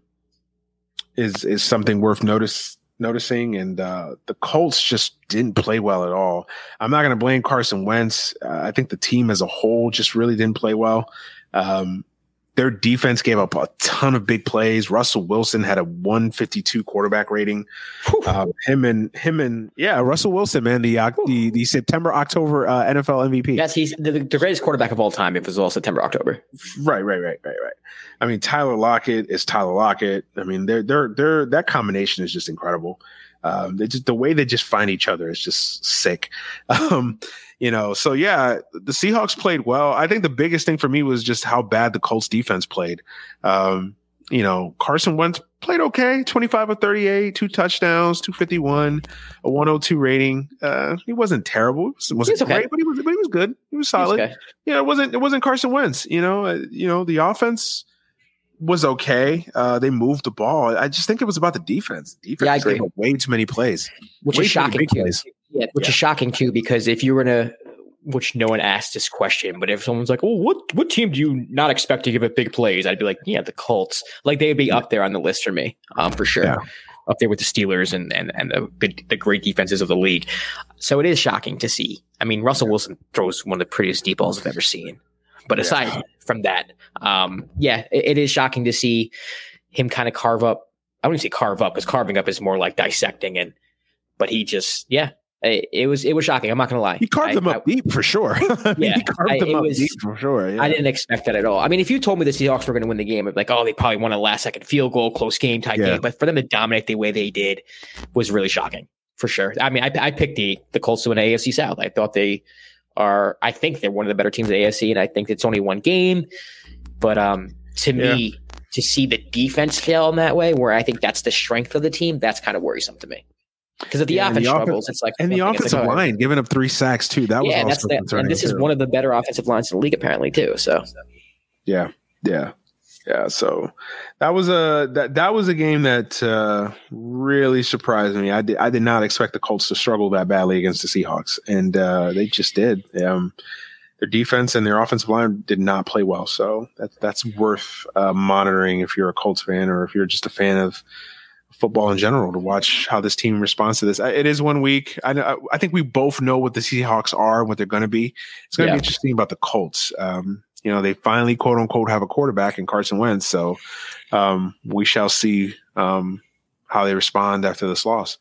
[SPEAKER 3] is is something worth notice noticing. And uh, the Colts just didn't play well at all. I'm not going to blame Carson Wentz. Uh, I think the team as a whole just really didn't play well. Um, Their defense gave up a ton of big plays. Russell Wilson had a one fifty-two quarterback rating. Um, him and him and yeah, Russell Wilson, man, the uh, the, the September October uh, N F L M V P.
[SPEAKER 4] Yes, he's the, the greatest quarterback of all time. If it was all September, October.
[SPEAKER 3] Right, right, right, right, right. I mean, Tyler Lockett is Tyler Lockett. I mean, they're they're they're that combination is just incredible. Um, they just the way they just find each other is just sick. Um, you know, so yeah, the Seahawks played well. I think the biggest thing for me was just how bad the Colts defense played. Um, you know, Carson Wentz played okay, twenty-five of thirty-eight, two touchdowns, two fifty-one, a one oh two rating. Uh, he wasn't terrible. It wasn't
[SPEAKER 4] He was okay.
[SPEAKER 3] great, but he was but he was good. He was solid.
[SPEAKER 4] okay.
[SPEAKER 3] Yeah, it wasn't it wasn't Carson Wentz. You know, uh, you know the offense was okay. Uh, they moved the ball. I just think it was about the defense. The defense
[SPEAKER 4] Yeah, I agree.
[SPEAKER 3] gave up way too many plays,
[SPEAKER 4] Which
[SPEAKER 3] way
[SPEAKER 4] is
[SPEAKER 3] too many
[SPEAKER 4] shocking
[SPEAKER 3] big
[SPEAKER 4] too.
[SPEAKER 3] plays.
[SPEAKER 4] Yeah, which
[SPEAKER 3] Yeah.
[SPEAKER 4] is shocking too, because if you were in a, which no one asked this question, but if someone's like, "Oh, what what team do you not expect to give up big plays?" I'd be like, "Yeah, the Colts." Like they'd be up there on the list for me, um, for sure,
[SPEAKER 3] Yeah.
[SPEAKER 4] up there with the Steelers and and and the good, the great defenses of the league. So it is shocking to see. I mean, Russell Wilson throws one of the prettiest deep balls I've ever seen. But aside
[SPEAKER 3] Yeah.
[SPEAKER 4] from that, um, yeah, it, it is shocking to see him kind of carve up. I wouldn't say carve up because carving up is more like dissecting, and but he just yeah. It, it was it was shocking. I'm not gonna lie.
[SPEAKER 3] He carved
[SPEAKER 4] I,
[SPEAKER 3] them up
[SPEAKER 4] I,
[SPEAKER 3] deep for sure. I mean,
[SPEAKER 4] Yeah,
[SPEAKER 3] he carved
[SPEAKER 4] I-
[SPEAKER 3] them
[SPEAKER 4] it
[SPEAKER 3] up
[SPEAKER 4] was-
[SPEAKER 3] deep for sure. Yeah.
[SPEAKER 4] I didn't expect that at all. I mean, if you told me the Seahawks were going to win the game, I'd be like, oh, they probably won a last second field goal, close game type
[SPEAKER 3] Yeah.
[SPEAKER 4] game. But for them to dominate the way they did was really shocking for sure. I mean, I, I picked the the Colts to win A F C South. I thought they are. I think they're one of the better teams in the A F C, and I think it's only one game. But um, to me, to see the defense fail in that way, where I think that's the strength of the team, that's kind of worrisome to me. Because if the
[SPEAKER 3] Yeah, and
[SPEAKER 4] offense
[SPEAKER 3] the offen-
[SPEAKER 4] struggles, it's like
[SPEAKER 3] and the
[SPEAKER 4] one thing, it's
[SPEAKER 3] offensive
[SPEAKER 4] like, oh,
[SPEAKER 3] line giving up three sacks too. That was
[SPEAKER 4] yeah,
[SPEAKER 3] also
[SPEAKER 4] that's that.
[SPEAKER 3] concerning
[SPEAKER 4] And this is
[SPEAKER 3] too.
[SPEAKER 4] one of the better offensive lines in the league, apparently, too. So
[SPEAKER 3] Yeah, yeah, yeah. So that was a that that was a game that uh, really surprised me. I did I did not expect the Colts to struggle that badly against the Seahawks, and uh, they just did. Um, their defense and their offensive line did not play well. So that that's worth uh, monitoring if you're a Colts fan or if you're just a fan of football in general, to watch how this team responds to this. It is one week. I know, I think we both know what the Seahawks are, what they're going to be. It's going to
[SPEAKER 4] Yeah.
[SPEAKER 3] be interesting about the Colts. Um, you know, they finally, quote unquote, have a quarterback in Carson Wentz. So um, we shall see um, how they respond after this loss.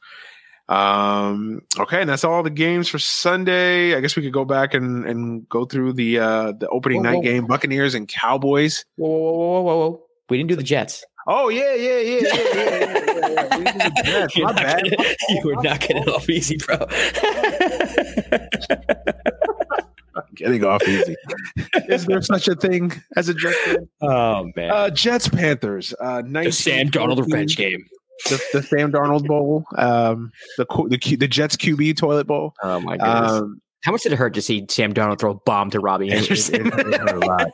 [SPEAKER 3] Um, okay, and that's all the games for Sunday. I guess we could go back and, and go through the uh, the opening
[SPEAKER 4] Whoa,
[SPEAKER 3] night
[SPEAKER 4] whoa.
[SPEAKER 3] game, Buccaneers and Cowboys.
[SPEAKER 4] whoa, whoa, whoa, whoa, whoa, whoa. We didn't do the Jets.
[SPEAKER 3] Oh yeah, yeah, yeah, yeah, yeah, yeah, yeah, yeah.
[SPEAKER 4] You're
[SPEAKER 3] My
[SPEAKER 4] not
[SPEAKER 3] bad.
[SPEAKER 4] getting- you were not getting off easy, bro.
[SPEAKER 3] Getting off easy. Is there such a thing as a Jets fan?
[SPEAKER 4] Oh man,
[SPEAKER 3] Uh, Jets Panthers. Uh,
[SPEAKER 4] the Sam Darnold revenge game.
[SPEAKER 3] The, the Sam Darnold Bowl. Um, the the Q, the Jets Q B toilet bowl.
[SPEAKER 4] Oh my goodness.
[SPEAKER 3] Um,
[SPEAKER 4] How much did it hurt to see Sam Darnold throw a bomb to Robbie
[SPEAKER 3] It,
[SPEAKER 4] Anderson?
[SPEAKER 3] it, it, it hurt a lot.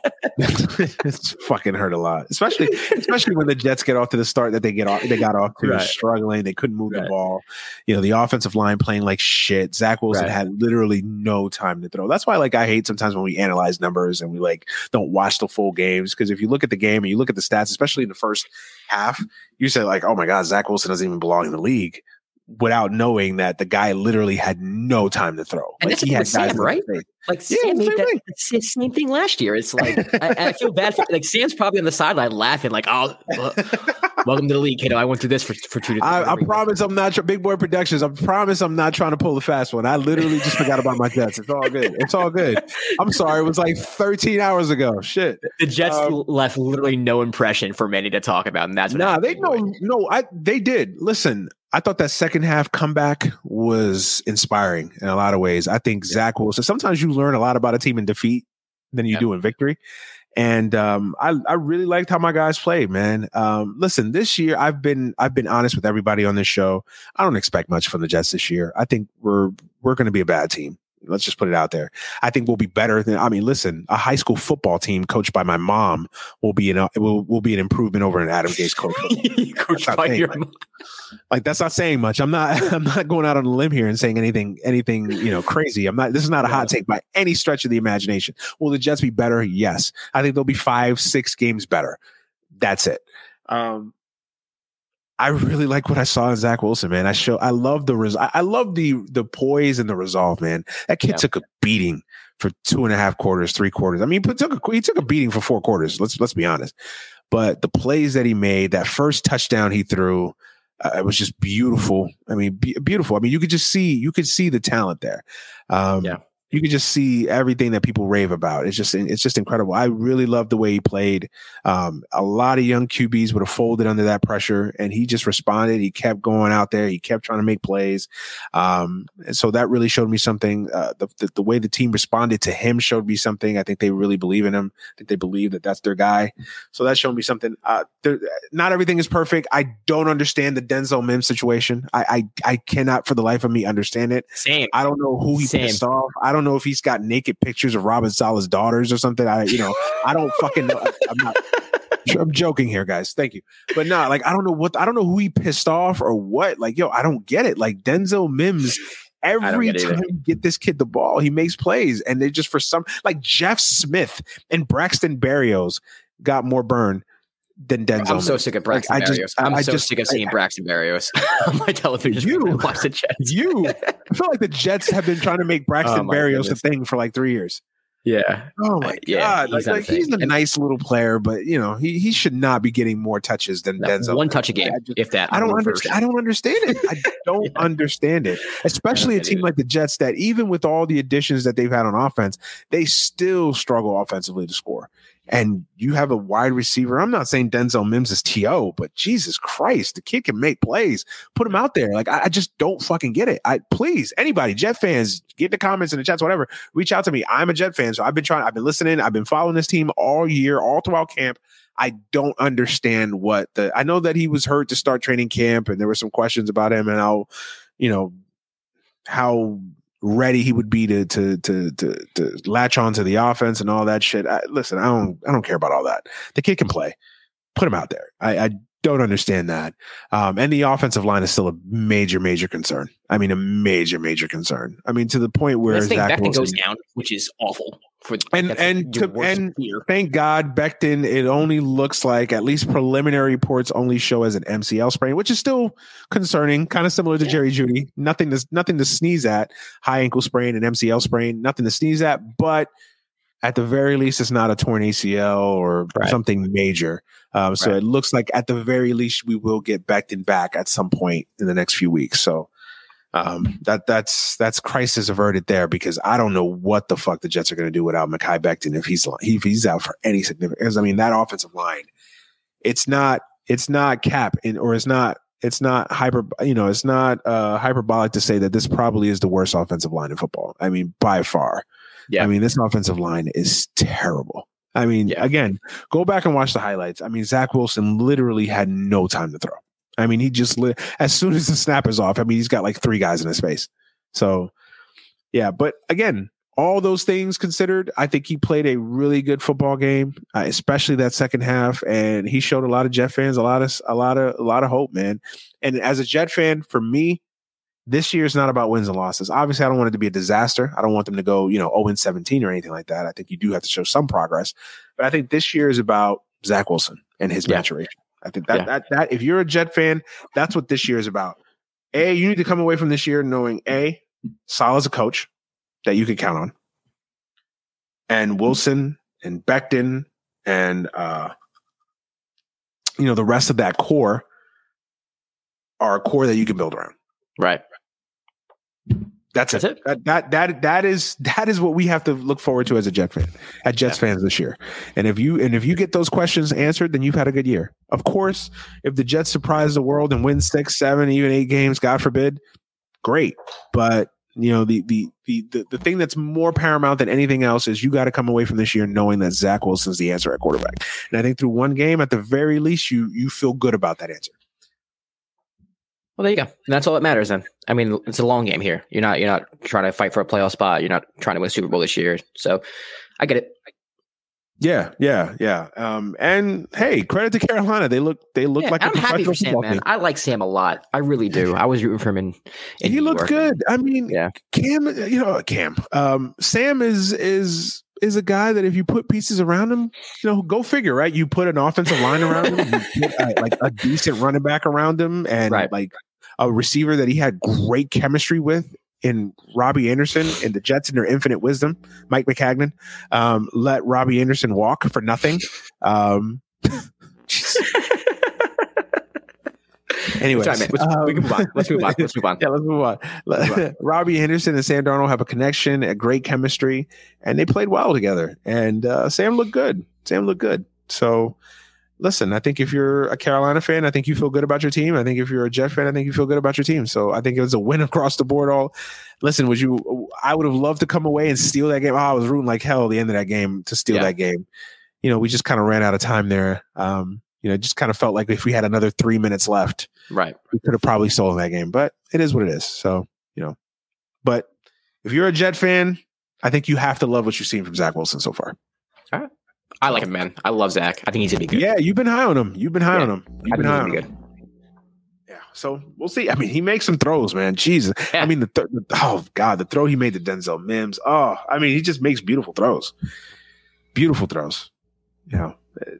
[SPEAKER 3] It's fucking hurt a lot, especially especially when the Jets get off to the start that they get off. They got off to
[SPEAKER 4] Right.
[SPEAKER 3] struggling. They couldn't move
[SPEAKER 4] Right.
[SPEAKER 3] the ball. You know, the offensive line playing like shit. Zach Wilson
[SPEAKER 4] Right.
[SPEAKER 3] had literally no time to throw. That's why, like, I hate sometimes when we analyze numbers and we like don't watch the full games, because if you look at the game and you look at the stats, especially in the first half, you say like, "Oh my God, Zach Wilson doesn't even belong in the league," without knowing that the guy literally had no time to throw.
[SPEAKER 4] And
[SPEAKER 3] Like,
[SPEAKER 4] that's
[SPEAKER 3] he
[SPEAKER 4] what
[SPEAKER 3] had
[SPEAKER 4] we're saying,
[SPEAKER 3] guys in
[SPEAKER 4] right?
[SPEAKER 3] his face.
[SPEAKER 4] Like
[SPEAKER 3] Yeah,
[SPEAKER 4] Sam made
[SPEAKER 3] same
[SPEAKER 4] that
[SPEAKER 3] thing.
[SPEAKER 4] it's the same thing last year. It's like I, I feel bad for like Sam's probably on the sideline laughing, like, "Oh, well, welcome to the league, kiddo. I went through this for for two to three
[SPEAKER 3] I, I
[SPEAKER 4] weeks."
[SPEAKER 3] promise I'm not tr- Big Boy Productions. I promise I'm not trying to pull the fast one. I literally just forgot about my Jets. It's all good. It's all good. I'm sorry. It was like thirteen hours ago. Shit.
[SPEAKER 4] The Jets
[SPEAKER 3] Um,
[SPEAKER 4] left literally no impression for many to talk about, and that's what
[SPEAKER 3] Nah,
[SPEAKER 4] happened.
[SPEAKER 3] they no no. I they did. Listen, I thought that second half comeback was inspiring in a lot of ways. I think Zach Wilson. Sometimes you learn a lot about a team in defeat than you
[SPEAKER 4] Yeah.
[SPEAKER 3] do in victory. And um, I, I really liked how my guys played, man. Um, listen, this year I've been I've been honest with everybody on this show. I don't expect much from the Jets this year. I think we're we're going to be a bad team. Let's just put it out there. I think we'll be better than. I mean, listen, a high school football team coached by my mom will be an will will be an improvement over an Adam Gase coach.
[SPEAKER 4] Coached
[SPEAKER 3] That's
[SPEAKER 4] by
[SPEAKER 3] not
[SPEAKER 4] your
[SPEAKER 3] saying
[SPEAKER 4] mom.
[SPEAKER 3] Like, that's not saying much. I'm not I'm not going out on a limb here and saying anything anything you know crazy. I'm not. This is not a hot take by any stretch of the imagination. Will the Jets be better? Yes, I think they'll be five six games better. That's it. Um, I really like what I saw in Zach Wilson, man. I show I love the res- I I love the the poise and the resolve, man. That kid
[SPEAKER 4] Yeah.
[SPEAKER 3] took a beating for two and a half quarters, three quarters. I mean, he took a, he took a beating for four quarters. Let's let's be honest. But the plays that he made, that first touchdown he threw, uh, it was just beautiful. I mean, be- beautiful. I mean, you could just see you could see the talent there. Um,
[SPEAKER 4] Yeah.
[SPEAKER 3] You could just see everything that people rave about. It's just it's just incredible. I really love the way he played. Um, a lot of young Q Bs would have folded under that pressure, and he just responded. He kept going out there. He kept trying to make plays. Um, and so that really showed me something. Uh, the, the the way the team responded to him showed me something. I think they really believe in him. I think they believe that that's their guy. So that showed me something. Uh, there, not everything is perfect. I don't understand the Denzel Mims situation. I, I I cannot for the life of me understand it.
[SPEAKER 4] Same.
[SPEAKER 3] I don't know who he
[SPEAKER 4] Same.
[SPEAKER 3] pissed off. I don't know if he's got naked pictures of Robin Saleh's daughters or something. I, you know, I don't fucking know. I'm not. I'm joking here, guys. Thank you, but no, like I don't know what I don't know who he pissed off or what. Like, yo, I don't get it. Like Denzel Mims, every
[SPEAKER 4] get it
[SPEAKER 3] time
[SPEAKER 4] either.
[SPEAKER 3] you get this kid the ball, he makes plays, and they just for some like Jeff Smith and Braxton Berrios got more burn than Denzel.
[SPEAKER 4] I'm so
[SPEAKER 3] Mims.
[SPEAKER 4] sick of Braxton
[SPEAKER 3] Like, I just-
[SPEAKER 4] Berrios. I'm
[SPEAKER 3] I
[SPEAKER 4] so
[SPEAKER 3] just-
[SPEAKER 4] sick of seeing Braxton Berrios on my television.
[SPEAKER 3] You-
[SPEAKER 4] when I watch the Jets.
[SPEAKER 3] You, I feel like the Jets have been trying to make Braxton
[SPEAKER 4] Oh, my
[SPEAKER 3] Berrios
[SPEAKER 4] goodness.
[SPEAKER 3] a thing for like three years.
[SPEAKER 4] Yeah.
[SPEAKER 3] Oh my
[SPEAKER 4] Uh, yeah,
[SPEAKER 3] god!
[SPEAKER 4] he's
[SPEAKER 3] like,
[SPEAKER 4] not a
[SPEAKER 3] like, he's
[SPEAKER 4] thing.
[SPEAKER 3] a
[SPEAKER 4] And-
[SPEAKER 3] nice little player, but you know he he should not be getting more touches than
[SPEAKER 4] No,
[SPEAKER 3] Denzel.
[SPEAKER 4] one touch a game,
[SPEAKER 3] I, just-
[SPEAKER 4] if that.
[SPEAKER 3] I don't
[SPEAKER 4] on reverse.
[SPEAKER 3] understand. I don't understand it. I don't
[SPEAKER 4] Yeah.
[SPEAKER 3] understand it. Especially
[SPEAKER 4] I
[SPEAKER 3] a
[SPEAKER 4] don't
[SPEAKER 3] team
[SPEAKER 4] either.
[SPEAKER 3] like the Jets that even with all the additions that they've had on offense, they still struggle offensively to score. And you have a wide receiver. I'm not saying Denzel Mims is T O, but Jesus Christ, the kid can make plays. Put him out there. Like I, I just don't fucking get it. I please anybody, Jet fans, get in the comments in the chats, whatever. Reach out to me. I'm a Jet fan, so I've been trying. I've been listening. I've been following this team all year, all throughout camp. I don't understand what the. I know that he was hurt to start training camp, and there were some questions about him and how, you know, how ready he would be to to to to, to latch on to the offense and all that shit. I, listen, I don't I don't care about all that. The kid can play. Put him out there. I, I don't understand that. Um, and the offensive line is still a major, major concern. I mean, a major, major concern. I mean, to the point where
[SPEAKER 4] This thing
[SPEAKER 3] Zach
[SPEAKER 4] Becton
[SPEAKER 3] Wilson,
[SPEAKER 4] goes down, which is awful. For
[SPEAKER 3] And-
[SPEAKER 4] that's
[SPEAKER 3] and
[SPEAKER 4] your
[SPEAKER 3] to-
[SPEAKER 4] worst
[SPEAKER 3] and-
[SPEAKER 4] fear.
[SPEAKER 3] thank God, Becton, it only looks like, at least preliminary reports only show as an M C L sprain, which is still concerning, kind of similar to Jerry Jeudy. Nothing to, nothing to sneeze at. High ankle sprain and M C L sprain, nothing to sneeze at. But at the very least, it's not a torn A C L or
[SPEAKER 4] Right.
[SPEAKER 3] something major. Um, so
[SPEAKER 4] Right.
[SPEAKER 3] it looks like at the very least, we will get Becton back at some point in the next few weeks. So um, that that's that's crisis averted there, because I don't know what the fuck the Jets are going to do without Mekhi Becton if he's if he's out for any significance. I mean, that offensive line, it's not it's not cap in, or it's not it's not hyper you know it's not uh, hyperbolic to say that this probably is the worst offensive line in football. I mean, by far. Yeah. I mean, this offensive line is terrible. I mean, yeah. again, go back and watch the highlights. I mean, Zach Wilson literally had no time to throw. I mean, he just li- as soon as the snap is off, I mean, he's got like three guys in his face. So, yeah, but again, all those things considered, I think he played a really good football game, uh, especially that second half, and he showed a lot of Jet fans a lot of a lot of a lot of hope, man. And as a Jet fan, for me, this year is not about wins and losses. Obviously, I don't want it to be a disaster. I don't want them to go, you know, oh and seventeen or anything like that. I think you do have to show some progress, but I think this year is about Zach Wilson and his yeah. maturation. I think that, yeah. that that if you're a Jet fan, that's what this year is about. A, you need to come away from this year knowing A, Saleh as a coach that you can count on, and Wilson and Becton and uh, you know, the rest of that core are a core that you can build around.
[SPEAKER 4] Right.
[SPEAKER 3] That's, That's it. it. That, that that that is that is what we have to look forward to as a Jet fan, at Jets yeah. fans this year. And if you and if you get those questions answered, then you've had a good year. Of course, if the Jets surprise the world and win six, seven, even eight games, God forbid, great. But you know, the the the the, the thing that's more paramount than anything else is you got to come away from this year knowing that Zach Wilson's the answer at quarterback. And I think through one game, at the very least, you you feel good about that answer.
[SPEAKER 4] Well, there you go. And that's all that matters then. I mean, it's a long game here. You're not you're not trying to fight for a playoff spot. You're not trying to win a Super Bowl this year. So I get it.
[SPEAKER 3] Yeah, yeah, yeah. Um, and hey, credit to Carolina. They look they look
[SPEAKER 4] yeah,
[SPEAKER 3] like
[SPEAKER 4] I'm
[SPEAKER 3] a
[SPEAKER 4] happy for Sam, man.
[SPEAKER 3] Team.
[SPEAKER 4] I like Sam a lot. I really do. I was rooting for him in, in
[SPEAKER 3] He
[SPEAKER 4] New
[SPEAKER 3] looked
[SPEAKER 4] York.
[SPEAKER 3] good. I mean,
[SPEAKER 4] yeah.
[SPEAKER 3] Cam, you know, Cam. Um, Sam is is is a guy that if you put pieces around him, you know, go figure, right? You put an offensive line around him, you put a, like a decent running back around him, and right. like a receiver that he had great chemistry with in Robbie Anderson, and the Jets in their infinite wisdom, Mike McCagnon, um, let Robbie Anderson walk for nothing. Um, Anyways,
[SPEAKER 4] Sorry, um, we can move on. Let's move on. Let's move on.
[SPEAKER 3] Yeah, let's move on. Let's move on. Robbie Anderson and Sam Darnold have a connection, a great chemistry, and they played well together. And uh, Sam looked good. Sam looked good. So, listen, I think if you're a Carolina fan, I think you feel good about your team. I think if you're a Jet fan, I think you feel good about your team. So I think it was a win across the board. All listen, would you? I would have loved to come away and steal that game. Oh, I was rooting like hell at the end of that game to steal yeah. that game. You know, we just kind of ran out of time there. Um, you know, it just kind of felt like if we had another three minutes left,
[SPEAKER 4] right,
[SPEAKER 3] we could have probably stolen that game. But it is what it is. So, you know, but if you're a Jet fan, I think you have to love what you've seen from Zach Wilson so far.
[SPEAKER 4] All right. I like him, man. I love Zach. I think he's gonna be good.
[SPEAKER 3] Yeah, you've been high on him. You've been high
[SPEAKER 4] yeah,
[SPEAKER 3] on him. You've been high on him. Good. Yeah, so we'll see. I mean, he makes some throws, man. Jesus. Yeah. I mean, the, th- the oh god, the throw he made to Denzel Mims. Oh, I mean, he just makes beautiful throws. Beautiful throws. You know, I'm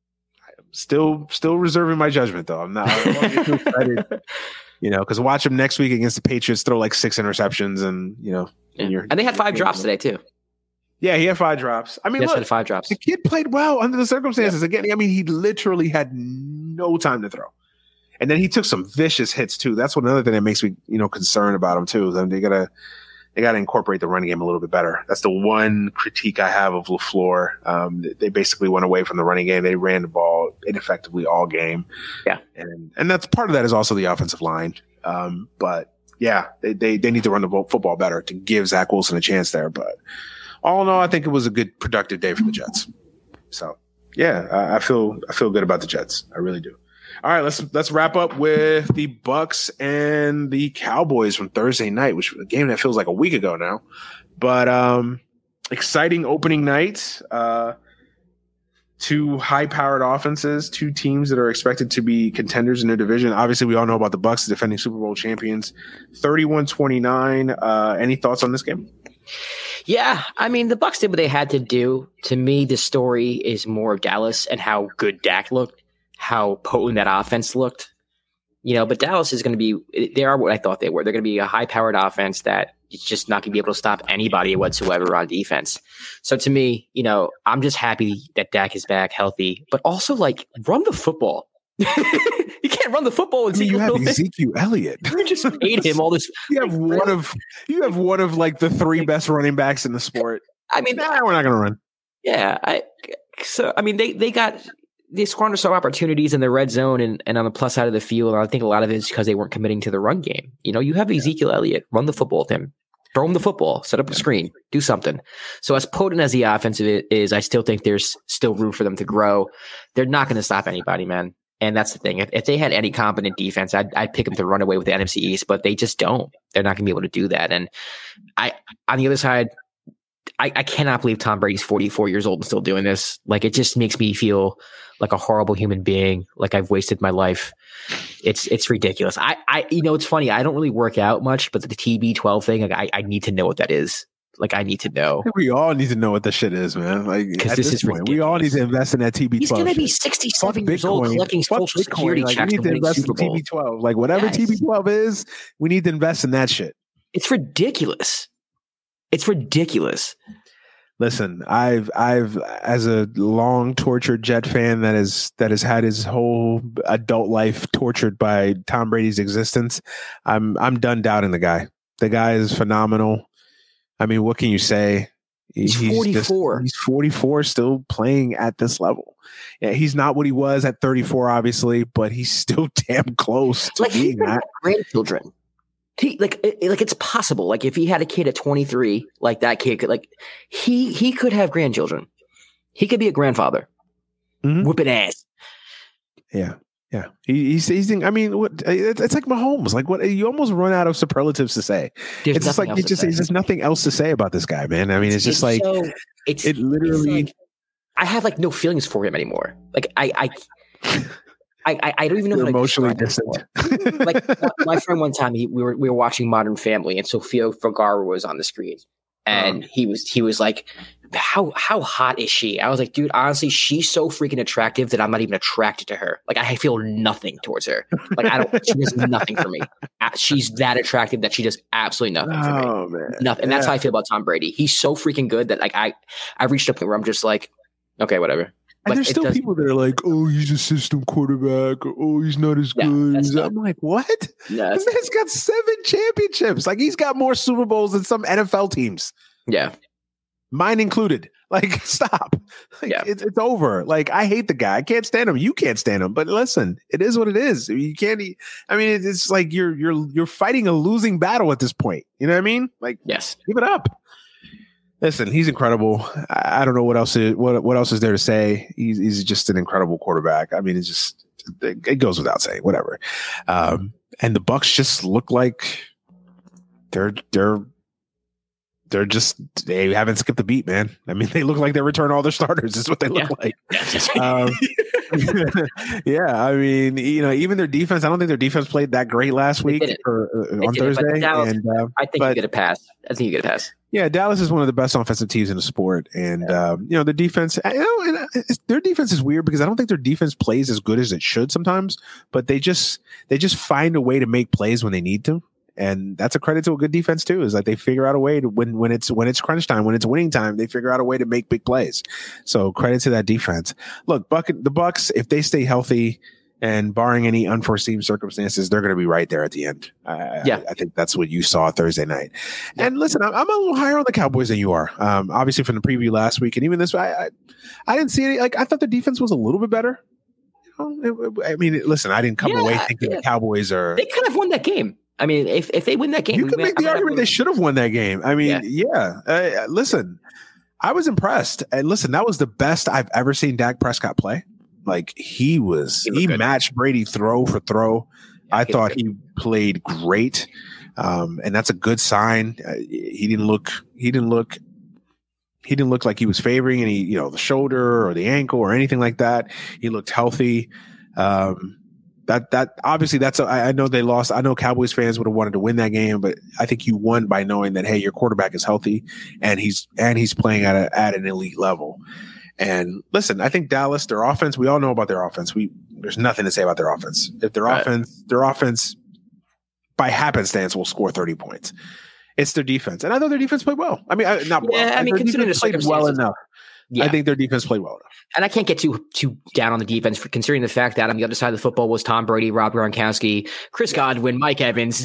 [SPEAKER 3] still still reserving my judgment though. I'm not. I don't get too excited. You know, because watch him next week against the Patriots throw like six interceptions, and you know,
[SPEAKER 4] yeah.
[SPEAKER 3] and, you're,
[SPEAKER 4] and they had five drops today too.
[SPEAKER 3] Yeah, he had five drops. I mean,
[SPEAKER 4] yes,
[SPEAKER 3] look,
[SPEAKER 4] had five drops.
[SPEAKER 3] The kid played well under the circumstances. Yeah. Again, I mean, he literally had no time to throw, and then he took some vicious hits too. That's one other thing that makes me, you know, concerned about him too. I mean, they gotta, they gotta incorporate the running game a little bit better. That's the one critique I have of LaFleur. Um, they basically went away from the running game. They ran the ball ineffectively all game.
[SPEAKER 4] Yeah,
[SPEAKER 3] and and that's part of that is also the offensive line. Um, but yeah, they they they need to run the football better to give Zach Wilson a chance there, but. All in all, I think it was a good, productive day for the Jets. So, yeah, I, I feel I feel good about the Jets. I really do. All right, let's let's wrap up with the Bucks and the Cowboys from Thursday night, which was a game that feels like a week ago now. But um, exciting opening night. Uh, two high-powered offenses, two teams that are expected to be contenders in their division. Obviously, we all know about the Bucks, the defending Super Bowl champions. thirty-one twenty-nine. Uh, any thoughts on this game?
[SPEAKER 4] Yeah, I mean, the Bucs did what they had to do. To me, the story is more Dallas and how good Dak looked, how potent that offense looked. You know, but Dallas is going to be – they are what I thought they were. They're going to be a high-powered offense that is just not going to be able to stop anybody whatsoever on defense. So to me, you know, I'm just happy that Dak is back healthy, but also, like, run the football. You can't run the football.
[SPEAKER 3] I mean, you have Ezekiel Elliott.
[SPEAKER 4] You just paid him all this.
[SPEAKER 3] You have like, one of you have one of like the three best running backs in the sport.
[SPEAKER 4] I mean,
[SPEAKER 3] nah, we're not going to run.
[SPEAKER 4] Yeah, I. So I mean, they they got they squander some opportunities in the red zone and, and on the plus side of the field. I think a lot of it is because they weren't committing to the run game. You know, you have Ezekiel Elliott, run the football with him, throw him the football, set up a screen, do something. So as potent as the offensive is, I still think there's still room for them to grow. They're not going to stop anybody, man. And that's the thing. If, if they had any competent defense, I'd, I'd pick them to run away with the N F C East, but they just don't. They're not going to be able to do that. And I, on the other side, I, I cannot believe Tom Brady's forty-four years old and still doing this. Like, it just makes me feel like a horrible human being. Like I've wasted my life. It's it's ridiculous. I, I you know, it's funny. I don't really work out much, but the T B twelve thing, like I, I need to know what that is. Like I need to know.
[SPEAKER 3] We all need to know what the shit is, man. Like at
[SPEAKER 4] this
[SPEAKER 3] this
[SPEAKER 4] is
[SPEAKER 3] point, we all need to invest in that T B twelve.
[SPEAKER 4] He's going to be
[SPEAKER 3] shit.
[SPEAKER 4] sixty-seven
[SPEAKER 3] Fuck
[SPEAKER 4] years old
[SPEAKER 3] Bitcoin.
[SPEAKER 4] collecting
[SPEAKER 3] Fuck
[SPEAKER 4] social
[SPEAKER 3] Bitcoin.
[SPEAKER 4] security
[SPEAKER 3] Like,
[SPEAKER 4] checks
[SPEAKER 3] we need
[SPEAKER 4] and
[SPEAKER 3] to
[SPEAKER 4] winning
[SPEAKER 3] invest
[SPEAKER 4] Super
[SPEAKER 3] in T
[SPEAKER 4] Bowl.
[SPEAKER 3] B twelve. Like whatever
[SPEAKER 4] Yes.
[SPEAKER 3] T B twelve is, we need to invest in that shit.
[SPEAKER 4] It's ridiculous. It's ridiculous.
[SPEAKER 3] Listen, I've I've as a long tortured Jet fan that is that has had his whole adult life tortured by Tom Brady's existence, I'm I'm done doubting the guy. The guy is phenomenal. I mean, what can you say?
[SPEAKER 4] He's forty-four.
[SPEAKER 3] Just, he's forty-four, still playing at this level. Yeah, he's not what he was at thirty-four, obviously, but he's still damn close to
[SPEAKER 4] Like he
[SPEAKER 3] being
[SPEAKER 4] could
[SPEAKER 3] that.
[SPEAKER 4] have grandchildren. He like it, like it's possible. Like if he had a kid at twenty-three, like that kid could like he he could have grandchildren. He could be a grandfather.
[SPEAKER 3] Mhm.
[SPEAKER 4] Whipping ass.
[SPEAKER 3] Yeah. Yeah, he, he's seizing. I mean, what, it's, it's like Mahomes. Like, what you almost run out of superlatives to say.
[SPEAKER 4] There's
[SPEAKER 3] it's just
[SPEAKER 4] nothing
[SPEAKER 3] like
[SPEAKER 4] else
[SPEAKER 3] it
[SPEAKER 4] to
[SPEAKER 3] just
[SPEAKER 4] say.
[SPEAKER 3] there's just nothing else to say about this guy, man. I mean, it's just like
[SPEAKER 4] so, it's
[SPEAKER 3] it literally.
[SPEAKER 4] it's like, I have like no feelings for him anymore. Like I I I, I, I don't even know
[SPEAKER 3] You're
[SPEAKER 4] how to
[SPEAKER 3] emotionally
[SPEAKER 4] describe it
[SPEAKER 3] distant.
[SPEAKER 4] anymore. Like my, my friend one time, he, we were we were watching Modern Family, and Sofia Vergara was on the screen, and
[SPEAKER 3] Oh.
[SPEAKER 4] he was he was like, "How how hot is she?" I was like, "Dude, honestly, she's so freaking attractive that I'm not even attracted to her. Like I feel nothing towards her. Like I don't. She does nothing for me. Uh, She's that attractive that she does absolutely nothing for me.
[SPEAKER 3] Oh man,
[SPEAKER 4] Nothing. And that's
[SPEAKER 3] Yeah.
[SPEAKER 4] how I feel about Tom Brady. He's so freaking good that like I I reached a point where I'm just like, okay, whatever.
[SPEAKER 3] And
[SPEAKER 4] Like,
[SPEAKER 3] there's
[SPEAKER 4] it
[SPEAKER 3] still
[SPEAKER 4] doesn't-
[SPEAKER 3] people that are like, "Oh, he's a system quarterback," or "Oh, he's not as
[SPEAKER 4] Yeah,
[SPEAKER 3] good."
[SPEAKER 4] that's
[SPEAKER 3] as-"
[SPEAKER 4] not-
[SPEAKER 3] I'm like, what?
[SPEAKER 4] Yeah,
[SPEAKER 3] This
[SPEAKER 4] that's-
[SPEAKER 3] man's got seven championships. Like he's got more Super Bowls than some N F L teams,
[SPEAKER 4] yeah.
[SPEAKER 3] mine included. Like, stop. Like,
[SPEAKER 4] Yeah.
[SPEAKER 3] it's it's over. Like, I hate the guy. I can't stand him. You can't stand him. But listen, it is what it is. You can't. e- I mean, it's like you're you're you're fighting a losing battle at this point. You know what I mean? Like,
[SPEAKER 4] Yes.
[SPEAKER 3] give it up. Listen, he's incredible. I I don't know what else is, what what else is there to say. He's he's just an incredible quarterback. I mean, it's just it, it goes without saying. Whatever. Um, and the Bucks just look like they're they're they're just they haven't skipped the beat, man. I mean, they look like they return all their starters. Is what they look
[SPEAKER 4] Yeah.
[SPEAKER 3] like. Um, yeah, I mean, you know, even their defense. I don't think their defense played that great last week
[SPEAKER 4] didn't.
[SPEAKER 3] or, uh,
[SPEAKER 4] They
[SPEAKER 3] on
[SPEAKER 4] didn't, but
[SPEAKER 3] Thursday.
[SPEAKER 4] Dallas-
[SPEAKER 3] and uh,
[SPEAKER 4] I think
[SPEAKER 3] But-
[SPEAKER 4] you get a pass. I think you get a pass.
[SPEAKER 3] yeah, Dallas is one of the best offensive teams in the sport, and um, you know the defense. You know, and uh, it's, their defense is weird because I don't think their defense plays as good as it should sometimes. But they just they just find a way to make plays when they need to, and that's a credit to a good defense too. Is like they figure out a way to when when it's when it's crunch time, when it's winning time, they figure out a way to make big plays. So credit to that defense. Look, Buck, the Bucks, if they stay healthy. And barring any unforeseen circumstances, they're going to be right there at the end. I,
[SPEAKER 4] Yeah.
[SPEAKER 3] I, I think that's what you saw Thursday night. And listen, I'm, I'm a little higher on the Cowboys than you are. Um, obviously, from the preview last week, and even this, I, I, I didn't see any. Like, I thought the defense was a little bit better. You know, it- I mean, listen, I didn't come
[SPEAKER 4] Yeah,
[SPEAKER 3] away thinking
[SPEAKER 4] yeah.
[SPEAKER 3] the Cowboys are.
[SPEAKER 4] They could have won that game. I mean, if, if they win that game,
[SPEAKER 3] You
[SPEAKER 4] we
[SPEAKER 3] could
[SPEAKER 4] may-
[SPEAKER 3] make the
[SPEAKER 4] I mean,
[SPEAKER 3] argument they should have won that game. I mean, yeah. Uh, listen, I was impressed. And listen, that was the best I've ever seen Dak Prescott play. Like he was,
[SPEAKER 4] He
[SPEAKER 3] he,
[SPEAKER 4] looked good.
[SPEAKER 3] matched Brady throw for throw. I
[SPEAKER 4] he
[SPEAKER 3] thought
[SPEAKER 4] looked
[SPEAKER 3] he played great, um, and that's a good sign. Uh, he didn't look, he didn't look, he didn't look like he was favoring any, you know, the shoulder or the ankle or anything like that. He looked healthy. Um, that that obviously that's a, I I know they lost. I know Cowboys fans would have wanted to win that game, but I think you won by knowing that hey, your quarterback is healthy and he's and he's playing at a, at an elite level. And listen, I think Dallas, their offense, we all know about their offense. We there's nothing to say about their offense. If their
[SPEAKER 4] Right.
[SPEAKER 3] offense, their offense by happenstance will score thirty points. It's their defense. And I thought their defense played well. I mean, I, not well.
[SPEAKER 4] Yeah, I mean,
[SPEAKER 3] Their
[SPEAKER 4] considering
[SPEAKER 3] defense
[SPEAKER 4] the
[SPEAKER 3] played well
[SPEAKER 4] circumstances.
[SPEAKER 3] enough.
[SPEAKER 4] Yeah.
[SPEAKER 3] I think their defense played well enough.
[SPEAKER 4] And I can't get too too down on the defense, for considering the fact that on the other side of the football was Tom Brady, Rob Gronkowski, Chris Godwin, Mike Evans,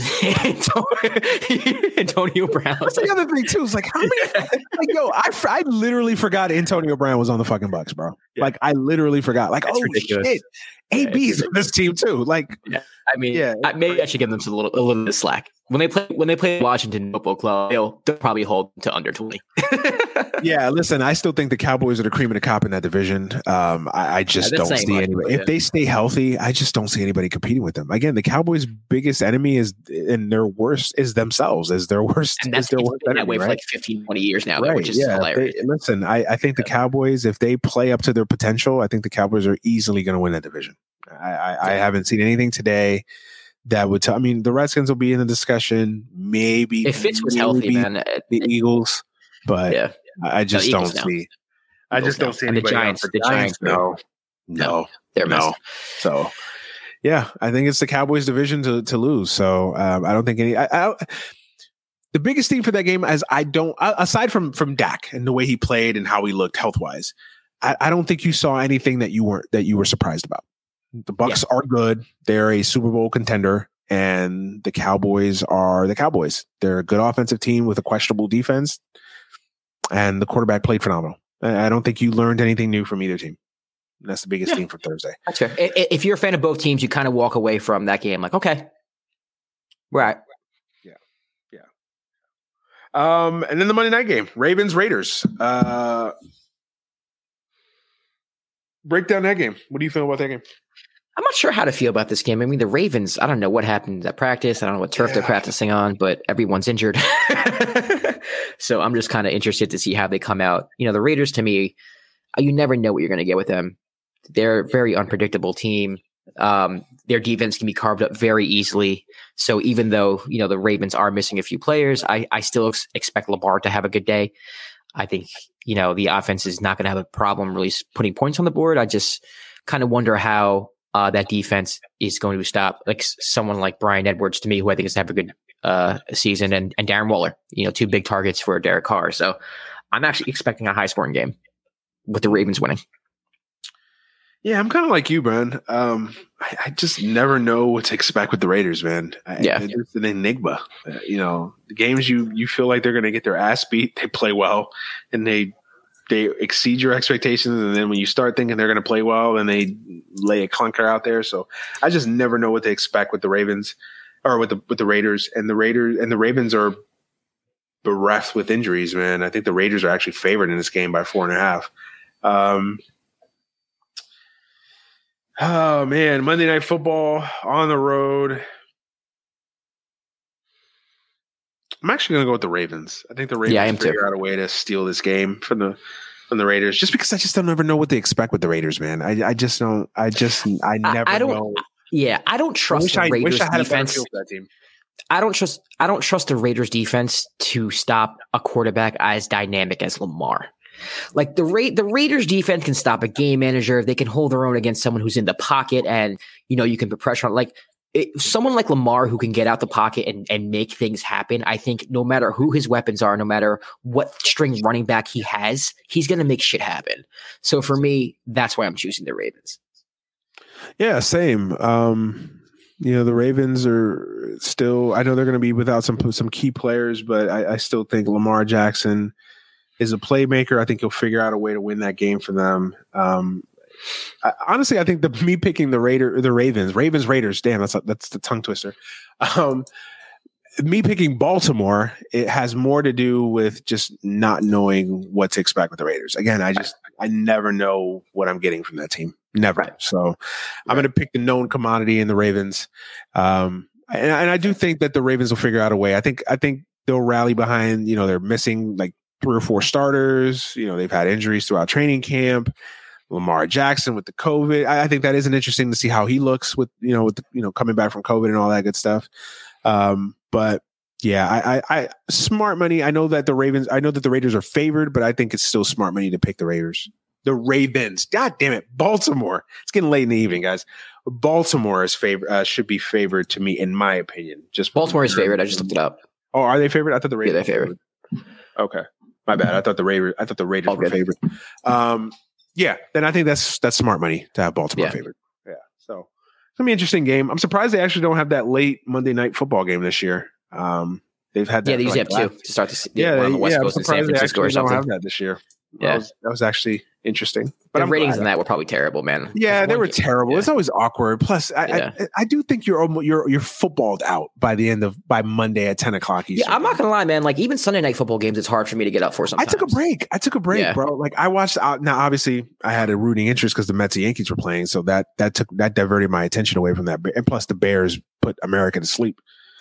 [SPEAKER 4] Antonio Brown.
[SPEAKER 3] That's the other thing too. Is like how many? Like yo, I, I literally forgot Antonio Brown was on the fucking Bucs, bro. Yeah. Like I literally forgot. Like That's oh ridiculous. Shit, A B's yeah, on this team too. Like
[SPEAKER 4] yeah. I mean, yeah, I, maybe I should give them some little a little bit of slack when they play when they play Washington Football Club. They'll, they'll probably hold to under twenty.
[SPEAKER 3] Yeah, listen, I still think the Cowboys are the cream of the crop in that division. Um, I, I just yeah, don't see much, anybody. Yeah. If they stay healthy, I just don't see anybody competing with them. Again, the Cowboys' biggest enemy is, and their worst is themselves. Is their worst?
[SPEAKER 4] And that's
[SPEAKER 3] is their
[SPEAKER 4] been
[SPEAKER 3] worst
[SPEAKER 4] that
[SPEAKER 3] enemy,
[SPEAKER 4] way
[SPEAKER 3] right?
[SPEAKER 4] for like fifteen, twenty years now,
[SPEAKER 3] right,
[SPEAKER 4] which is
[SPEAKER 3] yeah.
[SPEAKER 4] hilarious.
[SPEAKER 3] They, listen, I, I think the Cowboys, if they play up to their potential, I think the Cowboys are easily going to win that division. I, I, yeah. I haven't seen anything today that would tell. I mean, the Redskins will be in the discussion. Maybe
[SPEAKER 4] if Fitz was healthy, man,
[SPEAKER 3] the it, Eagles, but yeah. I just
[SPEAKER 4] no,
[SPEAKER 3] don't
[SPEAKER 4] no.
[SPEAKER 3] see. I
[SPEAKER 4] Eagles
[SPEAKER 3] just don't
[SPEAKER 4] no.
[SPEAKER 3] see
[SPEAKER 4] and
[SPEAKER 3] anybody
[SPEAKER 4] the Giants.
[SPEAKER 3] The,
[SPEAKER 4] the Giants,
[SPEAKER 3] Giants no, no,
[SPEAKER 4] no, they're
[SPEAKER 3] no.
[SPEAKER 4] messed.
[SPEAKER 3] So, yeah, I think it's the Cowboys' division to to lose. So um, I don't think any. I, I, the biggest thing for that game, as I don't, aside from from Dak and the way he played and how he looked health wise, I, I don't think you saw anything that you weren't that you were surprised about. The Bucs yeah. are good. They're a Super Bowl contender. And the Cowboys are the Cowboys. They're a good offensive team with a questionable defense. And the quarterback played phenomenal. I don't think you learned anything new from either team. And that's the biggest yeah. thing for Thursday.
[SPEAKER 4] That's fair. If you're a fan of both teams, you kind of walk away from that game like, okay. Right.
[SPEAKER 3] Yeah. Yeah. Um, and then the Monday night game, Ravens, Raiders. Uh, break down that game. What do you feel about that game?
[SPEAKER 4] I'm not sure how to feel about this game. I mean, the Ravens, I don't know what happened at practice. I don't know what turf yeah. they're practicing on, but everyone's injured. So I'm just kind of interested to see how they come out. You know, the Raiders, to me, you never know what you're going to get with them. They're a very unpredictable team. Um, their defense can be carved up very easily. So even though, you know, the Ravens are missing a few players, I, I still ex- expect Lamar to have a good day. I think, you know, the offense is not going to have a problem really putting points on the board. I just kind of wonder how Uh, that defense is going to stop like someone like Brian Edwards, to me, who I think is going to have a good uh, season, and, and Darren Waller, you know, two big targets for Derek Carr. So I'm actually expecting a high scoring game with the Ravens winning.
[SPEAKER 3] Yeah, I'm kind of like you, Brian. Um, I, I just never know what to expect with the Raiders, man. I,
[SPEAKER 4] yeah.
[SPEAKER 3] It's an enigma. Uh, you know, the games you, you feel like they're going to get their ass beat, they play well, and they they exceed your expectations, and then when you start thinking they're going to play well, then they lay a clunker out there. So I just never know what to expect with the Ravens or with the with the Raiders. And the Raiders and the Ravens are bereft with injuries, man. I think the Raiders are actually favored in this game by four and a half. Um, oh man, Monday Night Football on the road. I'm actually going to go with the Ravens. I think the Ravens
[SPEAKER 4] yeah, I am
[SPEAKER 3] figure
[SPEAKER 4] too.
[SPEAKER 3] out a way to steal this game from the from the Raiders, just because I just don't ever know what they expect with the Raiders, man. I, I just don't. I just I never
[SPEAKER 4] I, I don't,
[SPEAKER 3] know.
[SPEAKER 4] Yeah, I don't trust
[SPEAKER 3] I wish
[SPEAKER 4] the
[SPEAKER 3] I,
[SPEAKER 4] Raiders
[SPEAKER 3] wish I had
[SPEAKER 4] defense.
[SPEAKER 3] A feel for that team.
[SPEAKER 4] I don't trust. I don't trust the Raiders defense to stop a quarterback as dynamic as Lamar. Like the Ra- the Raiders defense can stop a game manager. They can hold their own against someone who's in the pocket, and you know you can put pressure on. Like it, someone like Lamar who can get out the pocket and, and make things happen. I think no matter who his weapons are, no matter what string running back he has, he's going to make shit happen. So for me, that's why I'm choosing the Ravens.
[SPEAKER 3] Yeah, same. Um, you know, the Ravens are still. I know they're going to be without some some key players, but I, I still think Lamar Jackson is a playmaker. I think he'll figure out a way to win that game for them. Um, I, honestly, I think the me picking the Raider, the Ravens, Ravens, Raiders. Damn, that's that's the tongue twister. Um, me picking Baltimore, it has more to do with just not knowing what to expect with the Raiders. Again, I just I never know what I'm getting from that team. Never.
[SPEAKER 4] Right.
[SPEAKER 3] So right. I'm going to pick the known commodity in the Ravens. Um, and, and I do think that the Ravens will figure out a way. I think I think they'll rally behind. You know, they're missing like three or four starters. You know, they've had injuries throughout training camp. Lamar Jackson with the COVID. I, I think that isn't interesting to see how he looks with, you know, with the, you know, coming back from COVID and all that good stuff. Um, but yeah, I, I, I smart money. I know that the Ravens, I know that the Raiders are favored, but I think it's still smart money to pick the Raiders. The Ravens. God damn it. Baltimore. It's getting late in the evening, guys. Baltimore is favor uh, should be favored to me, in my opinion. Just
[SPEAKER 4] Baltimore is favored. I just looked it up.
[SPEAKER 3] Oh, are they favored? I thought the Raiders
[SPEAKER 4] yeah, they're favored.
[SPEAKER 3] Okay. My bad. I thought the Raiders. I thought the Raiders
[SPEAKER 4] All
[SPEAKER 3] were
[SPEAKER 4] good.
[SPEAKER 3] favored. Um, yeah. Then I think that's that's smart money to have Baltimore
[SPEAKER 4] Yeah.
[SPEAKER 3] favored. Yeah. So it's gonna be an interesting game. I'm surprised they actually don't have that late Monday night football game this year. Um, they've had that
[SPEAKER 4] Yeah, they usually
[SPEAKER 3] like
[SPEAKER 4] have two
[SPEAKER 3] last-
[SPEAKER 4] to start the
[SPEAKER 3] Yeah,
[SPEAKER 4] yeah, on the West
[SPEAKER 3] yeah, I'm
[SPEAKER 4] Coast in San
[SPEAKER 3] surprised they
[SPEAKER 4] Francisco or
[SPEAKER 3] actually don't
[SPEAKER 4] something.
[SPEAKER 3] have that this year.
[SPEAKER 4] Yeah.
[SPEAKER 3] that was, that was actually interesting. But
[SPEAKER 4] The
[SPEAKER 3] I'm
[SPEAKER 4] ratings
[SPEAKER 3] glad.
[SPEAKER 4] in that were probably terrible, man.
[SPEAKER 3] Yeah,
[SPEAKER 4] Just
[SPEAKER 3] they
[SPEAKER 4] one
[SPEAKER 3] were
[SPEAKER 4] game.
[SPEAKER 3] terrible.
[SPEAKER 4] Yeah.
[SPEAKER 3] It's always awkward. Plus, I,
[SPEAKER 4] Yeah.
[SPEAKER 3] I I do think you're almo- you're you're footballed out by the end of by Monday at ten o'clock Eastern.
[SPEAKER 4] Yeah, I'm not gonna lie, man. Like even Sunday night football games, it's hard for me to get up for.
[SPEAKER 3] I
[SPEAKER 4] Sometimes
[SPEAKER 3] took a break. I took a break,
[SPEAKER 4] Yeah.
[SPEAKER 3] bro. Like I watched. Uh, now, obviously, I had a rooting interest because the Mets and Yankees were playing, so that that took that diverted my attention away from that. And plus, the Bears put America to sleep,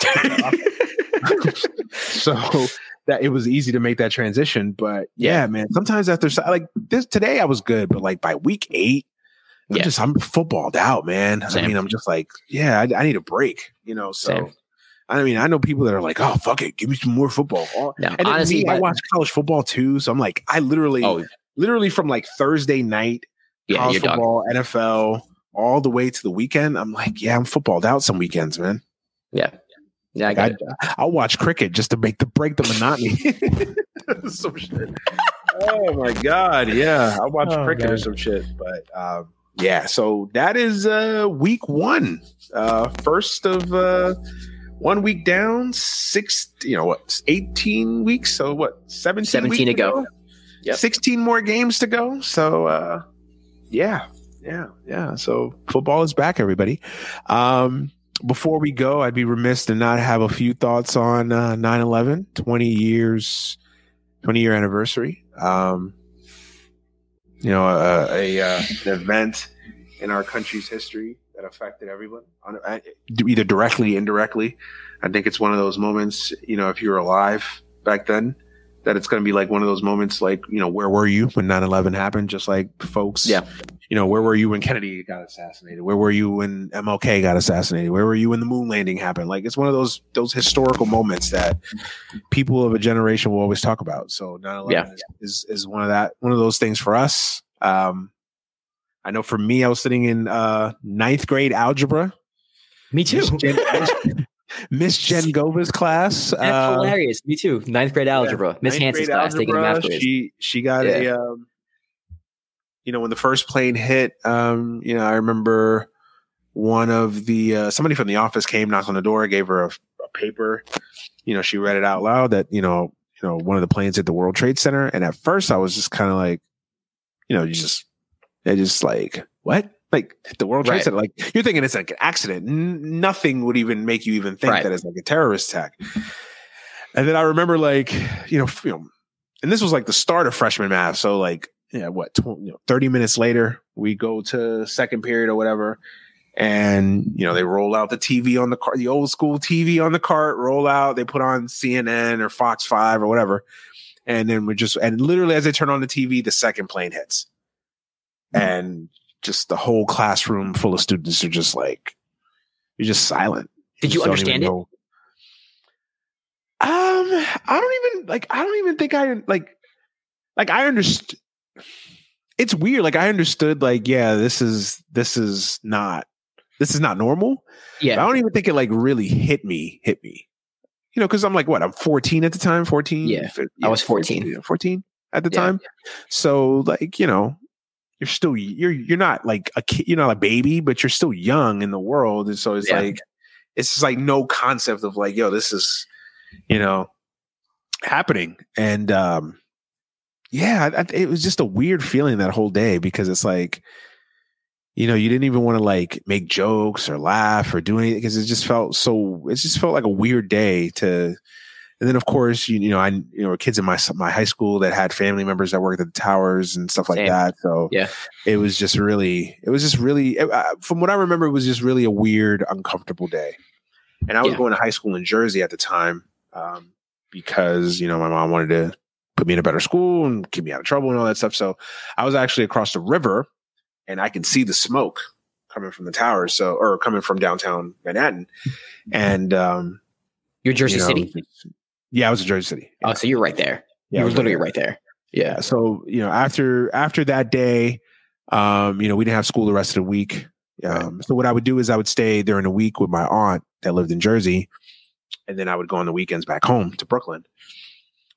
[SPEAKER 3] so that it was easy to make that transition. But yeah,
[SPEAKER 4] Yeah.
[SPEAKER 3] man. Sometimes after like this today, I was good, but like by week eight, I'm
[SPEAKER 4] Yeah.
[SPEAKER 3] just I'm footballed out, man.
[SPEAKER 4] Same.
[SPEAKER 3] I mean, I'm just like, yeah, I, I need a break, you know. So.
[SPEAKER 4] Same.
[SPEAKER 3] I mean, I know people that are like, "Oh, fuck it, give me some more football." Oh,
[SPEAKER 4] No,
[SPEAKER 3] and then
[SPEAKER 4] honestly,
[SPEAKER 3] me, I
[SPEAKER 4] but-
[SPEAKER 3] watch college football too, so I'm like, I literally,
[SPEAKER 4] Oh,
[SPEAKER 3] literally from like Thursday night,
[SPEAKER 4] yeah,
[SPEAKER 3] college
[SPEAKER 4] you're done.
[SPEAKER 3] football, N F L, all the way to the weekend. I'm like, yeah, I'm footballed out some weekends, man.
[SPEAKER 4] Yeah, yeah, I
[SPEAKER 3] Like,
[SPEAKER 4] got
[SPEAKER 3] I,
[SPEAKER 4] it.
[SPEAKER 3] I'll watch cricket just to make the break the monotony. Some shit. Oh my god, yeah, I'll watch
[SPEAKER 4] Oh,
[SPEAKER 3] cricket or
[SPEAKER 4] God.
[SPEAKER 3] some shit. But um, yeah, so that is uh, week one, uh, first of. Uh, One week down, six, you know what, eighteen weeks. So what, seventeen,
[SPEAKER 4] seventeen
[SPEAKER 3] weeks
[SPEAKER 4] to go. Yep.
[SPEAKER 3] sixteen more games to go. So, uh, yeah, yeah, yeah. So football is back, everybody. Um, before we go, I'd be remiss to not have a few thoughts on uh, nine eleven, twenty years, twenty year anniversary. Um, you know, a, a uh, an event in our country's history that affected everyone, on, uh, either directly, indirectly. I think it's one of those moments, you know, if you were alive back then, that it's going to be like one of those moments like, you know, where were you when nine eleven happened? Just like folks,
[SPEAKER 4] Yeah.
[SPEAKER 3] you know, where were you when Kennedy got assassinated? Where were you when M L K got assassinated? Where were you when the moon landing happened? Like, it's one of those those historical moments that people of a generation will always talk about. So nine eleven
[SPEAKER 4] Yeah.
[SPEAKER 3] is, is is one of that one of those things for us. Um, I know for me, I was sitting in uh, ninth grade algebra.
[SPEAKER 4] Me too.
[SPEAKER 3] Miss Jen, Miss Jen Gova's class.
[SPEAKER 4] That's
[SPEAKER 3] uh,
[SPEAKER 4] hilarious. Me too. Ninth grade algebra. Miss
[SPEAKER 3] ninth
[SPEAKER 4] Hanson's
[SPEAKER 3] grade
[SPEAKER 4] class taking a math
[SPEAKER 3] algebra.
[SPEAKER 4] quiz.
[SPEAKER 3] She she got
[SPEAKER 4] Yeah.
[SPEAKER 3] a um, you know, when the first plane hit, um, you know, I remember one of the uh, somebody from the office came, knocked on the door, gave her a, a paper. You know, she read it out loud that you know, you know, one of the planes hit the World Trade Center, and at first I was just kind of like, you know, you just, it just like what. Like the World Trade
[SPEAKER 4] Right.
[SPEAKER 3] Center, like you're thinking it's like an accident. N- nothing would even make you even think
[SPEAKER 4] Right.
[SPEAKER 3] that it's like a terrorist attack. And then I remember, like you know, you know, and this was like the start of freshman math. So like, yeah, what, tw- you know, thirty minutes later, we go to second period or whatever, and you know, they roll out the T V on the car, the old school T V on the cart, roll out. They put on C N N or Fox Five or whatever, and then we just and literally as they turn on the T V, the second plane hits, and just the whole classroom full of students are just like, you're just silent.
[SPEAKER 4] Did you
[SPEAKER 3] just don't
[SPEAKER 4] understand
[SPEAKER 3] even
[SPEAKER 4] it?
[SPEAKER 3] know. Um, I don't even like. I don't even think I like. Like I understood. It's weird. Like I understood. Like yeah, this is this is not this is not normal.
[SPEAKER 4] Yeah.
[SPEAKER 3] But I don't even think it like really hit me. Hit me. You know, because I'm like what? I'm fourteen at the time. fourteen.
[SPEAKER 4] Yeah,
[SPEAKER 3] Fif-
[SPEAKER 4] I was fourteen.
[SPEAKER 3] yeah, fourteen at the
[SPEAKER 4] Yeah.
[SPEAKER 3] time. So like you know, you're still you're you're not like a kid. You're not a baby, but you're still young in the world. And so it's
[SPEAKER 4] Yeah.
[SPEAKER 3] like it's just like no concept of like yo, this is you know happening. And um yeah, I, I, it was just a weird feeling that whole day because it's like, you know, you didn't even want to like make jokes or laugh or do anything because it just felt so, it just felt like a weird day to, and then of course, you, you know, I, you know, kids in my, my high school that had family members that worked at the towers and stuff like
[SPEAKER 4] Same.
[SPEAKER 3] that. So
[SPEAKER 4] Yeah.
[SPEAKER 3] it was just really, it was just really, it, uh, from what I remember, it was just really a weird, uncomfortable day. And I was
[SPEAKER 4] Yeah.
[SPEAKER 3] going to high school in Jersey at the time um, because, you know, my mom wanted to put me in a better school and keep me out of trouble and all that stuff. So I was actually across the river and I could see the smoke coming from the towers. So, or coming from downtown Manhattan. And, um,
[SPEAKER 4] You're Jersey
[SPEAKER 3] you know,
[SPEAKER 4] City.
[SPEAKER 3] yeah, I was in Jersey City.
[SPEAKER 4] Oh, so you're right there.
[SPEAKER 3] Yeah, I
[SPEAKER 4] you were
[SPEAKER 3] was
[SPEAKER 4] literally
[SPEAKER 3] there.
[SPEAKER 4] right there.
[SPEAKER 3] Yeah.
[SPEAKER 4] Yeah.
[SPEAKER 3] So, you know, after, after that day, um, you know, we didn't have school the rest of the week. Um, so what I would do is I would stay during the week with my aunt that lived in Jersey. And then I would go on the weekends back home to Brooklyn.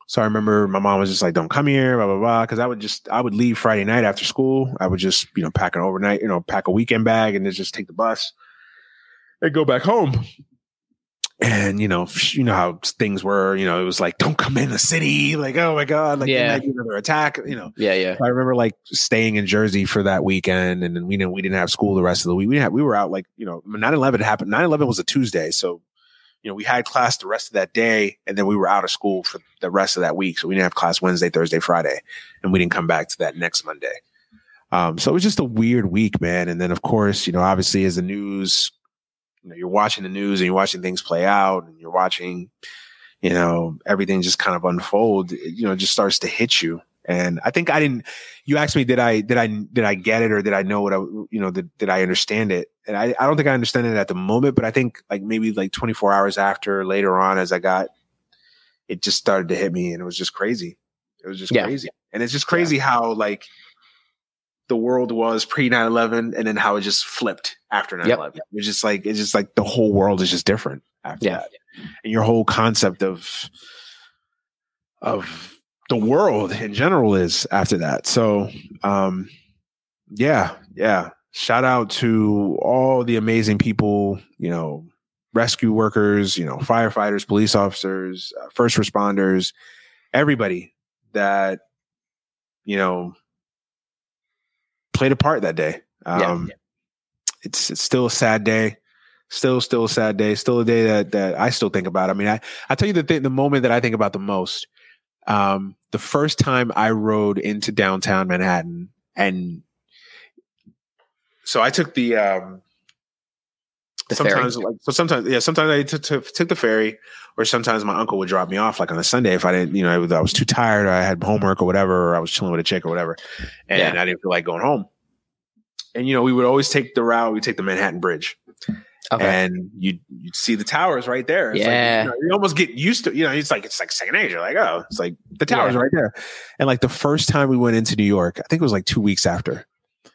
[SPEAKER 3] So I remember my mom was just like, don't come here, blah, blah, blah. Cause I would just, I would leave Friday night after school. I would just, you know, pack an overnight, you know, pack a weekend bag and then just take the bus and go back home. And, you know, you know how things were, you know, it was like, don't come in the city. Like, oh my God, like
[SPEAKER 4] yeah.
[SPEAKER 3] there might be another attack, you know?
[SPEAKER 4] Yeah. Yeah.
[SPEAKER 3] I remember like staying in Jersey for that weekend. And then we didn't, we didn't have school the rest of the week. We had, we were out like, you know, nine eleven happened. nine eleven was a Tuesday. So, you know, we had class the rest of that day, and then we were out of school for the rest of that week. So we didn't have class Wednesday, Thursday, Friday, and we didn't come back to that next Monday. Um, so it was just a weird week, man. And then, of course, you know, obviously as the news, you know, you're watching the news and you're watching things play out, and you're watching, you know, everything just kind of unfold. It, you know, it just starts to hit you. And I think I didn't. You asked me, did I did I did I get it, or did I know what I you know did, did I understand it? And I, I don't think I understand it at the moment, but I think like maybe like twenty-four hours after, later on, as I got, it just started to hit me, and it was just crazy. It was just
[SPEAKER 4] yeah.
[SPEAKER 3] crazy, and it's just crazy yeah. how like the world was pre nine eleven, and then how it just flipped after nine eleven. Yep. It's just like it's just like the whole world is just different after
[SPEAKER 4] yeah.
[SPEAKER 3] that, and your whole concept of of the world in general is after that. So, um, yeah, yeah. Shout out to all the amazing people, you know, rescue workers, you know, firefighters, police officers, uh, first responders, everybody that, you know, played a part that day. Um, yeah. It's, it's still a sad day. Still, still a sad day. Still a day that, that I still think about. I mean, I, I tell you the thing, the moment that I think about the most, Um, the first time I rode into downtown Manhattan, and so I took the, um,
[SPEAKER 4] the
[SPEAKER 3] sometimes
[SPEAKER 4] ferry.
[SPEAKER 3] like, so sometimes, yeah, sometimes I t- t- took the ferry, or sometimes my uncle would drop me off like on a Sunday if I didn't, you know, I was, I was too tired, or I had homework or whatever, or I was chilling with a chick or whatever, and yeah. I didn't feel like going home. And, you know, we would always take the route, we take the Manhattan Bridge. Okay. And you you see the towers right there. It's
[SPEAKER 4] yeah,
[SPEAKER 3] like, you know, you almost get used to. You know, it's like it's like second age. You're like, oh, it's like the towers
[SPEAKER 4] yeah.
[SPEAKER 3] right there. And like the first time we went into New York, I think it was like two weeks after,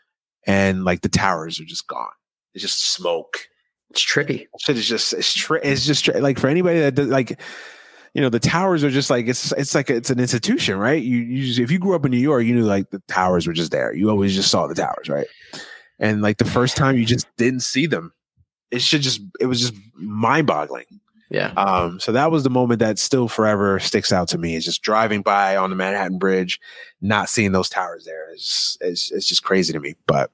[SPEAKER 3] and like the towers are just gone. It's just smoke.
[SPEAKER 4] It's trippy.
[SPEAKER 3] Shit is just it's tri- it's just tri- like for anybody that does, like, you know, the towers are just like it's it's like it's an institution, right? You you just, if you grew up in New York, you knew like the towers were just there. You always just saw the towers, right? And like the first time you just didn't see them. It should just, it was just mind boggling.
[SPEAKER 4] Yeah.
[SPEAKER 3] Um, so that was the moment that still forever sticks out to me, is just driving by on the Manhattan Bridge, not seeing those towers there. It's, it's, it's just crazy to me. But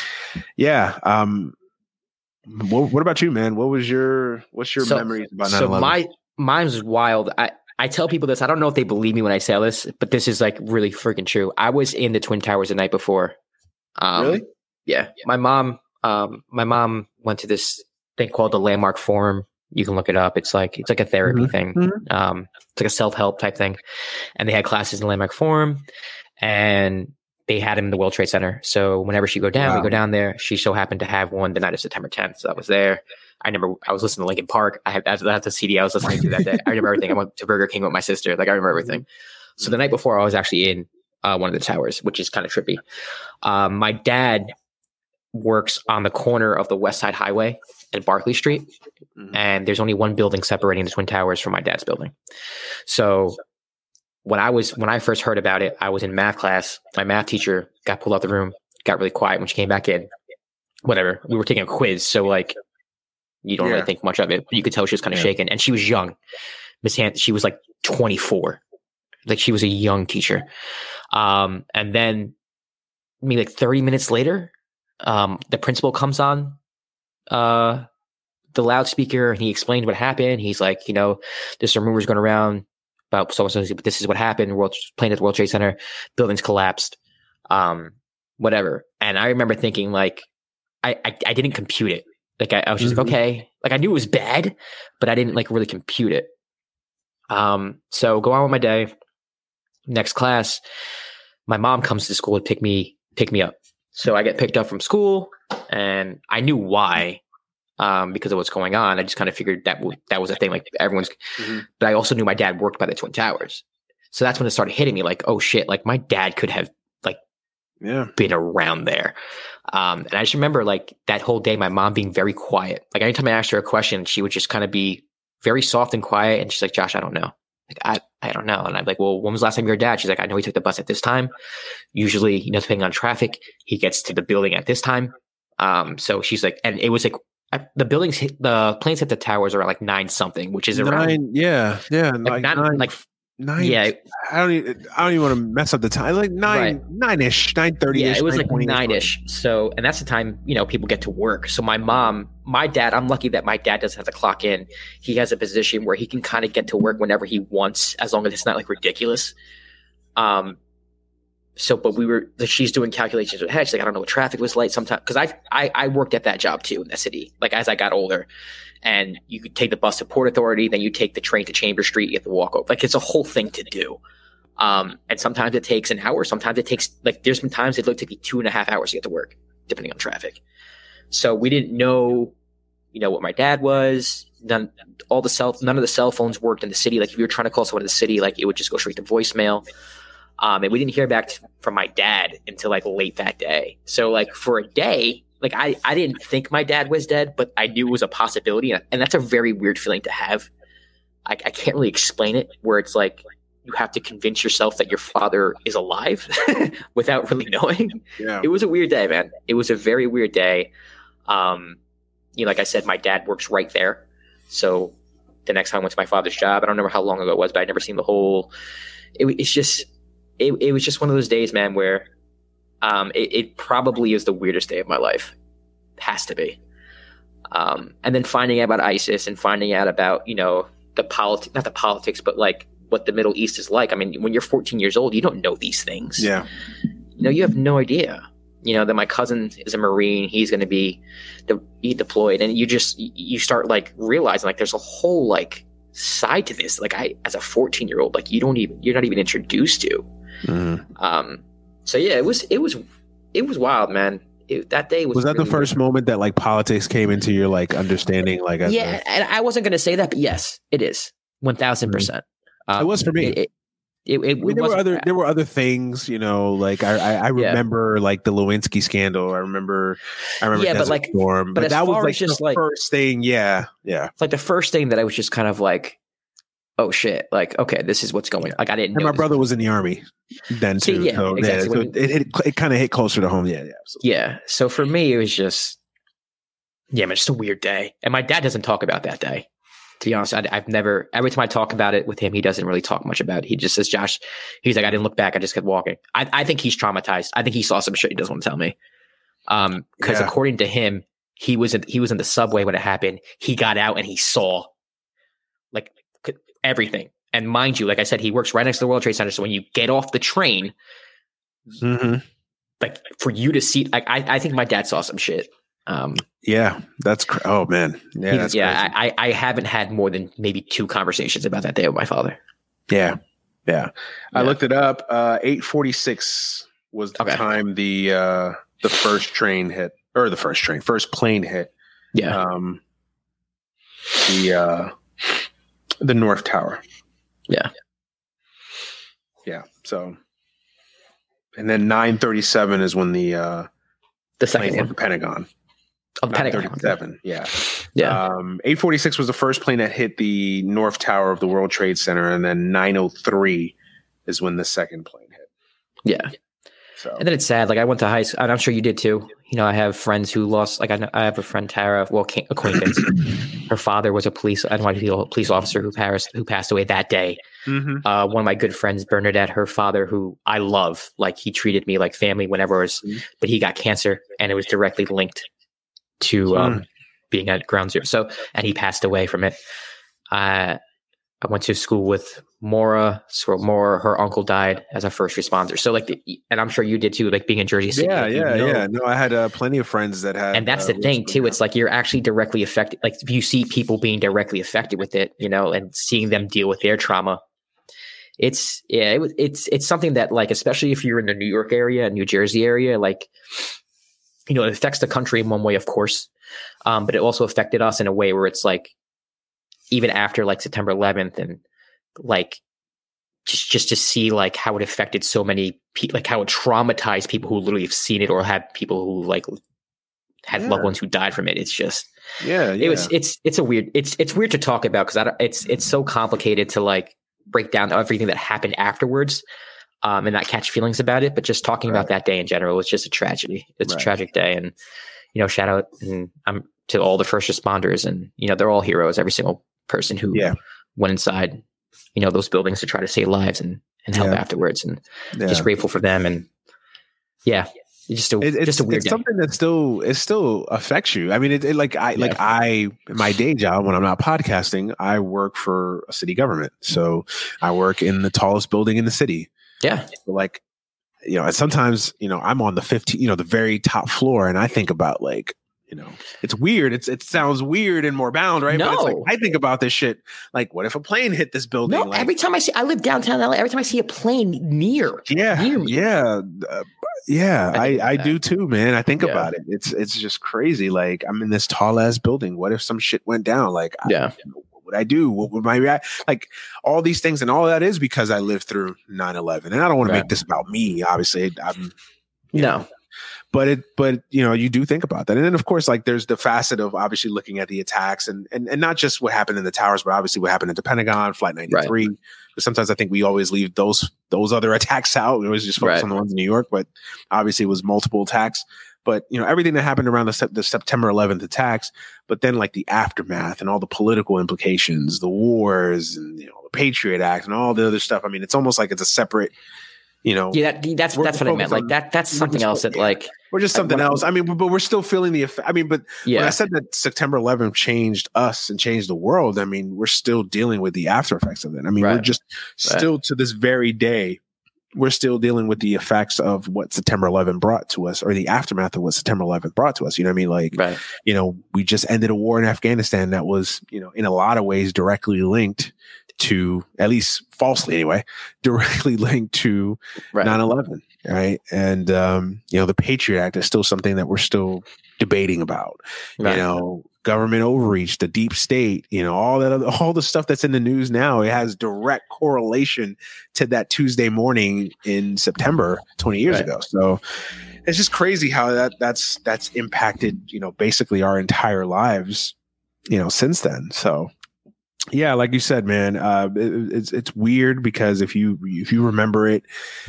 [SPEAKER 3] yeah. Um, what, what about you, man? What was your, what's your
[SPEAKER 4] so,
[SPEAKER 3] memories about nine eleven?
[SPEAKER 4] So my, mine was wild. I, I tell people this, I don't know if they believe me when I say this, but this is like really freaking true. I was in the Twin Towers the night before. Um,
[SPEAKER 3] really?
[SPEAKER 4] Yeah. yeah. My mom, um, my mom went to this thing called the Landmark Forum. You can look it up. It's like, it's like a therapy mm-hmm. thing. Mm-hmm. Um, it's like a self-help type thing. And they had classes in the Landmark Forum, and they had him in the World Trade Center. So whenever she go down, wow. we go down there. She so happened to have one the night of September tenth. So I was there. I remember I was listening to Linkin Park. I had, that's the C D I was listening to that day. I remember everything. I went to Burger King with my sister. Like I remember everything. So the night before, I was actually in uh, one of the towers, which is kind of trippy. Um, my dad works on the corner of the West Side Highway and Barclay Street. Mm-hmm. And there's only one building separating the Twin Towers from my dad's building. So when I was, when I first heard about it, I was in math class. My math teacher got pulled out the room, got really quiet when she came back in. Whatever. We were taking a quiz. So like, you don't yeah. really think much of it. You could tell she was kind of yeah. shaken, and she was young. Miss Hant, she was like twenty-four. Like she was a young teacher. Um, and then I mean, like thirty minutes later, Um, the principal comes on uh, the loudspeaker, and he explained what happened. He's like, you know, there's some rumors going around about so and so, but this is what happened. World playing at the World Trade Center, buildings collapsed, um, whatever. And I remember thinking, like, I I, I didn't compute it. Like I, I was just mm-hmm. like, okay, like I knew it was bad, but I didn't like really compute it. Um, so go on with my day. Next class, my mom comes to school to pick me pick me up. So I get picked up from school, and I knew why, um, because of what's going on. I just kind of figured that w- that was a thing. Like everyone's, mm-hmm. but I also knew my dad worked by the Twin Towers. So that's when it started hitting me. Like, oh shit! Like my dad could have like
[SPEAKER 3] yeah.
[SPEAKER 4] been around there. Um, and I just remember like that whole day, my mom being very quiet. Like anytime I asked her a question, she would just kind of be very soft and quiet. And she's like, "Josh, I don't know." Like, I, I don't know. And I'm like, well, when was the last time your dad? She's like, I know he took the bus at this time. Usually, you know, depending on traffic, he gets to the building at this time. Um, so she's like, and it was like, I, the buildings, hit, the planes hit the towers around like nine something, which is around
[SPEAKER 3] nine. Yeah, yeah,
[SPEAKER 4] like,
[SPEAKER 3] like
[SPEAKER 4] not,
[SPEAKER 3] nine,
[SPEAKER 4] like
[SPEAKER 3] nine.
[SPEAKER 4] yeah.
[SPEAKER 3] I don't. Even, I don't even want to mess up the time. Like nine,
[SPEAKER 4] Right.
[SPEAKER 3] nine ish, nine thirty.
[SPEAKER 4] Yeah, it was like nine ish. So, and that's the time, you know, people get to work. So my mom, my dad, I'm lucky that my dad doesn't have to clock in. He has a position where he can kind of get to work whenever he wants, as long as it's not like ridiculous. Um, so, but we were, like, she's doing calculations with head. She's like, I don't know what traffic was like sometimes. Cause I, I, I worked at that job too in the city, like as I got older, and you could take the bus to Port Authority, then you take the train to Chambers Street, you have to walk over. Like it's a whole thing to do. Um, and sometimes it takes an hour. Sometimes it takes, like, there's been times it looked to be two and a half hours to get to work, depending on traffic. So we didn't know, you know, what my dad was. None, all the cell, none of the cell phones worked in the city. Like if you were trying to call someone in the city, like it would just go straight to voicemail. Um, and we didn't hear back t- from my dad until like late that day. So like for a day, like I, I didn't think my dad was dead, but I knew it was a possibility. And, and that's a very weird feeling to have. I, I can't really explain it, where it's like, you have to convince yourself that your father is alive without really knowing.
[SPEAKER 3] Yeah.
[SPEAKER 4] It was a weird day, man. It was a very weird day. Um, you know, like I said, my dad works right there. So the next time I went to my father's job, I don't remember how long ago it was, but I'd never seen the whole, it, it's just, it, it was just one of those days, man, where um, it, it probably is the weirdest day of my life. It has to be. Um, and then finding out about ISIS and finding out about, you know, the politics, not the politics, but like, what the Middle East is like. I mean, when you're fourteen years old, you don't know these things.
[SPEAKER 3] Yeah.
[SPEAKER 4] You know, you have no idea. You know, that my cousin is a Marine. He's going to be de- be deployed. And you just, you start like realizing like there's a whole like side to this. Like I, as a fourteen year old, like you don't even, you're not even introduced to.
[SPEAKER 3] Mm.
[SPEAKER 4] Um, so yeah, it was, it was, it was wild, man. It, that day was.
[SPEAKER 3] Was that
[SPEAKER 4] really
[SPEAKER 3] the first
[SPEAKER 4] weird.
[SPEAKER 3] moment that like politics came into your like understanding? Like, as
[SPEAKER 4] Yeah.
[SPEAKER 3] a-
[SPEAKER 4] And I wasn't going to say that, but yes, it is one thousand percent. Um,
[SPEAKER 3] It was for me.
[SPEAKER 4] It, it, it, it,
[SPEAKER 3] I mean, there were
[SPEAKER 4] wasn't-
[SPEAKER 3] other there were other things, you know, like I I, I
[SPEAKER 4] Yeah.
[SPEAKER 3] remember like the Lewinsky scandal. I remember I remember
[SPEAKER 4] Yeah, but,
[SPEAKER 3] Desert
[SPEAKER 4] like-
[SPEAKER 3] Storm,
[SPEAKER 4] but
[SPEAKER 3] but,
[SPEAKER 4] as
[SPEAKER 3] that was
[SPEAKER 4] far
[SPEAKER 3] like
[SPEAKER 4] as just,
[SPEAKER 3] the
[SPEAKER 4] like-
[SPEAKER 3] first thing. Yeah, yeah.
[SPEAKER 4] It's like the first thing that I was just kind of like, oh shit, like, okay, this is what's going on. Like I didn't
[SPEAKER 3] And
[SPEAKER 4] know.
[SPEAKER 3] my
[SPEAKER 4] this.
[SPEAKER 3] brother was in the army then
[SPEAKER 4] See,
[SPEAKER 3] too.
[SPEAKER 4] yeah,
[SPEAKER 3] so,
[SPEAKER 4] exactly.
[SPEAKER 3] so
[SPEAKER 4] When-
[SPEAKER 3] it it, it kind of hit closer to home. Yeah, yeah, absolutely.
[SPEAKER 4] Yeah. So for me, it was just, yeah, man, just a weird day. And my dad doesn't talk about that day. To be honest, I, I've never, every time I talk about it with him, he doesn't really talk much about it. He just says, Josh, he's like, I didn't look back. I just kept walking. I, I think he's traumatized. I think he saw some shit he doesn't want to tell me. Um, cause
[SPEAKER 3] Yeah.
[SPEAKER 4] according to him, he was in, he was in the subway when it happened. He got out and he saw like c- everything. And mind you, like I said, he works right next to the World Trade Center. So when you get off the train,
[SPEAKER 3] hmm
[SPEAKER 4] like for you to see, like I, I think my dad saw some shit. Um,
[SPEAKER 3] Yeah, that's cr- oh man, yeah,
[SPEAKER 4] he-
[SPEAKER 3] that's
[SPEAKER 4] yeah,
[SPEAKER 3] crazy.
[SPEAKER 4] I, I haven't had more than maybe two conversations about that day with my father.
[SPEAKER 3] yeah, yeah. I
[SPEAKER 4] Yeah.
[SPEAKER 3] looked it up. Uh, eight forty six was the
[SPEAKER 4] Okay.
[SPEAKER 3] time the uh, the first train hit, or the first train, first plane hit.
[SPEAKER 4] Yeah.
[SPEAKER 3] Um, the uh, the North Tower.
[SPEAKER 4] Yeah.
[SPEAKER 3] Yeah. So, and then nine thirty seven is when the uh,
[SPEAKER 4] The
[SPEAKER 3] plane
[SPEAKER 4] second
[SPEAKER 3] hit
[SPEAKER 4] one.
[SPEAKER 3] the Pentagon.
[SPEAKER 4] Oh, the Pentagon.
[SPEAKER 3] thirty-seven. Yeah.
[SPEAKER 4] Yeah.
[SPEAKER 3] Um, eight forty-six was the first plane that hit the North Tower of the World Trade Center, and then nine oh three is when the second plane hit.
[SPEAKER 4] yeah.
[SPEAKER 3] So
[SPEAKER 4] And then it's sad. Like I went to high school, and I'm sure you did too. You know, I have friends who lost. Like I, know, I have a friend Tara, well, ca- acquaintance. Her father was a police N Y P D police officer who passed who passed away that day.
[SPEAKER 3] Mhm.
[SPEAKER 4] Uh, one of my good friends, Bernadette, her father, who I love, like he treated me like family whenever it was,
[SPEAKER 3] Mhm.
[SPEAKER 4] but he got cancer, and it was directly linked to um,
[SPEAKER 3] Mm.
[SPEAKER 4] being at ground zero. So, and he passed away from it. Uh, I went to school with Maura. So Maura, her uncle died as a first responder. So like, the, and I'm sure you did too, like being in Jersey City.
[SPEAKER 3] yeah,
[SPEAKER 4] like, you
[SPEAKER 3] yeah,
[SPEAKER 4] know-
[SPEAKER 3] yeah. No, I had uh, plenty of friends that had,
[SPEAKER 4] And that's
[SPEAKER 3] uh,
[SPEAKER 4] the thing
[SPEAKER 3] lost
[SPEAKER 4] too.
[SPEAKER 3] them.
[SPEAKER 4] It's like you're actually directly affected. Like if you see people being directly affected with it, you know, and seeing them deal with their trauma. It's yeah, it, was- it's it's something that like, especially if you're in the New York area, New Jersey area, like, you know, it affects the country in one way, of course, um, but it also affected us in a way where it's like, even after like September eleventh, and like just just to see like how it affected so many people, like how it traumatized people who literally have seen it or had people who like had
[SPEAKER 3] Yeah.
[SPEAKER 4] loved ones who died from it. It's just
[SPEAKER 3] yeah, yeah.
[SPEAKER 4] it was it's it's a weird it's it's weird to talk about because I don't, it's it's so complicated to like break down everything that happened afterwards um, and not catch feelings about it. But just talking right. about that day in general was just a tragedy. It's right. a tragic day. And, you know, shout out and um, to all the first responders. And, you know, they're all heroes, every single person who yeah. went inside, you know, those buildings to try to save lives and, and help yeah. afterwards. And yeah. just grateful for them. And yeah. It's just a,
[SPEAKER 3] it, it's,
[SPEAKER 4] just a weird
[SPEAKER 3] it's
[SPEAKER 4] day.
[SPEAKER 3] Something that still it still affects you. I mean, it, it like I yeah. like I my day job when I'm not podcasting, I work for a city government, so I work in the tallest building in the city.
[SPEAKER 4] Yeah,
[SPEAKER 3] so like you know, and sometimes you know I'm on the fifteen, you know, the very top floor, and I think about like you know, it's weird. It's it sounds weird and more bound, right?
[SPEAKER 4] No,
[SPEAKER 3] but it's like I think about this shit. Like, what if a plane hit this building?
[SPEAKER 4] No,
[SPEAKER 3] like,
[SPEAKER 4] every time I see, I live downtown L A. Every time I see a plane near,
[SPEAKER 3] yeah,
[SPEAKER 4] near me,
[SPEAKER 3] yeah. Uh, Yeah, I, I, I do too, man. I think
[SPEAKER 4] yeah.
[SPEAKER 3] about it. It's it's just crazy. Like I'm in this tall ass building. What if some shit went down? Like,
[SPEAKER 4] yeah,
[SPEAKER 3] I, what would I do? What would my react? Like all these things, and all that is because I lived through nine eleven. And I don't want right. to make this about me. Obviously, I'm
[SPEAKER 4] no.
[SPEAKER 3] know, but it, but you know, you do think about that, and then of course, like there's the facet of obviously looking at the attacks, and and and not just what happened in the towers, but obviously what happened at the Pentagon, Flight ninety-three. Right. But sometimes I think we always leave those those other attacks out. We always just focus right. on the ones in New York, but obviously it was multiple attacks. But you know everything that happened around the, the September eleventh attacks, but then like the aftermath and all the political implications, the wars, and you know the Patriot Act and all the other stuff. I mean, it's almost like it's a separate. You know,
[SPEAKER 4] yeah, that, that's that's what I meant. Like that, that's something
[SPEAKER 3] just,
[SPEAKER 4] else that
[SPEAKER 3] yeah.
[SPEAKER 4] like
[SPEAKER 3] we're just something
[SPEAKER 4] like,
[SPEAKER 3] else. I mean, but, but we're still feeling the effect. I mean, but yeah. when I said that September eleventh changed us and changed the world, I mean, we're still dealing with the after effects of it. I mean, right. we're just still right. to this very day, we're still dealing with the effects of what September eleventh brought to us, or the aftermath of what September eleventh brought to us. You know what I mean? Like,
[SPEAKER 4] right. you
[SPEAKER 3] know, we just ended a war in Afghanistan that was, you know, in a lot of ways directly linked to, at least falsely anyway, directly linked to right. nine eleven, right? And, um, you know, the Patriot Act is still something that we're still debating about, right. you know, government overreach, the deep state, you know, all that, other, all the stuff that's in the news now, it has direct correlation to that Tuesday morning in September twenty years right. ago. So it's just crazy how that that's, that's impacted, you know, basically our entire lives, you know, since then. So yeah, like you said, man, uh, it, it's it's weird because if you if you remember it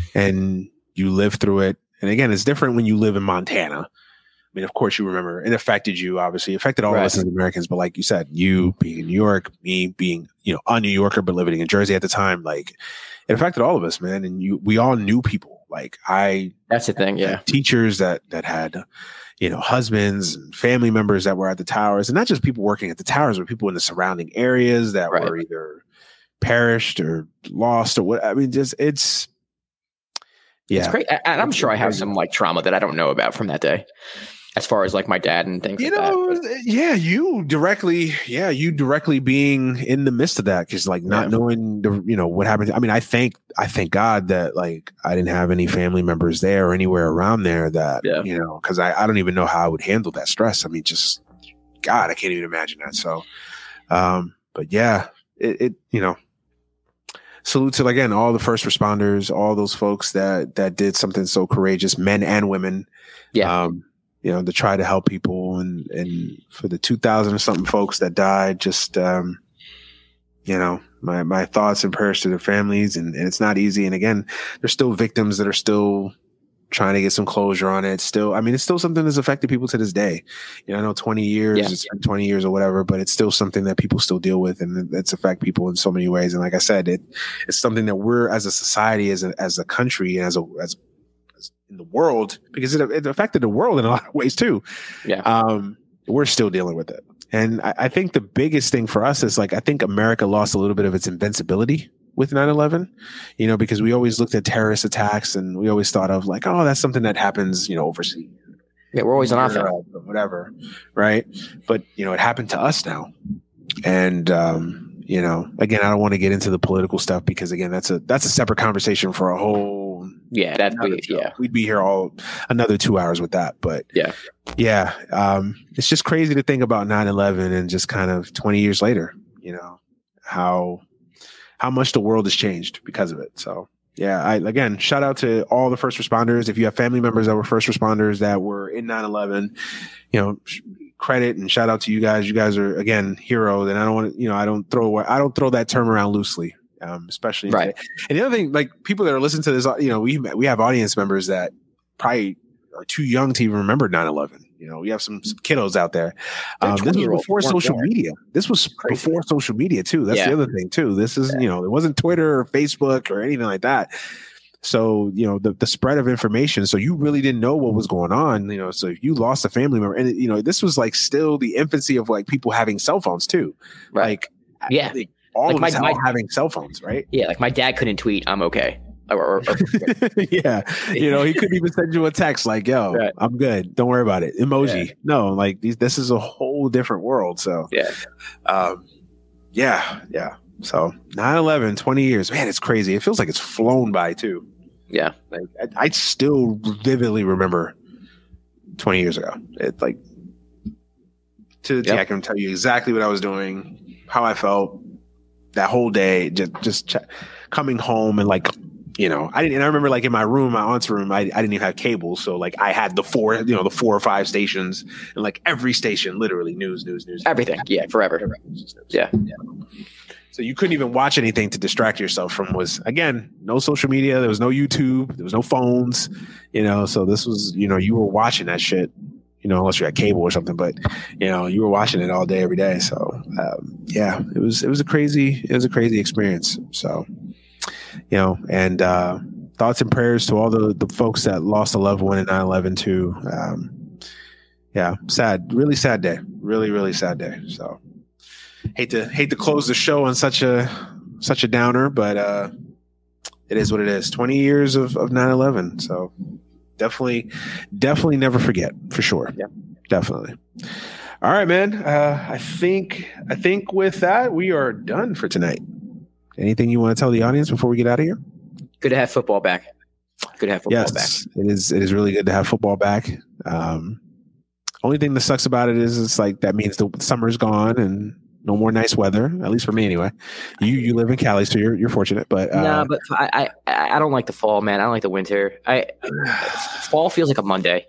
[SPEAKER 3] and you live through it, and again, it's different when you live in Montana. I mean, of course, you remember it affected you. Obviously, it affected all right. of us as Americans. But like you said, you being in New York, me being you know a New Yorker but living in Jersey at the time, like it affected all of us, man. And you, we all knew people. Like I,
[SPEAKER 4] that's the thing, yeah.
[SPEAKER 3] Teachers that that had. You know, husbands and family members that were at the towers, and not just people working at the towers, but people in the surrounding areas that right. were either perished or lost or what. I mean, just it's, yeah.
[SPEAKER 4] It's great. And I'm sure I have some like trauma that I don't know about from that day. As far as like my dad and things
[SPEAKER 3] you
[SPEAKER 4] like
[SPEAKER 3] know,
[SPEAKER 4] that.
[SPEAKER 3] Yeah, you directly, yeah, you directly being in the midst of that, because like not yeah. knowing the, you know, what happened. I mean, I thank, I thank God that like I didn't have any family members there or anywhere around there that, yeah. you know, because I, I don't even know how I would handle that stress. I mean, just God, I can't even imagine that. So, um, but yeah, it, it you know, salute to again all the first responders, all those folks that that did something so courageous, men and women.
[SPEAKER 4] Yeah.
[SPEAKER 3] Um, you know, to try to help people, and, and for the two thousand or something folks that died, just, um, you know, my, my thoughts and prayers to their families. And, and it's not easy. And again, there's still victims that are still trying to get some closure on it. Still, I mean, it's still something that's affected people to this day. You know, I know twenty years, yeah. it's been twenty years or whatever, but it's still something that people still deal with, and it's affect people in so many ways. And like I said, it, it's something that we're as a society, as a, as a country, and as a, as in the world, because it, it affected the world in a lot of ways too.
[SPEAKER 4] Yeah.
[SPEAKER 3] Um, we're still dealing with it. And I, I think the biggest thing for us is like, I think America lost a little bit of its invincibility with nine eleven, you know, because we always looked at terrorist attacks and we always thought of like, oh, that's something that happens, you know, overseas.
[SPEAKER 4] Yeah. We're always on offense.
[SPEAKER 3] Whatever. Right. But, you know, it happened to us now. And, um, you know, again, I don't want to get into the political stuff because again, that's a, that's a separate conversation for a whole,
[SPEAKER 4] yeah, that's we, yeah.
[SPEAKER 3] We'd be here all another two hours with that. But
[SPEAKER 4] yeah,
[SPEAKER 3] yeah, um, it's just crazy to think about nine eleven and just kind of twenty years later, you know, how how much the world has changed because of it. So yeah, I again shout out to all the first responders. If you have family members that were first responders that were in nine eleven, you know, credit and shout out to you guys. You guys are again heroes, and I don't want to, you know, I don't throw away, I don't throw that term around loosely. um, especially
[SPEAKER 4] right.
[SPEAKER 3] today. And the other thing, like people that are listening to this, you know, we we have audience members that probably are too young to even remember nine eleven. You know, we have some, some kiddos out there. Um, this was before social media. This was Crazy. before social media too. That's yeah. the other thing too. This is, yeah. you know, it wasn't Twitter or Facebook or anything like that. So, you know, the, the spread of information. So you really didn't know what was going on, you know, so if you lost a family member and, you know, this was like still the infancy of like people having cell phones too.
[SPEAKER 4] Right.
[SPEAKER 3] Like,
[SPEAKER 4] yeah.
[SPEAKER 3] Like, all
[SPEAKER 4] like
[SPEAKER 3] of
[SPEAKER 4] my,
[SPEAKER 3] us
[SPEAKER 4] my,
[SPEAKER 3] having cell phones, right?
[SPEAKER 4] Yeah. Like my dad couldn't tweet, I'm okay. Or, or, or
[SPEAKER 3] yeah, you know, he couldn't even send you a text like, "Yo, right. I'm good. Don't worry about it." Emoji, yeah. no, like these. This is a whole different world. So,
[SPEAKER 4] yeah,
[SPEAKER 3] um, yeah, yeah. So, nine eleven, twenty years, man, it's crazy. It feels like it's flown by too.
[SPEAKER 4] Yeah,
[SPEAKER 3] like I, I still vividly remember twenty years ago. It like to the T, yep. I can tell you exactly what I was doing, how I felt that whole day. Just, just ch- coming home and like. You know, I didn't. And I remember, like in my room, my aunt's room, I, I didn't even have cable, so like I had the four, you know, the four or five stations, and like every station, literally news, news, news,
[SPEAKER 4] everything. News. Yeah, forever. Yeah. yeah.
[SPEAKER 3] So you couldn't even watch anything to distract yourself from. Was again, no social media. There was no YouTube. There was no phones. You know, so this was, you know, you were watching that shit. You know, unless you had cable or something, but you know, you were watching it all day, every day. So um, yeah, it was it was a crazy it was a crazy experience. So. You know, and uh, thoughts and prayers to all the, the folks that lost a loved one in nine eleven too. Um, yeah, sad, really sad day. Really, really sad day. So hate to hate to close the show on such a such a downer, but uh, it is what it is. twenty years of, of nine eleven. So definitely, definitely never forget for sure.
[SPEAKER 4] Yeah,
[SPEAKER 3] definitely. All right, man. Uh, I think I think with that we are done for tonight. Anything you want to tell the audience before we get out of here?
[SPEAKER 4] Good to have football back. Good to have football
[SPEAKER 3] yes,
[SPEAKER 4] back.
[SPEAKER 3] It is. It is really good to have football back. Um, only thing that sucks about it is it's like that means the summer's gone and no more nice weather. At least for me, anyway. You you live in Cali, so you're you're fortunate. But uh,
[SPEAKER 4] no, but I, I I don't like the fall, man. I don't like the winter. I fall feels like a Monday.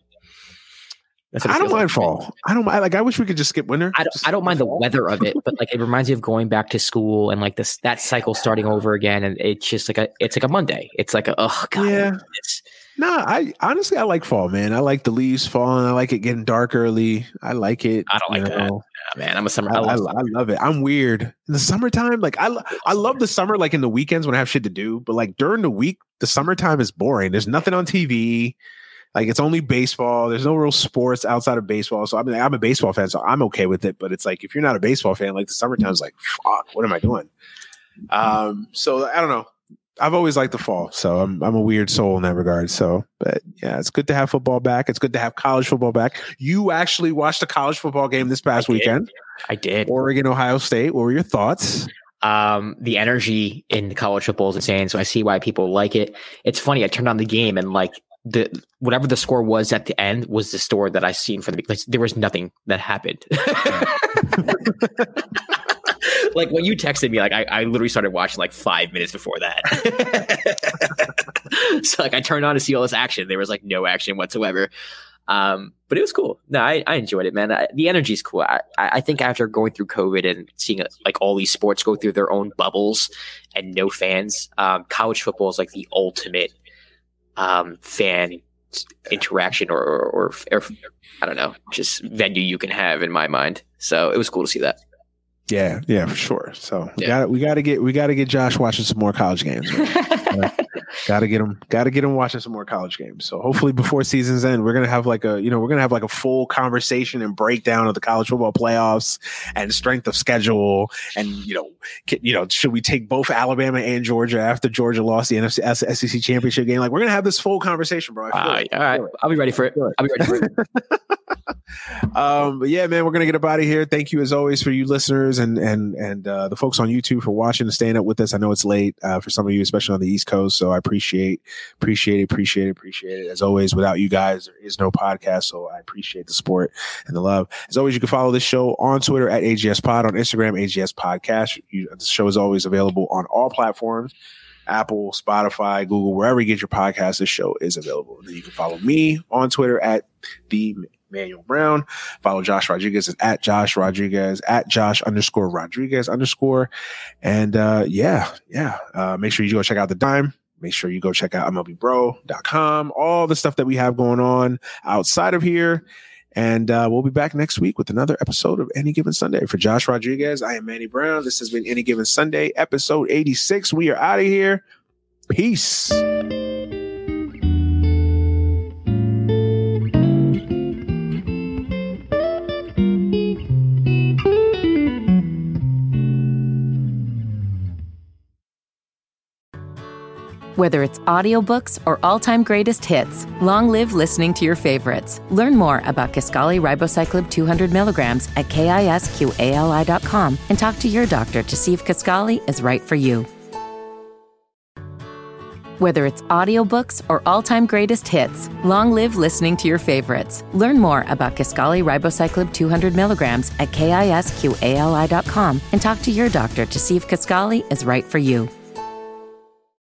[SPEAKER 3] I don't mind like. fall. I don't mind. Like, I wish we could just skip winter.
[SPEAKER 4] I don't, I don't mind the weather of it, but like, it reminds me of going back to school and like this, that cycle starting over again. And it's just like a, it's like a Monday. It's like a, oh God.
[SPEAKER 3] Yeah. No, nah, I honestly, I like fall, man. I like the leaves falling. I like it getting dark early. I like it.
[SPEAKER 4] I don't like that. Yeah, man, I'm a summer.
[SPEAKER 3] I,
[SPEAKER 4] I, love
[SPEAKER 3] I, I love it. I'm weird in the summertime. Like I, I love the summer, like in the weekends when I have shit to do, but like during the week, the summertime is boring. There's nothing on T V. Like it's only baseball. There's no real sports outside of baseball. So I mean, I'm a baseball fan, so I'm okay with it. But it's like if you're not a baseball fan, like the summertime is like, fuck, what am I doing? Um, so I don't know. I've always liked the fall, so I'm I'm a weird soul in that regard. So, but yeah, it's good to have football back. It's good to have college football back. You actually watched a college football game this past
[SPEAKER 4] I
[SPEAKER 3] weekend.
[SPEAKER 4] I did.
[SPEAKER 3] Oregon, Ohio State. What were your thoughts?
[SPEAKER 4] Um, the energy in college football is insane, so I see why people like it. It's funny. I turned on the game and like. The whatever the score was at the end was the score that I seen for the like, there was nothing that happened. Like when you texted me, like I, I literally started watching like five minutes before that. So like I turned on to see all this action. There was like no action whatsoever. Um, but it was cool. No, I, I enjoyed it, man. I, the energy is cool. I, I think after going through COVID and seeing like all these sports go through their own bubbles and no fans, um, college football is like the ultimate um fan interaction or, or, or or I don't know, just venue you can have in my mind. So it was cool to see that.
[SPEAKER 3] Yeah, yeah, for sure. So we
[SPEAKER 4] yeah.
[SPEAKER 3] got we got to get we got to get Josh watching some more college games. Got to get him, got to get him watching some more college games. So hopefully before season's end, we're gonna have like a you know we're gonna have like a full conversation and breakdown of the college football playoffs and strength of schedule. And you know, you know, should we take both Alabama and Georgia after Georgia lost the N F C S E C championship game? Like we're gonna have this full conversation, bro.
[SPEAKER 4] Uh, all right, I'll be ready for it. I'll be ready for it.
[SPEAKER 3] um, but yeah, man, we're gonna get up out of here. Thank you as always for you listeners and and and uh, the folks on YouTube for watching and staying up with us. I know it's late uh, for some of you, especially on the East Coast. So I appreciate, appreciate it, appreciate it, appreciate it. As always, without you guys, there is no podcast. So I appreciate the support and the love. As always, you can follow this show on Twitter at A G S Pod, on Instagram, A G S Podcast. You, the show is always available on all platforms. Apple, Spotify, Google, wherever you get your podcast, this show is available. And then you can follow me on Twitter at the Emmanuel Brown. Follow Josh Rodriguez at Josh Rodriguez, at Josh underscore Rodriguez underscore. And uh, yeah, yeah. Uh, make sure you go check out the Dime. Make sure you go check out M L B bro dot com, all the stuff that we have going on outside of here. And uh, we'll be back next week with another episode of Any Given Sunday. For Josh Rodriguez, I am Manny Brown. This has been Any Given Sunday, episode eighty-six. We are out of here. Peace.
[SPEAKER 6] Whether it's audiobooks or all-time greatest hits, long live listening to your favorites. Learn more about Kisqali Ribociclib two hundred milligrams at kisqali dot com and talk to your doctor to see if Kisqali is right for you. Whether it's audiobooks or all-time greatest hits, long live listening to your favorites. Learn more about Kisqali Ribociclib two hundred milligrams at kisqali dot com and talk to your doctor to see if Kisqali is right for you.